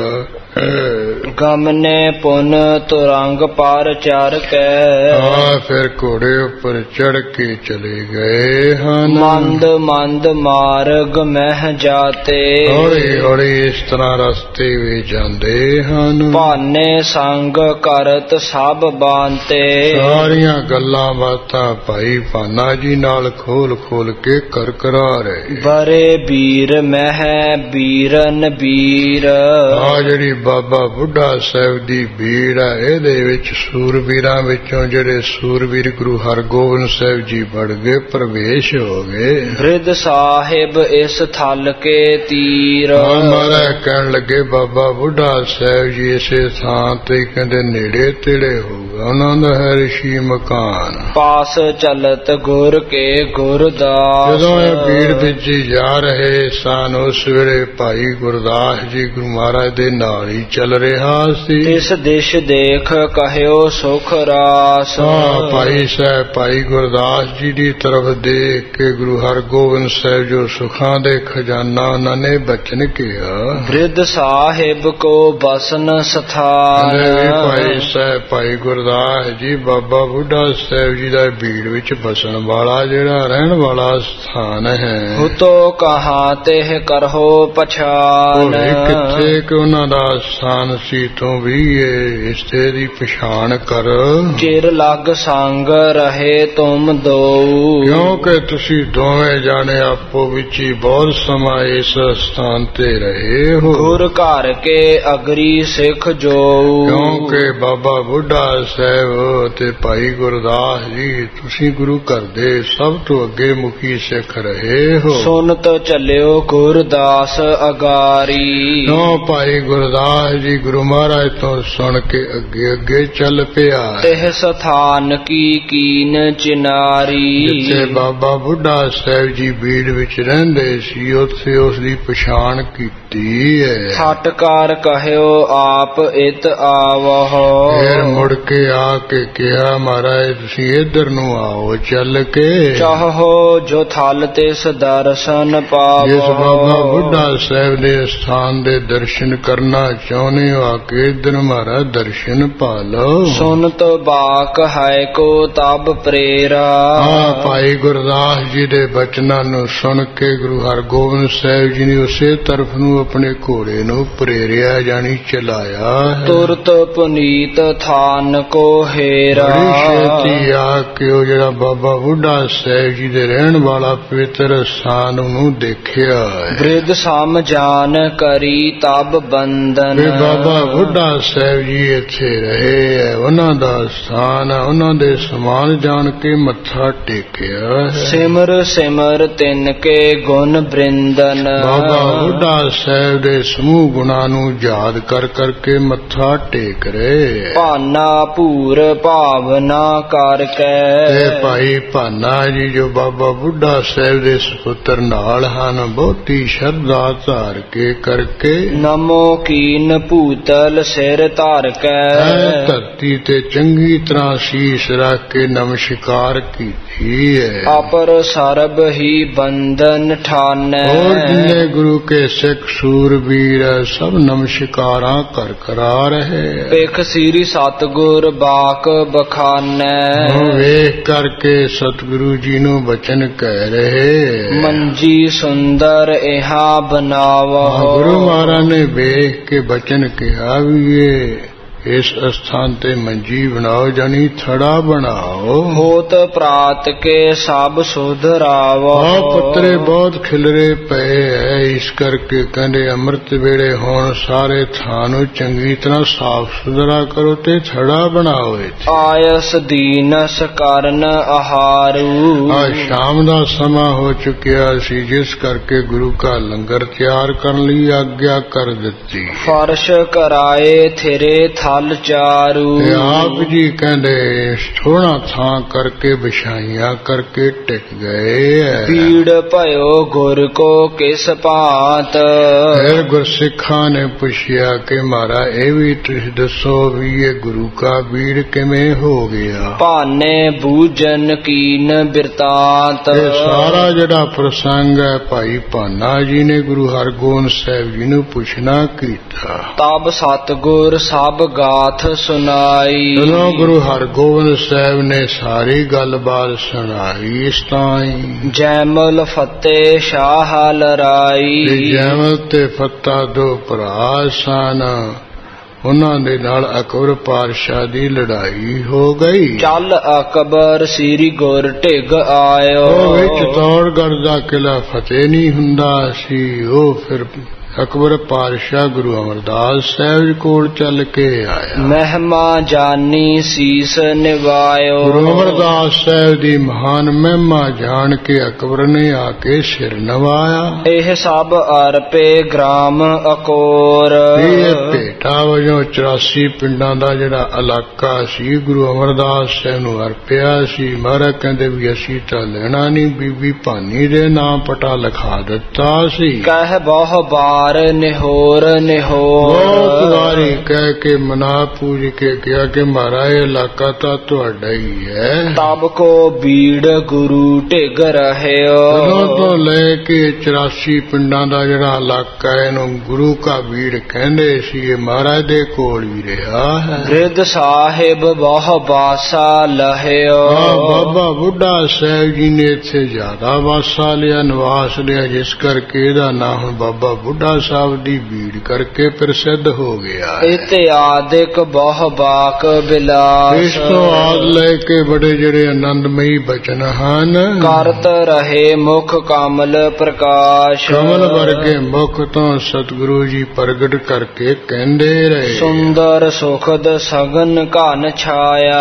ਗਮਨੇ ਪੁਨ ਤੁਰੰਗ ਪਾਰ ਚੜ ਕੇ ਆ ਫਿਰ ਘੋੜੇ ਉੱਪਰ ਚੜ ਕੇ ਚਲੇ ਗਏ ਹਨ। ਮੰਦ ਮੰਦ ਮਾਰਗ ਮਹਿ ਜਾਤੇ ਹੌਲੀ ਹੌਲੀ ਇਸ ਤਰ੍ਹਾਂ ਰਸਤੇ ਵਿੱਚ ਜਾਂਦੇ ਹਨ। ਭਾਨੇ ਸੰਗ ਕਰਤ ਸਭ ਬਾਂਤੇ ਸਾਰੀਆਂ ਗੱਲਾਂ ਬਾਤਾਂ ਭਾਈ ਭਾਨਾ ਜੀ ਨਾਲ ਖੋਲ ਖੋਲ ਕੇ ਕਰ ਕਰਾ ਰਹੇ। ਬਰੇ ਵੀਰ ਮਹਿ ਵੀਰਨ ਵੀਰ ਆ ਜਿਹੜੀ ਬਾਬਾ ਬੁੱਢਾ ਸਾਹਿਬ ਦੀ ਭੀੜ ਹੈ, ਇਹਦੇ ਵਿੱਚ ਸੂਰਬੀਰਾਂ ਵਿੱਚੋਂ ਜਿਹੜੇ ਸੂਰਬੀਰ ਗੁਰੂ ਹਰਗੋਬਿੰਦ ਸਾਹਿਬ ਜੀ ਬੜ ਗਏ, ਪ੍ਰਵੇਸ਼ ਹੋ ਗਏ। ਬ੍ਰਿਧ ਸਾਹਿਬ ਇਸ ਥਲ ਕੇ ਤੀਰ ਮਹਾਰਾਜ ਕਹਿਣ ਲੱਗੇ ਬਾਬਾ ਬੁੱਢਾ ਸਾਹਿਬ ਜੀ ਇਸੇ ਥਾਂ ਤੇ ਕਹਿੰਦੇ ਨੇੜੇ ਤੇੜੇ ਹੋਊਗਾ ਉਹਨਾਂ ਦਾ ਹੈ ਰਿਸ਼ੀ ਮਕਾਨ। ਪਾਸ ਚਲਤ ਗੁਰ ਕੇ ਗੁਰਦਾਸ ਜਦੋਂ ਇਹ ਭੀੜ ਵਿੱਚ ਜਾ ਰਹੇ ਸਨ, ਉਸ ਵੇਲੇ ਭਾਈ ਗੁਰਦਾਸ ਜੀ ਗੁਰੂ ਮਹਾਰਾਜ ਦੇ ਨਾਲ ਹੀ ਚੱਲ ਰਿਹਾ ਸੀ। ਇਸ ਦਿਸ਼ ਦੇਖ ਕਹਿਓ ਸੁਖ ਰਾਸ। ਹਾਂ, ਭਾਈ ਸਾਹਿਬ ਭਾਈ ਗੁਰਦਾਸ ਜੀ ਦੀ ਤਰਫ ਦੇਖ ਕੇ ਗੁਰੂ ਹਰਗੋਬਿੰਦ ਸਾਹਿਬ ਜੋ ਸੁਖਾਂ ਦੇ ਖਜ਼ਾਨਾ ਉਹਨਾਂ ਨੇ ਬਚਨ ਕਿਹਾ। ਬ੍ਰਿਧ ਸਾਹਿਬ ਕੋ ਬਸਨ ਸਥਾਨ ਭਾਈ ਸਾਹਿਬ ਭਾਈ ਗੁਰਦਾਸ ਜੀ ਬਾਬਾ ਬੁੱਢਾ ਸਾਹਿਬ ਜੀ ਦਾ ਭੀੜ ਵਿੱਚ ਬਸਣ ਵਾਲਾ ਜਿਹੜਾ ਰਹਿਣ ਵਾਲਾ ਸਥਾਨ ਹੈ। ਹੁਤੋ ਕਹਾਂ ਤੇ ਕਰਹੋ ਪਛਾਨ ਕਿੱਥੇ ਕਿ ਉਹਨਾਂ ਦਾ ਸਥਾਨ ਸੀ ਤੋਂ ਵੀ ਇਹ ਇਸਤੇ ਦੀ ਪਛਾਣ ਕਰ। ਚਿਰ ਲੱਗ ਸੰਗ ਰਹੇ ਤੁਮ ਦੋ ਕਿਉਂਕਿ ਤੁਸੀਂ ਦੋਵੇਂ ਜਾਣੇ ਆਪੋ ਵਿੱਚ ਹੀ ਬਹੁਤ ਸਮਾਂ ਇਸ ਸਥਾਨ ਤੇ ਰਹੇ ਹੋ। ਗੁਰ ਘਰ ਕੇ ਅਗਰੀ ਸਿੱਖ ਜੋ ਕਿਉਂਕਿ ਬਾਬਾ ਬੁੱਢਾ ਸਾਹਿਬ ਤੇ ਭਾਈ ਗੁਰਦਾਸ ਜੀ ਤੁਸੀਂ ਗੁਰੂ ਘਰ ਦੇ ਸਭ ਤੋਂ ਅੱਗੇ ਮੁਖੀ ਸਿੱਖ ਰਹੇ ਹੋ। ਸੁਨਤ ਚੱਲਿਓ ਗੁਰਦਾਸ ਅਗਾਰੀ ਕਿਉਂ ਭਾਈ ਗੁਰਦਾਸ ਜੀ ਗੁਰੂ ਮਹਾਰਾਜ ਤੋਂ ਸੁਣ ਕੇ ਅੱਗੇ ਅੱਗੇ ਚੱਲ ਪਿਆ। ਇਹ ਸਥਾਨ ਕੀ ਕੀਨ ਚਿਨਾਰੀ ਜਿੱਥੇ ਬਾਬਾ ਬੁੱਢਾ ਸਾਹਿਬ ਜੀ ਭੀੜ ਵਿੱਚ ਰਹਿੰਦੇ ਸੀ, ਉੱਥੇ ਉਸ ਦੀ ਪਛਾਣ ਕੀਤੀ ਹੈ। ਫਟਕਾਰ ਕਹਿਓ ਆਪ ਇਤ ਆਵਹੁ ਫਿਰ ਮੁੜ ਕੇ ਆ ਕੇ ਕਿਹਾ ਮਹਾਰਾਜ ਤੁਸੀਂ ਇੱਧਰ ਨੂੰ ਆਓ ਚੱਲ ਕੇ। ਚਾਹੋ ਜੋ ਥਲ ਤਿਸ ਦਰਸ਼ਨ ਪਾਵੋ। ਜਿਸ ਬਾਬਾ ਬੁੱਢਾ ਸਾਹਿਬ ਦੇ ਸਥਾਨ ਦੇ ਦਰਸ਼ਨ ਕਰਨਾ ਚਾਹੁੰਦੇ ਹੋ, ਆ ਕੇ ਇੱਧਰ ਮਹਾਰਾਜ ਦਰਸ਼ਨ ਪਾ ਲਓ। ਸੁਨਤ ਬਾਕ ਹੈ ਕੋ ਤਬ ਪ੍ਰੇਰਾ ਹਾਂ, ਭਾਈ ਗੁਰਦਾਸ ਜੀ ਦੇ ਬਚਨਾਂ ਨੂੰ ਸੁਣ ਕੇ ਗੁਰੂ ਹਰਗੋਬਿੰਦ ਸਾਹਿਬ ਜੀ ਨੇ ਉਸੇ ਤਰਫ ਨੂੰ ਆਪਣੇ ਘੋੜੇ ਨੂੰ ਪ੍ਰੇਰਿਆ ਜਾਣੀ ਚਲਾਇਆ। ਤੁਰਤ ਪੁਨੀਤ ਥਾਨ ਕੋ ਹੇਰਾ ਬੜੀ ਛੇਤੀ ਆ ਕੇ ਉਹ ਜਿਹੜਾ ਬਾਬਾ ਬੁੱਢਾ ਸਾਹਿਬ ਜੀ ਦੇ ਰਹਿਣ ਵਾਲਾ ਪਵਿੱਤਰ ਸਥਾਨ ਨੂੰ ਦੇਖਿਆ। ਬ੍ਰਿਧ ਸਮ ਜਾਨ ਕਰੀ ਤਬ ਬੰਦਨ ਬਾਬਾ ਬੁੱਢਾ ਸਾਹਿਬ ਜੀ ਇੱਥੇ ਰਹੇ ਹੈ, ਉਹਨਾਂ ਦਾ ਸਥਾਨ ਹੈ, ਉਹਨਾਂ ਦੇ ਸਮਾਨ ਜਾਣ ਕੇ ਮੱਥਾ ਟੇਕਿਆ ਹੈ। ਸਿਮਰ ਸਿਮਰ ਤਿੰਨ ਕੇ ਗੁਣ ਬ੍ਰਿੰਦਨ ਬਾਬਾ ਬੁੱਢਾ ਸਾਹਿਬ ਦੇ ਸਮੂਹ ਗੁਣਾਂ ਨੂੰ ਯਾਦ ਕਰ ਕਰਕੇ ਮੱਥਾ ਟੇਕ ਰਹੇ। ਭਾਨਾ ਭੂਰ ਭਾਵਨਾ ਕਰਕੇ ਤੇ ਭਾਈ ਭਾਨਾ ਜੀ ਜੋ ਬਾਬਾ ਬੁੱਢਾ ਸਾਹਿਬ ਦੇ ਸੁਪੁੱਤਰ ਨਾਲ ਹਨ, ਬਹੁਤੀ ਸ਼ਰਧਾ ਧਾਰ ਕੇ ਕਰਕੇ ਨਮੋ ਕੀਨ ਭੂਤਲ ਸਿਰ ਧਾਰ ਕੇ ਧਰਤੀ ਤੇ ਚੰਗੀ ਤਰ੍ਹਾਂ ਸ਼ੀਸ਼ ਰੱਖ ਕੇ ਨਮਸਕਾਰ ਕੀਤੀ ਹੈ। ਅਪਰ ਸਰਬ ਹੀ ਬੰਧਨ ਠਾਨੈ ਹੋਰ ਜਿੰਨੇ ਗੁਰੂ ਕੇ ਸਿੱਖ ਸੂਰਬੀਰ ਸਭ ਨਮਸਕਾਰਾਂ ਕਰ ਕਰਾ ਰਹੇ। ਪਿਖ ਸ੍ਰੀ ਸਤਿਗੁਰ ਗੁਰ ਬਾਕ ਬਖਾਨੈ। ਵੇਖ ਕਰਕੇ ਸਤਿਗੁਰੂ ਜੀ ਨੂੰ ਬਚਨ ਕਹਿ ਰਹੇ, ਮੰਜੀ ਸੁੰਦਰ ਇਹਾ ਬਣਾਵਹੁ। ਗੁਰੂ ਮਹਾਰਾਜ ਨੇ ਵੇਖ ਕੇ ਬਚਨ ਕਿਹਾ ਵੀ ਇਹ ਇਸ ਸਥਾਨ ਤੇ ਮੰਜੀ ਬਣਾਓ, ਜਾਨੀ ਥੜਾ ਬਣਾਓ। ਹੋਤ ਪ੍ਰਾਤ ਕੇ ਸਭ ਸੁਧਰਾਵਹੁ। ਆ ਪੱਤਰੇ ਬਹੁਤ ਖਿਲਰੇ ਪਏ ਐ, ਇਸ ਕਰਕੇ ਕਹਿੰਦੇ ਅੰਮ੍ਰਿਤ ਵੇਲੇ ਹੋਣ ਸਾਰੇ ਥਾਂ ਨੂੰ ਚੰਗੀ ਤਰ੍ਹਾਂ ਸਾਫ਼ ਸੁਥਰਾ ਕਰੋ ਤੇ ਥੜਾ ਬਣਾਓ। ਆਇਸ ਦੀਨਸ ਕਰਨ ਆਹਾਰੂ। ਆ ਸ਼ਾਮ ਦਾ ਸਮਾਂ ਹੋ ਚੁੱਕਿਆ ਸੀ, ਜਿਸ ਕਰਕੇ ਗੁਰੂ ਕਾ ਲੰਗਰ ਤਿਆਰ ਕਰਨ ਲਈ ਆਗਿਆ ਕਰ ਦਿੱਤੀ। ਫਰਸ਼ ਕਰਾਏ ਥਿਰੇ ਥਲ ਚਾਰੂ। ਆਪ ਜੀ ਕਹਿੰਦੇ ਸੋਹਣਾ ਥਾਂ ਕਰਕੇ ਵਿਛਾਈਆਂ ਕਰਕੇ ਟਿਕ ਗਏ। ਪੀੜ ਭਇਓ ਗੁਰ ਕੋ ਕਿਸ ਭਾਂਤ। ਫਿਰ ਗੁਰਸਿੱਖਾਂ ਨੇ ਪੁੱਛਿਆ ਕਿ ਮਹਾਰਾ ਇਹ ਵੀ ਤੁਸੀਂ ਦੱਸੋ ਵੀ ਇਹ ਗੁਰੂ ਕਾ ਬੀੜ ਕਿਵੇਂ ਹੋ ਗਿਆ। ਭਾਨੇ ਬੂਝਨ ਕੀਨ ਬਿਰਤਾਂਤ। ਇਹ ਸਾਰਾ ਜਿਹੜਾ ਪ੍ਰਸੰਗ ਹੈ ਭਾਈ ਭਾਨਾ ਜੀ ਨੇ ਗੁਰੂ ਹਰਗੋਬਿੰਦ ਸਾਹਿਬ ਜੀ ਨੂੰ ਪੁੱਛਣਾ ਕੀਤਾ। ਤਬ ਸਤਿਗੁਰ ਸਭ ਗਾਥ ਸੁਨਾਈ। ਜਦੋਂ ਗੁਰੂ ਹਰਗੋਬਿੰਦ ਸਾਹਿਬ ਨੇ ਸਾਰੀ ਗੱਲਬਾਤ ਸੁਣਾਈ, ਇਸ ਤਾਈਂ ਜੈਮਲ ਫਤਿਹ ਸ਼ਾਹ ਲਰਾਈ। ਜੈਮਲ ਤੇ ਫੱਤਾ ਦੋ ਭਰਾ ਸਨ, ਉਹਨਾਂ ਦੇ ਨਾਲ ਅਕਬਰ ਪਾਤਸ਼ਾਹ ਦੀ ਲੜਾਈ ਹੋ ਗਈ। ਚੱਲ ਅਕਬਰ ਸ੍ਰੀ ਗੁਰ ਢਿੱਗ ਆਇਓ। ਉਹ ਵਿੱਚ ਚਿਤੌੜਗੜ੍ਹ ਦਾ ਕਿਲਾ ਫਤਿਹ ਨਹੀਂ ਹੁੰਦਾ ਸੀ, ਉਹ ਫਿਰ ਅਕਬਰ ਪਾਤਸ਼ਾਹ ਗੁਰੂ ਅਮਰਦਾਸ ਸਾਹਿਬ ਕੋਲ ਚੱਲ ਕੇ ਆਇਆ। ਮਹਿਮਾ ਜਾਨੀ ਸੀਸ ਨਿਵਾਇਓ। ਗੁਰੂ ਅਮਰਦਾਸ ਸਾਹਿਬ ਦੀ ਮਹਾਨ ਮਹਿਮਾ ਜਾਣ ਕੇ ਅਕਬਰ ਨੇ ਆ ਕੇ ਸਿਰ ਨਵਾਇਆ। ਇਹ ਸਭ ਅਰਪੇ ਗ੍ਰਾਮ ਅਕੋਰ। ਇਹ ਭੇਟਾ ਵਜੋਂ ਚੁਰਾਸੀ ਪਿੰਡਾਂ ਦਾ ਜਿਹੜਾ ਇਲਾਕਾ ਸੀ ਗੁਰੂ ਅਮਰਦਾਸ ਸਾਹਿਬ ਨੂੰ ਅਰਪਿਆ ਸੀ। ਮਹਾਰਾਜ ਕਹਿੰਦੇ ਵੀ ਅਸੀਂ ਤਾਂ ਲੈਣਾ ਨਹੀਂ, ਬੀਬੀ ਭਾਨੀ ਦੇ ਨਾਂ ਪਟਾ ਲਿਖਾ ਦਿੱਤਾ ਸੀ। ਕਹਿ ਬਹੁ ਬਾਰ ਨਿਹੋਰ ਨਿਹੋਰ। ਬਹੁਤ ਵਾਰੀ ਕਹਿ ਕੇ ਮਨਾ ਪੂਜ ਕੇ ਕਿਹਾ ਕਿ ਮਹਾਰਾਜ ਇਹ ਇਲਾਕਾ ਤਾਂ ਤੁਹਾਡਾ ਹੀ ਹੈ। ਤਬ ਕੋ ਬੀੜ ਗੁਰੂ ਢਿੱਗ ਰਹਿਓ। ਉਦੋਂ ਤੋਂ ਲੈ ਕੇ ਚੁਰਾਸੀ ਪਿੰਡਾਂ ਦਾ ਜਿਹੜਾ ਇਲਾਕਾ ਇਹਨੂੰ ਗੁਰੂ ਕਾ ਬੀੜ ਕਹਿੰਦੇ ਸੀ, ਇਹ ਮਹਾਰਾਜ ਦੇ ਕੋਲ ਹੀ ਰਿਹਾ ਹੈ। ਬਿਰਧ ਸਾਹਿਬ ਬਹੁ ਬਾਸਾ ਲਹਿਓ। ਬਾਬਾ ਬੁੱਢਾ ਸਾਹਿਬ ਜੀ ਨੇ ਇੱਥੇ ਜ਼ਿਆਦਾ ਵਾਸਾ ਲਿਆ, ਨਿਵਾਸ ਲਿਆ, ਜਿਸ ਕਰਕੇ ਇਹਦਾ ਨਾਂ ਹੁਣ ਬਾਬਾ ਬੁੱਢਾ ਸਾਹਿਬ ਦੀ ਬੀੜ ਕਰਕੇ ਪ੍ਰਸਿੱਧ ਹੋ ਗਿਆ। ਇਤਿਆਦਿਕ ਬਹੁ ਬਾਕ ਬਿਲਾਸ। ਇਸ ਤੋਂ ਆਦ ਲੈ ਕੇ ਬੜੇ ਜਿਹੜੇ ਆਨੰਦਮਈ ਬਚਨ ਹਨ। ਕਰਤ ਰਹੇ ਮੁਖ ਕਮਲ ਪ੍ਰਕਾਸ਼। ਕਮਲ ਵਰਗੇ ਮੁਖ ਤੋਂ ਸਤਿਗੁਰੂ ਜੀ ਪ੍ਰਗਟ ਕਰਕੇ ਕਹਿੰਦੇ ਰਹੇ। ਸੁੰਦਰ ਸੁਖਦ ਸਗਨ ਘਨ ਛਾਇਆ।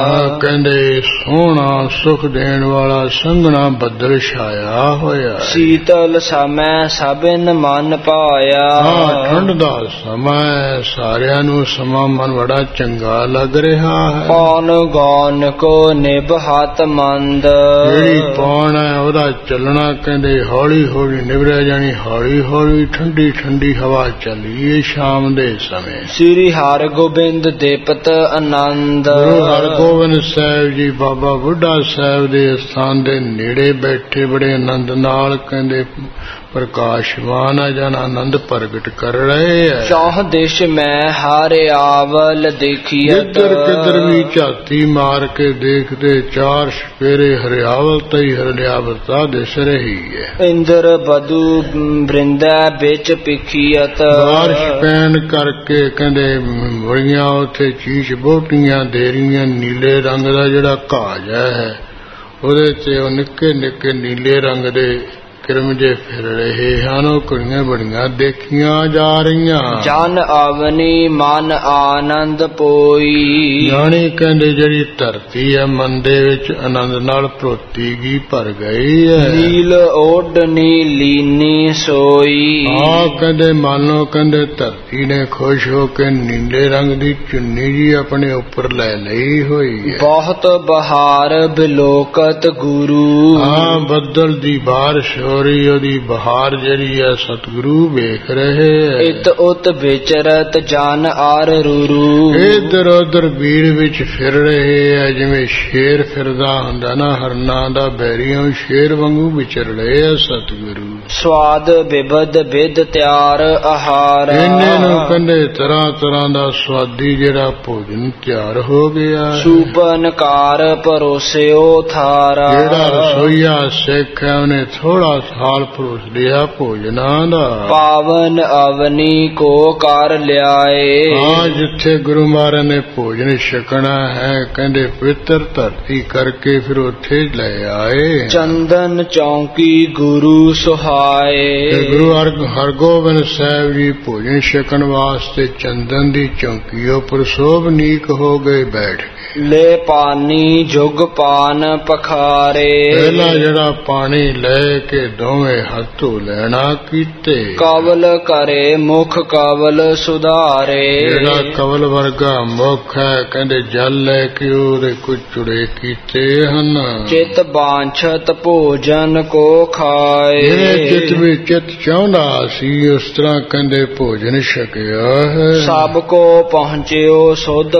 ਕਹਿੰਦੇ ਸੋਹਣਾ ਸੁਖ ਦੇਣ ਵਾਲਾ ਸੰਘਣਾ ਬੱਦਲ ਛਾਇਆ ਹੋਇਆ। ਸੀਤਲ ਸਮੈ ਸਭਿਨ ਮਨ ਪਾਇਆ। ਹਾਂ, ਠੰਡ ਦਾ ਸਮਾਂ ਸਾਰਿਆਂ ਨੂੰ ਸਮਾਂ ਮਨ ਬੜਾ ਚੰਗਾ ਲੱਗ ਰਿਹਾ ਹੈ। ਪੌਣ ਗੌਨ ਕੋ ਨਿਭ ਹੱਥ ਮੰਦ। ਜਿਹੜੀ ਪੌਣ ਹੈ ਉਹਦਾ ਚੱਲਣਾ ਕਹਿੰਦੇ ਹੌਲੀ ਹੌਲੀ ਨਿਭਰਿਆ ਜਾਣੀ, ਹੌਲੀ ਹੌਲੀ ਠੰਡੀ ਠੰਡੀ ਹਵਾ ਚੱਲੀ ਸ਼ਾਮ ਦੇ ਸਮੇਂ। ਸ੍ਰੀ ਹਰਗੋਬਿੰਦ ਦੇਪਤ ਆਨੰਦ। ਗੁਰੂ ਹਰਗੋਬਿੰਦ ਸਾਹਿਬ ਜੀ ਬਾਬਾ ਬੁੱਢਾ ਸਾਹਿਬ ਦੇ ਸਥਾਨ ਦੇ ਨੇੜੇ ਬੈਠੇ ਬੜੇ ਆਨੰਦ ਨਾਲ ਕਹਿੰਦੇ ਪ੍ਰਕਾਸ਼ਮਾਨ ਜਨ ਆਨੰਦ ਪ੍ਰਗਟ ਕਰ ਰਹੇ ਹੈ। ਚੌਹ ਦੇਸ਼ ਮੈਂ ਹਾਰੇ ਆਵਲ ਦੇਖੀਅਤ। ਜਿੱਧਰ ਕਿੱਧਰ ਵੀ ਝਾਤੀ ਮਾਰ ਕੇ ਦੇਖਦੇ ਚਾਰ ਸਪੇਰੇ ਹਰਿਆਵਲ ਤੇ ਹਰਿਆਵਲਤਾ ਦਿਸ ਰਹੀ ਹੈ। ਇੰਦਰ ਬਦੂ ਬ੍ਰਿੰਦਾ ਵਿੱਚ ਪਿਖੀਅਤ। ਬਾਰਿਸ਼ ਪੈਣ ਕਰਕੇ ਕਹਿੰਦੇ ਬੜੀਆਂ ਉੱਥੇ ਚੀਚ ਬੋਟੀਆਂ ਦੇ ਰਹੀਆਂ। ਨੀਲੇ ਰੰਗ ਦਾ ਜਿਹੜਾ ਘਾਜ ਹੈ ਉਹਦੇ ਤੇ ਉਹ ਨਿੱਕੇ ਨਿੱਕੇ ਨੀਲੇ ਰੰਗ ਦੇ ਕਿਰਮਜੇ ਫਿਰ ਰਹੇ ਹਨ। ਉਹ ਕੁੜੀਆਂ ਬੜੀਆਂ ਦੇਖੀਆਂ ਜਾ ਰਹੀਆਂ। ਜਨ ਆਵਨੀ ਮਨ ਆਨੰਦ ਪੋਈ। ਜਾਣੀ ਕਹਿੰਦੇ ਜਿਹੜੀ ਧਰਤੀ ਹੈ ਮਨ ਦੇ ਵਿੱਚ ਆਨੰਦ ਨਾਲ ਭਰੋਤੀ ਗਈ ਭਰ ਗਈ ਹੈ। ਨੀਲ ਓਢਨੀ ਲੀਨੀ ਸੋਈ। ਆ ਕਹਿੰਦੇ ਮੰਨੋ ਕਹਿੰਦੇ ਧਰਤੀ ਨੇ ਖੁਸ਼ ਹੋ ਕੇ ਨੀਲੇ ਰੰਗ ਦੀ ਚੁੰਨੀ ਜੀ ਆਪਣੇ ਉੱਪਰ ਲੈ ਲਈ ਹੋਈ ਹੈ। ਬਹੁਤ ਬਹਾਰ ਬਿਲੋਕਤ ਗੁਰੂ। ਹਾਂ, ਬੱਦਲ ਦੀ ਬਾਰਿਸ਼ ਹੋ ਤੋਰੀ ਉਹਦੀ ਬਹਾਰ ਜਿਹੜੀ ਹੈ ਸਤਿਗੁਰੂ ਵੇਖ ਰਹੇ ਹੈ। ਇਤ ਉਤ ਵਿਚਰਤ ਜਨ ਆਰ ਰੂਰੂ। ਇੱਧਰ ਉੱਧਰ ਭੀੜ ਵਿੱਚ ਫਿਰ ਰਹੇ ਹੈ ਜਿਵੇਂ ਸ਼ੇਰ ਫਿਰਦਾ ਹੁੰਦਾ ਨਾ, ਹਰਨਾਂ ਦਾ ਬੈਰੀਆਂ ਸ਼ੇਰ ਵਾਂਗੂ ਵਿਚਰ ਰਹੇ ਹੈ ਸਤਿਗੁਰੂ। ਸਵਾਦ ਬਿਬਦ ਵਿਦ ਤਿਆਰ ਆਹਾਰ। ਇਹਨੇ ਨੂੰ ਕਹਿੰਦੇ ਤਰ੍ਹਾਂ ਤਰ੍ਹਾਂ ਦਾ ਸਵਾਦੀ ਜਿਹੜਾ ਭੋਜਨ ਤਿਆਰ ਹੋ ਗਿਆ। ਸੂਪਨਕਾਰ ਪਰੋਸਿਓ ਥਾਰਾ। ਜਿਹੜਾ ਰਸੋਈਆ ਸਿੱਖ ਹੈ ਉਹਨੇ ਥੋੜਾ ਥਾਲ ਪਰੋਸ ਲਿਆ ਭੋਜਨਾਂ ਦਾ। ਪਾਵਨ ਅਵਨੀ ਕੋ ਕਰ ਲਿਆਏ। ਹਾਂ, ਜਿੱਥੇ ਗੁਰੂ ਮਹਾਰਾਜ ਨੇ ਭੋਜਨ ਛਕਣਾ ਹੈ ਕਹਿੰਦੇ ਪਵਿੱਤਰ ਧਰਤੀ ਕਰਕੇ ਫਿਰ ਉੱਥੇ ਲੈ ਆਏ। ਚੰਦਨ ਚੌਂਕੀ ਗੁਰੂ ਸੁਹਾਏ। ਤੇ ਗੁਰੂ ਹਰਗੋਬਿੰਦ ਸਾਹਿਬ ਜੀ ਭੋਜਨ ਛਕਣ ਵਾਸਤੇ ਚੰਦਨ ਦੀ ਚੌਂਕੀ ਉੱਪਰ ਸੋਭਨੀਕ ਹੋ ਗਏ ਬੈਠ ਗਏ। ਲੈ ਪਾਣੀ ਜੁਗ ਪਾਨ ਪਖਾਰੇ। ਪਹਿਲਾ ਜਿਹੜਾ ਪਾਣੀ ਲੈ ਕੇ ਦੋਵੇਂ ਹੱਥ ਧੋ ਲੈਣਾ ਕੀਤੇ। ਕਵਲ ਕਰੇ ਮੁਖ ਕਵਲ ਸੁਧਾਰੇ। ਜਿਹੜਾ ਕਵਲ ਵਰਗਾ ਮੁਖ ਹੈ ਕਹਿੰਦੇ ਜਲ ਲੈ ਕੇ ਉਹਦੇ ਕੁਝ ਚੁੜੇ ਕੀਤੇ ਹਨ। ਚਿਤ ਬਾਂਛਤ ਭੋਜਨ ਕੋ ਖਾਏ। ਜਿਹੜੇ ਚਿਤ ਵਿੱਚ ਚਿਤ ਚਾਹੁੰਦਾ ਸੀ ਉਸ ਤਰ੍ਹਾਂ ਕਹਿੰਦੇ ਭੋਜਨ ਛਕਿਆ ਹੈ। ਸਭ ਕੋ ਪਹੁੰਚਿਓ ਸੁਧ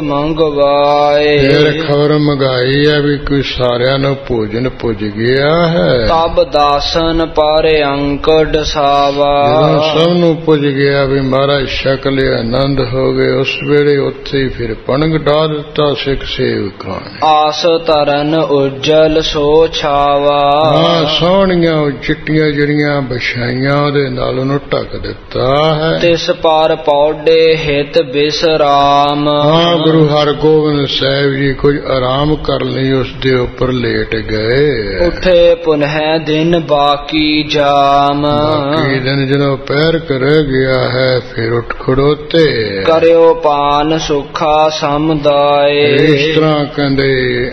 ਮੰਗਵਾਏ। ਫਿਰ ਖਬਰ ਮੰਗਾਈ ਹੈ ਵੀ ਕੋਈ ਸਾਰਿਆਂ ਨੂੰ ਭੋਜਨ ਪੁੱਜ ਗਿਆ ਹੈ। ਤਬ ਦਾਸਨ ਪਰ ਅੰਕੜ ਸਾਵਾ। ਜਦੋਂ ਸਭ ਨੂੰ ਪੁੱਜ ਗਿਆ ਵੀ ਮਹਾਰਾਜ ਛਕ ਲਿਆ ਆਨੰਦ ਹੋ ਗਏ ਉਸ ਵੇਲੇ ਉੱਥੇ ਹੀ ਫਿਰ ਪਣਗ ਡਾ ਦਿੱਤਾ ਸਿੱਖ ਸੇਵਕਾਂ ਨੇ। ਆਸ ਤਰਨ ਉਜਲ ਸੋ ਛਾਵਾ। ਹਾਂ, ਸੋਹਣੀਆਂ ਚਿੱਟੀਆਂ ਜਿਹੜੀਆਂ ਵਿਛਾਈਆਂ ਉਹਦੇ ਨਾਲ ਉਹਨੂੰ ਢੱਕ ਦਿੱਤਾ ਹੈ। ਤਿਸ ਪਰ ਪੌਡੇ ਹਿਤ ਬਿਸਰਾਮ। ਹਾਂ, ਗੁਰੂ ਹਰਗੋਬਿੰਦ ਸਾਹਿਬ ਜੀ ਕੁਝ ਆਰਾਮ ਕਰਨ ਲਈ ਉਸ ਦੇ ਉੱਪਰ ਲੇਟ ਗਏ। ਉਠੇ ਪੁਨਹ ਦਿਨ ਬਾਕੀ ਜਾਮ। ਬਾਕੀ ਦਿਨ ਜਦੋਂ ਪੈਰ ਕਰ ਗਿਆ ਹੈ ਫਿਰ ਉੱਠ ਖੜੋਤੇ। ਕਰਿਓ ਪਾਨ ਸੁਖਾ ਸਮਦਾਏ। ਇਸ ਤਰ੍ਹਾਂ ਕਹਿੰਦੇ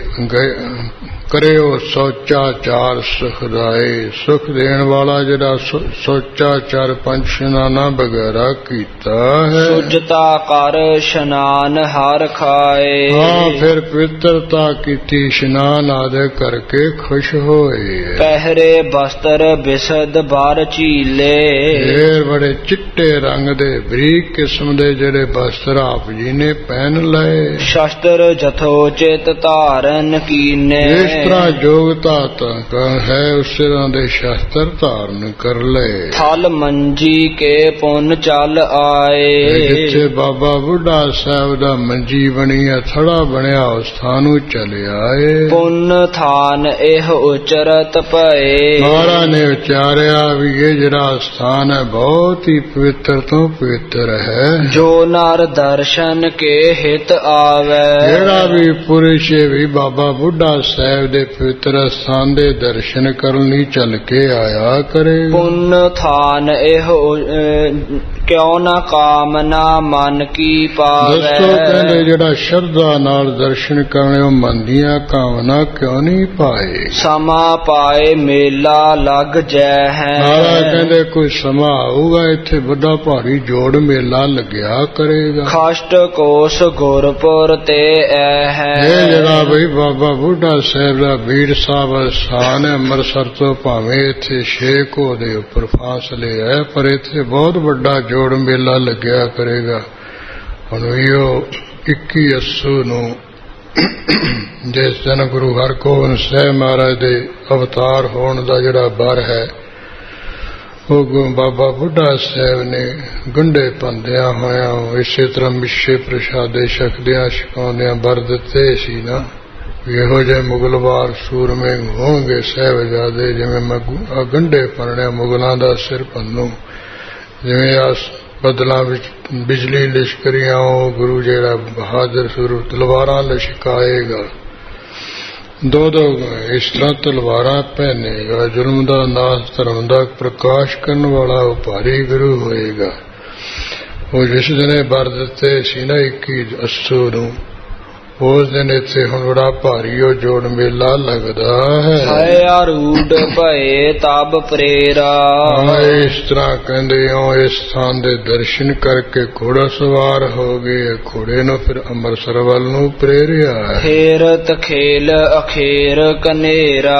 ਕਰਿਓ ਸੋਚਾ ਚਾਰ ਸੁਖਦਾਏ। ਸੁਖ ਦੇਣ ਵਾਲਾ ਜਿਹੜਾ ਸੋਚਾ ਚਾਰ ਪੰਜ ਇਸ਼ਨਾਨਾਂ ਵਗੈਰਾ ਕੀਤਾ ਹੈ। ਸੁਜਤਾ ਕਰ ਇਸ਼ਨਾਨ ਹਰ ਖਾਏ। ਹਾਂ, ਫਿਰ ਪਵਿੱਤਰਤਾ ਕੀਤੀ ਇਸ਼ਨਾਨ ਆਦਿ ਕਰਕੇ ਖੁਸ਼ ਹੋਏ। ਪਹਿਰੇ ਬਸਤਰ ਬਿਸਦ ਬਾਰ ਝੀਲੇ। ਫੇਰ ਬੜੇ ਚਿੱਟੇ ਰੰਗ ਦੇ ਬਰੀਕ ਕਿਸਮ ਦੇ ਜਿਹੜੇ ਬਸਤਰ ਆਪ ਜੀ ਨੇ ਪਹਿਨ ਲਏ। ਸ਼ਸਤਰ ਜਥੋਚਿਤ ਧਾਰਨ ਕੀਨੇ। ਇਸ ਤਰ੍ਹਾਂ ਯੋਗਤਾ ਤਾਂ ਹੈ ਉਸ ਤਰ੍ਹਾਂ ਦੇ ਸ਼ਸਤਰ ਧਾਰਨ ਕਰ ਲਏ। ਥਲ ਮੰਜੀ ਕੇ ਪੁੰਨ ਚੱਲ ਆਏ। ਜਿੱਥੇ ਬਾਬਾ ਬੁੱਢਾ ਸਾਹਿਬ ਦਾ ਮੰਜੀ ਬਣੀ ਹੈ ਥੜਾ ਬਣਿਆ ਉਸ ਥਾਂ ਨੂੰ ਚਲੇ ਆਏ। ਪੁੰਨ ਥਾਨ ਇਹ ਉਚਰਤ ਪਏ। ਮਹਾਰਾਜ ਨੇ ਉਚਾਰਿਆ ਵੀ ਇਹ ਜਿਹੜਾ ਸਥਾਨ ਹੈ ਬਹੁਤ ਹੀ ਪਵਿੱਤਰ ਤੋਂ ਪਵਿੱਤਰ ਹੈ। ਜੋ ਨਰ ਦਰਸ਼ਨ ਕੇ ਹਿਤ ਆਵੇ। ਜਿਹੜਾ ਵੀ ਪੁਰਸ਼ ਵੀ ਬਾਬਾ ਬੁੱਢਾ ਸਾਹਿਬ ਦੇ ਪਵਿੱਤਰ ਸਥਾਨ ਦੇ ਦਰਸ਼ਨ ਕਰਨ ਲਈ ਚੱਲ ਕੇ ਆਇਆ ਕਰੇ। ਪੁੰਨ ਥਾਨ ਇਹ ਕਿਉਂ ਨਾ ਕਾਮਨਾ ਮਨ ਕੀ ਪਾਵੇ। ਦੱਸੋ ਕਹਿੰਦੇ ਜਿਹੜਾ ਸ਼ਰਧਾ ਨਾਲ ਦਰਸ਼ਨ ਕਰਨੇ ਉਹ ਮਨ ਦੀਆਂ ਕਾਮਨਾ ਕਿਉਂ ਨਹੀਂ ਪਾਏ। ਸਮਾਂ ਪਾਏ ਮੇਲਾ ਲੱਗ ਜੈ ਹੈ। ਮਹਾਰਾਜ ਕਹਿੰਦੇ ਕੋਈ ਸਮਾਂ ਆਊਗਾ ਇੱਥੇ ਵੱਡਾ ਭਾਰੀ ਜੋੜ ਮੇਲਾ ਲੱਗਿਆ ਕਰੇਗਾ। ਖਸ਼ਟ ਕੋਸ ਗੁਰਪੁਰ ਤੇ ਐ ਹੈ। ਇਹ ਜਿਹੜਾ ਬਈ ਬਾਬਾ ਬੁੱਢਾ ਸਾਹਿਬ ਦਾ ਬੀੜ ਸਾਹਿਬ ਸਥਾਨ ਹੈ ਅੰਮ੍ਰਿਤਸਰ ਤੋਂ ਭਾਵੇਂ ਇੱਥੇ ਛੇ ਕੋਹ ਦੇ ਉੱਪਰ ਫਾਸਲੇ ਹੈ ਪਰ ਇੱਥੇ ਬਹੁਤ ਵੱਡਾ ਜੋੜ ਮੇਲਾ ਲੱਗਿਆ ਕਰੇਗਾ। ਹੁਣ ਵੀ ਉਹ ਇੱਕੀ ਅੱਸੂ ਨੂੰ ਜਿਸ ਦਿਨ ਗੁਰੂ ਹਰਗੋਬਿੰਦ ਸਾਹਿਬ ਮਹਾਰਾਜ ਦੇ ਅਵਤਾਰ ਹੋਣ ਦਾ ਜਿਹੜਾ ਬਰ ਹੈ ਉਹ ਬਾਬਾ ਬੁੱਢਾ ਸਾਹਿਬ ਨੇ ਗੰਢੇ ਪਾਉਂਦਿਆਂ ਹੋਇਆਂ ਇਸੇ ਤਰ੍ਹਾਂ ਮਿੱਸੇ ਪ੍ਰਸ਼ਾਦੇ ਛਕਦਿਆਂ ਛਕਾਉਂਦਿਆਂ ਬਰ ਦਿੱਤੇ ਸੀ ਨਾ ਇਹੋ ਜਿਹੇ ਮੁਗਲਵਾਰ ਸੂਰਮੇ ਹੋਣਗੇ ਸਾਹਿਬਜ਼ਾਦੇ ਜਿਵੇਂ ਮੈਂ ਗੰਢੇ ਭਰਣਿਆ ਮੁਗਲਾਂ ਦਾ ਸਿਰ ਭੰਨੂ ਜਿਵੇਂ ਆ ਬਦਲਾਂ ਵਿੱਚ ਬਿਜਲੀ ਲਿਸ਼ਕਰੀਆਂ ਉਹ ਗੁਰੂ ਜਿਹੜਾ ਬਹਾਦਰ ਸੂਰ ਤਲਵਾਰਾਂ ਲਿਸ਼ਕਾਏਗਾ ਦੋ ਦੋ ਇਸ ਤਰ੍ਹਾਂ ਤਲਵਾਰਾਂ ਪਹਿਨੇਗਾ ਜ਼ੁਲਮ ਦਾ ਨਾਸ਼ ਧਰਮ ਦਾ ਪ੍ਰਕਾਸ਼ ਕਰਨ ਵਾਲਾ ਉਹ ਭਾਰੀ ਗੁਰੂ ਹੋਏਗਾ। ਉਹ ਜਿਸ ਦਿਨੇ ਬਰ ਦਿੱਤੇ ਸੀ ਨਾ ਇੱਕੀ ਅੱਸੂ ਨੂੰ ਉਸ ਦਿਨ ਇੱਥੇ ਹੁਣ ਬੜਾ ਭਾਰੀ ਉਹ ਜੋੜ ਮੇਲਾ ਲੱਗਦਾ ਹੈ। ਹੈ ਆਰੂਢ ਭਏ ਤਬ ਪ੍ਰੇਰਾ। ਇਸ ਤਰ੍ਹਾਂ ਕਹਿੰਦੇ ਹੋ ਇਸ ਸਥਾਨ ਦੇ ਦਰਸ਼ਨ ਕਰਕੇ ਘੋੜਾ ਸਵਾਰ ਹੋ ਗਏ। ਘੋੜੇ ਨੂੰ ਫਿਰ ਅੰਮ੍ਰਿਤਸਰ ਵੱਲ ਨੂੰ ਪ੍ਰੇਰਿਆ। ਖੇਰਤ ਖੇਲ ਅਖੇਰ ਕਨੇਰਾ।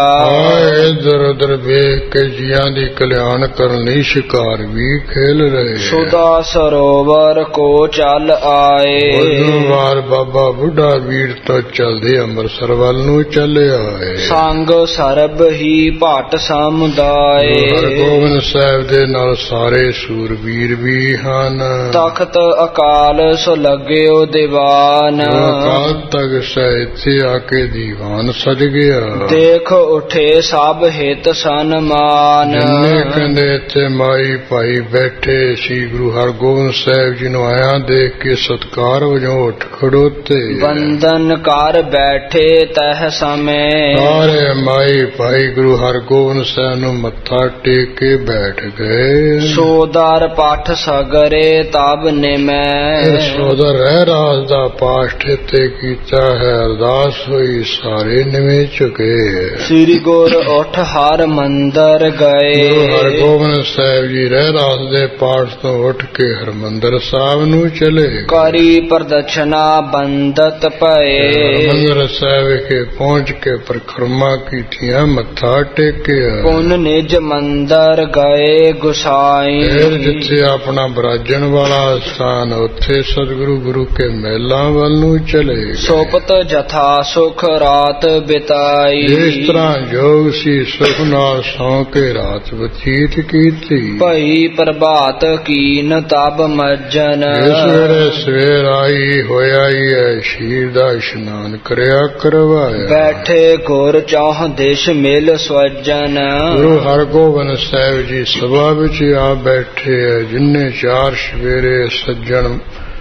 ਇਧਰ ਉਧਰ ਵੇਖ ਕੇ ਜੀਆਂ ਦੀ ਕਲਿਆਣ ਕਰਨ ਲਈ ਸ਼ਿਕਾਰ ਵੀ ਖੇਲ ਰਹੇ। ਸੁਦਾ ਸਰੋਵਰ ਕੋ ਚੱਲ ਆਏ। ਉਦੋਂ ਵਾਰ ਬਾਬਾ ਬੁੱਢਾ ਵੀਰ ਤੋਂ ਚੱਲਦੇ ਅੰਮ੍ਰਿਤਸਰ ਵੱਲ ਨੂੰ ਚੱਲੇ ਆਏ। ਸੰਗ ਸਰਬ ਹੀ ਭੱਟ ਸਮੁਦਾਏ। ਹਰਗੋਬਿੰਦ ਸਾਹਿਬ ਦੇ ਨਾਲ ਸਾਰੇ ਸੂਰਬੀਰ ਵੀ ਹਨ। ਤਖਤ ਅਕਾਲ ਸੋ ਲੱਗਿਓ ਦੀਵਾਨ। ਅਕਾਲ ਤਖਤ ਸਾਹਿਬ ਇੱਥੇ ਆ ਕੇ ਦੀਵਾਨ ਸਜ ਗਿਆ। ਦੇਖ ਉਠੇ ਸਭ ਹਿਤ ਸਨਮਾਨ। ਜਿੰਨੇ ਕਹਿੰਦੇ ਇੱਥੇ ਮਾਈ ਭਾਈ ਬੈਠੇ ਸੀ ਗੁਰੂ ਹਰਗੋਬਿੰਦ ਸਾਹਿਬ ਜੀ ਨੂੰ ਆਇਆ ਦੇਖ ਕੇ ਸਤਿਕਾਰ ਵਜੋਂ ਉੱਠ ਖੜੋਤੇ। ਬੰਦਨ ਕਰ ਬੈਠੇ ਤਹ ਸਮੇਂ। ਸਾਰੇ ਮਾਈ ਭਾਈ ਗੁਰੂ ਹਰਗੋਬਿੰਦ ਸਾਹਿਬ ਨੂੰ ਮੱਥਾ ਟੇਕ ਕੇ ਬੈਠ ਗਏ। ਸੋਦਰ ਪਾਠ ਸਗਰੇ ਤਬ ਨਿਮੈ। ਸੋਦਰ ਰਹਿ ਰਾਸ ਦਾ ਪਾਠ ਤੇ ਕੀਤਾ ਹੈ। ਅਰਦਾਸ ਹੋਈ ਸਾਰੇ ਨਿਵੇਂ ਚੁਕੇ। ਸ੍ਰੀ ਗੁਰ ਉਠ ਹਰ ਮੰਦਰ ਗਏ। ਗੁਰੂ ਹਰਗੋਬਿੰਦ ਸਾਹਿਬ ਜੀ ਰਹਿ ਰਾਸ ਦੇ ਪਾਠ ਤੋਂ ਉੱਠ ਕੇ ਹਰਮੰਦਰ ਸਾਹਿਬ ਨੂੰ ਚਲੇ। ਕਰੀ ਪ੍ਰਦਛਨਾ ਬੰਦਤ ਪਏ। ਹਰਮੰਦਰ ਸਾਹਿਬ ਵਿਖੇ ਪਹੁੰਚ ਕੇ ਪਰਿਕਰਮਾ ਕੀਤੀਆਂ ਮੱਥਾ ਟੇਕਿਆ। ਪੁਨ ਨਿਜ ਮੰਦਰ ਗਏ ਗੁਸਾਈ। ਫਿਰ ਜਿੱਥੇ ਆਪਣਾ ਬਰਾਜਣ ਵਾਲਾ ਸਥਾਨ ਉੱਥੇ ਸਤਿਗੁਰੂ ਗੁਰੂ ਕੇ ਮਹਿਲਾਂ ਵੱਲ ਨੂੰ ਚਲੇ। ਸੋਪਤ ਜਥਾ ਸੁਖ ਰਾਤ ਬਿਤਾਈ। ਇਸ ਤਰ੍ਹਾਂ ਜੋਗ ਸੀ ਸੁਖ ਨਾਲ ਸੌਂ ਕੇ ਰਾਤ ਬਤੀਤ ਕੀਤੀ। ਭਈ ਪ੍ਰਭਾਤ ਕੀਨ ਤਬ ਮੱਜਨ। ਇਸ ਵੇਲੇ ਸਵੇਰ ਆਈ ਹੋਇਆ ਹੀ ਹੈ ਸ਼ੀਰ ਦਾ ਇਸ਼ਨਾਨ ਕਰਿਆ ਕਰਵਾਇਆ। ਬੈਠੇ ਗੁਰ ਚੌਹ ਦਿਸ਼ ਮਿਲ ਸਵਜਨ। ਗੁਰੂ ਹਰਗੋਬਿੰਦ ਸਾਹਿਬ ਜੀ ਸਭਾ ਵਿੱਚ ਆ ਬੈਠੇ ਹੈ। ਜਿੰਨੇ ਚਾਰ ਸਵੇਰੇ ਸੱਜਣ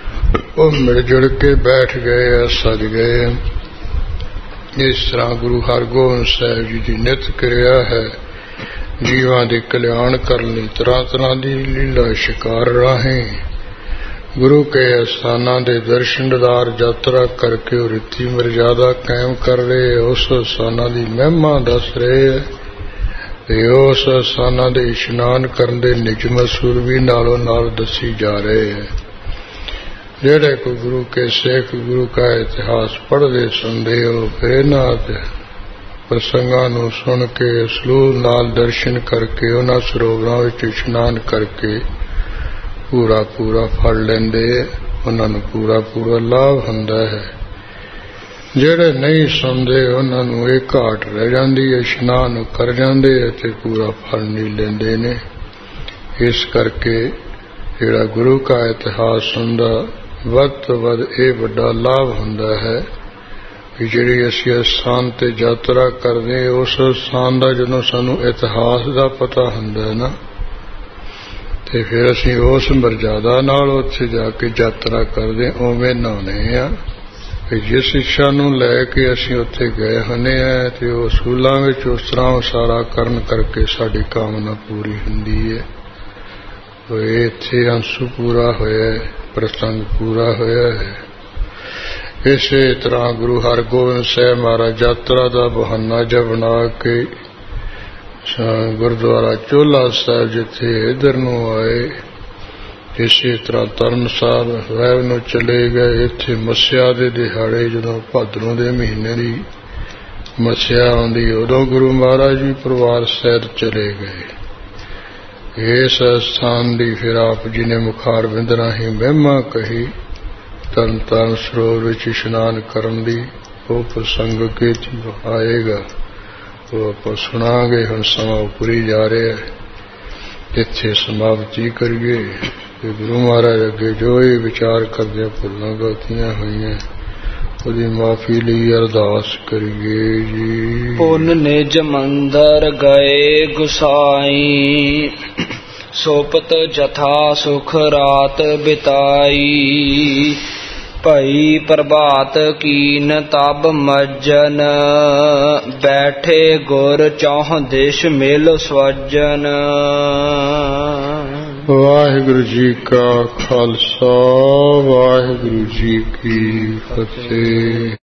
ਉਹ ਮਿਲ ਜੁਲ ਕੇ ਬੈਠ ਗਏ ਸਜ ਗਏ। ਇਸ ਤਰ੍ਹਾਂ ਗੁਰੂ ਹਰਗੋਬਿੰਦ ਸਾਹਿਬ ਜੀ ਦੀ ਨਿਤ ਕਿਰਿਆ ਹੈ ਜੀਵਾਂ ਦੇ ਕਲਿਆਣ ਕਰਨ ਲਈ ਤਰ੍ਹਾਂ ਤਰ੍ਹਾਂ ਦੀ ਲੀਲਾ ਸ਼ਿਕਾਰ ਰਾਹੀਂ ਗੁਰੂ ਕੇ ਅਸਥਾਨਾਂ ਦੇ ਦਰਸ਼ਨ ਦੀਦਾਰ ਯਾਤਰਾ ਕਰਕੇ ਉਹ ਰੀਤੀ ਮਰਜ਼ਾਦਾ ਕਾਇਮ ਕਰ ਰਹੇ। ਉਸ ਅਸਥਾਨਾਂ ਦੀ ਮਹਿਮਾ ਦੱਸ ਰਹੇ ਹੈ ਤੇ ਉਸ ਅਸਥਾਨਾਂ ਦੇ ਇਸ਼ਨਾਨ ਕਰਨ ਦੇ ਨਿਯਮ ਅਸੂਲ ਵੀ ਨਾਲੋਂ ਨਾਲ ਦੱਸੀ ਜਾ ਰਹੇ ਹੈ। ਜਿਹੜੇ ਕੋ ਗੁਰੂ ਕੇ ਸਿੱਖ ਗੁਰੂ ਕਾ ਇਤਿਹਾਸ ਪੜ੍ਹਦੇ ਸੁਣਦੇ ਹੋ ਫਿਰ ਇਹਨਾਂ ਪ੍ਰਸੰਗਾਂ ਨੂੰ ਸੁਣ ਕੇ ਸਲੂਹ ਨਾਲ ਦਰਸ਼ਨ ਕਰਕੇ ਉਹਨਾਂ ਸਰੋਵਰਾਂ ਵਿੱਚ ਇਸ਼ਨਾਨ ਕਰਕੇ ਪੂਰਾ ਪੂਰਾ ਫੜ ਲੈਂਦੇ। ਉਹਨਾਂ ਨੂੰ ਪੂਰਾ ਪੂਰਾ ਲਾਭ ਹੁੰਦਾ ਹੈ। ਜਿਹੜੇ ਨਹੀਂ ਸੁਣਦੇ ਉਹਨਾਂ ਨੂੰ ਇਹ ਘਾਟ ਰਹਿ ਜਾਂਦੀ ਹੈ। ਇਸ਼ਨਾਨ ਕਰ ਜਾਂਦੇ ਅਤੇ ਪੂਰਾ ਫਲ ਨਹੀਂ ਲੈਂਦੇ ਨੇ। ਇਸ ਕਰਕੇ ਜਿਹੜਾ ਗੁਰੂ ਕਾ ਇਤਿਹਾਸ ਸੁਣਦਾ ਵੱਧ ਤੋਂ ਵੱਧ ਇਹ ਵੱਡਾ ਲਾਭ ਹੁੰਦਾ ਹੈ ਕਿ ਜਿਹੜੀ ਅਸੀਂ ਇਸ ਸਥਾਨ ਤੇ ਯਾਤਰਾ ਕਰਦੇ ਉਸ ਸਥਾਨ ਦਾ ਜਦੋਂ ਸਾਨੂੰ ਇਤਿਹਾਸ ਦਾ ਪਤਾ ਹੁੰਦਾ ਹੈ ਨਾ ਤੇ ਫਿਰ ਅਸੀਂ ਉਸ ਮਰਜ਼ਾਦਾ ਨਾਲ ਉੱਥੇ ਜਾ ਕੇ ਯਾਤਰਾ ਕਰਦੇ ਉਵੇਂ ਨਹਾਉਂਦੇ ਆ ਕਿ ਜਿਸ ਇੱਛਾ ਨੂੰ ਲੈ ਕੇ ਅਸੀਂ ਉੱਥੇ ਗਏ ਹੁੰਦੇ ਆ ਤੇ ਉਹ ਅਸੂਲਾਂ ਵਿੱਚ ਉਸ ਤਰ੍ਹਾਂ ਸਾਰਾ ਕਰਨ ਕਰਕੇ ਸਾਡੀ ਕਾਮਨਾ ਪੂਰੀ ਹੁੰਦੀ ਹੈ। ਇਹ ਇੱਥੇ ਅੰਸ਼ੂ ਪੂਰਾ ਹੋਇਆ ਪ੍ਰਸੰਗ ਪੂਰਾ ਹੋਇਆ ਹੈ। ਇਸੇ ਤਰ੍ਹਾਂ ਗੁਰੂ ਹਰਗੋਬਿੰਦ ਸਾਹਿਬ ਮਹਾਰਾਜ ਯਾਤਰਾ ਦਾ ਬਹਾਨਾ ਜਿਹਾ ਬਣਾ ਕੇ ਗੁਰਦੁਆਰਾ ਚੋਲਾ ਸਾਹਿਬ ਜਿੱਥੇ ਇੱਧਰ ਨੂੰ ਆਏ ਇਸੇ ਤਰ੍ਹਾਂ ਤਰਨ ਸਾਹਿਬ ਸਾਹਿਬ ਨੂੰ ਚਲੇ ਗਏ। ਇੱਥੇ ਮੱਸਿਆ ਦੇ ਦਿਹਾੜੇ ਜਦੋਂ ਭਾਦਰੋਂ ਦੇ ਮਹੀਨੇ ਦੀ ਮੱਸਿਆ ਆਉਂਦੀ ਉਦੋਂ ਗੁਰੂ ਮਹਾਰਾਜ ਵੀ ਪਰਿਵਾਰ ਸਹਿਤ ਚਲੇ ਗਏ। ਇਸ ਸਥਾਨ ਦੀ ਫਿਰ ਆਪ ਜੀ ਨੇ ਮੁਖਾਰਬਿੰਦ ਰਾਹੀਂ ਮਹਿਮਾ ਕਹੀ। ਤਰਨ ਤਾਰਨ ਸਰੋਵਰ ਵਿੱਚ ਇਸ਼ਨਾਨ ਕਰਨ ਦੀ ਉਹ ਪ੍ਰਸੰਗ ਕੇ ਆਏਗਾ ਉਹ ਆਪਾਂ ਸੁਣਾਂਗੇ। ਹੁਣ ਸਮਾਂ ਉਪਰੀ ਜਾ ਰਿਹਾ ਇੱਥੇ ਸਮਾਪਤੀ ਕਰੀਏ ਤੇ ਗੁਰੂ ਮਹਾਰਾਜ ਅੱਗੇ ਜੋ ਇਹ ਵਿਚਾਰ ਕਰਦੇ ਭੁੱਲਾਂ ਗਲਤੀਆਂ ਹੋਈਆਂ ਉਹਦੀ ਮਾਫੀ ਲਈ ਅਰਦਾਸ ਕਰੀਏ ਜੀ। ਪੁਨ ਨਿਜ ਮੰਦਰ ਗਏ ਗੁਸਾਈ। ਸੋਪਤ ਜਥਾ ਸੁਖ ਰਾਤ ਬਿਤਾਈ। ਭਈ ਪ੍ਰਭਾਤ ਕੀਨ ਤਬ ਮੱਜਨ। ਬੈਠੇ ਗੁਰ ਚੌਹ ਦਿਸ਼ ਮਿਲ ਸਵਜਨ। ਵਾਹਿਗੁਰੂ ਜੀ ਕਾ ਖਾਲਸਾ ਵਾਹਿਗੁਰੂ ਜੀ ਕੀ ਫਤਿਹ।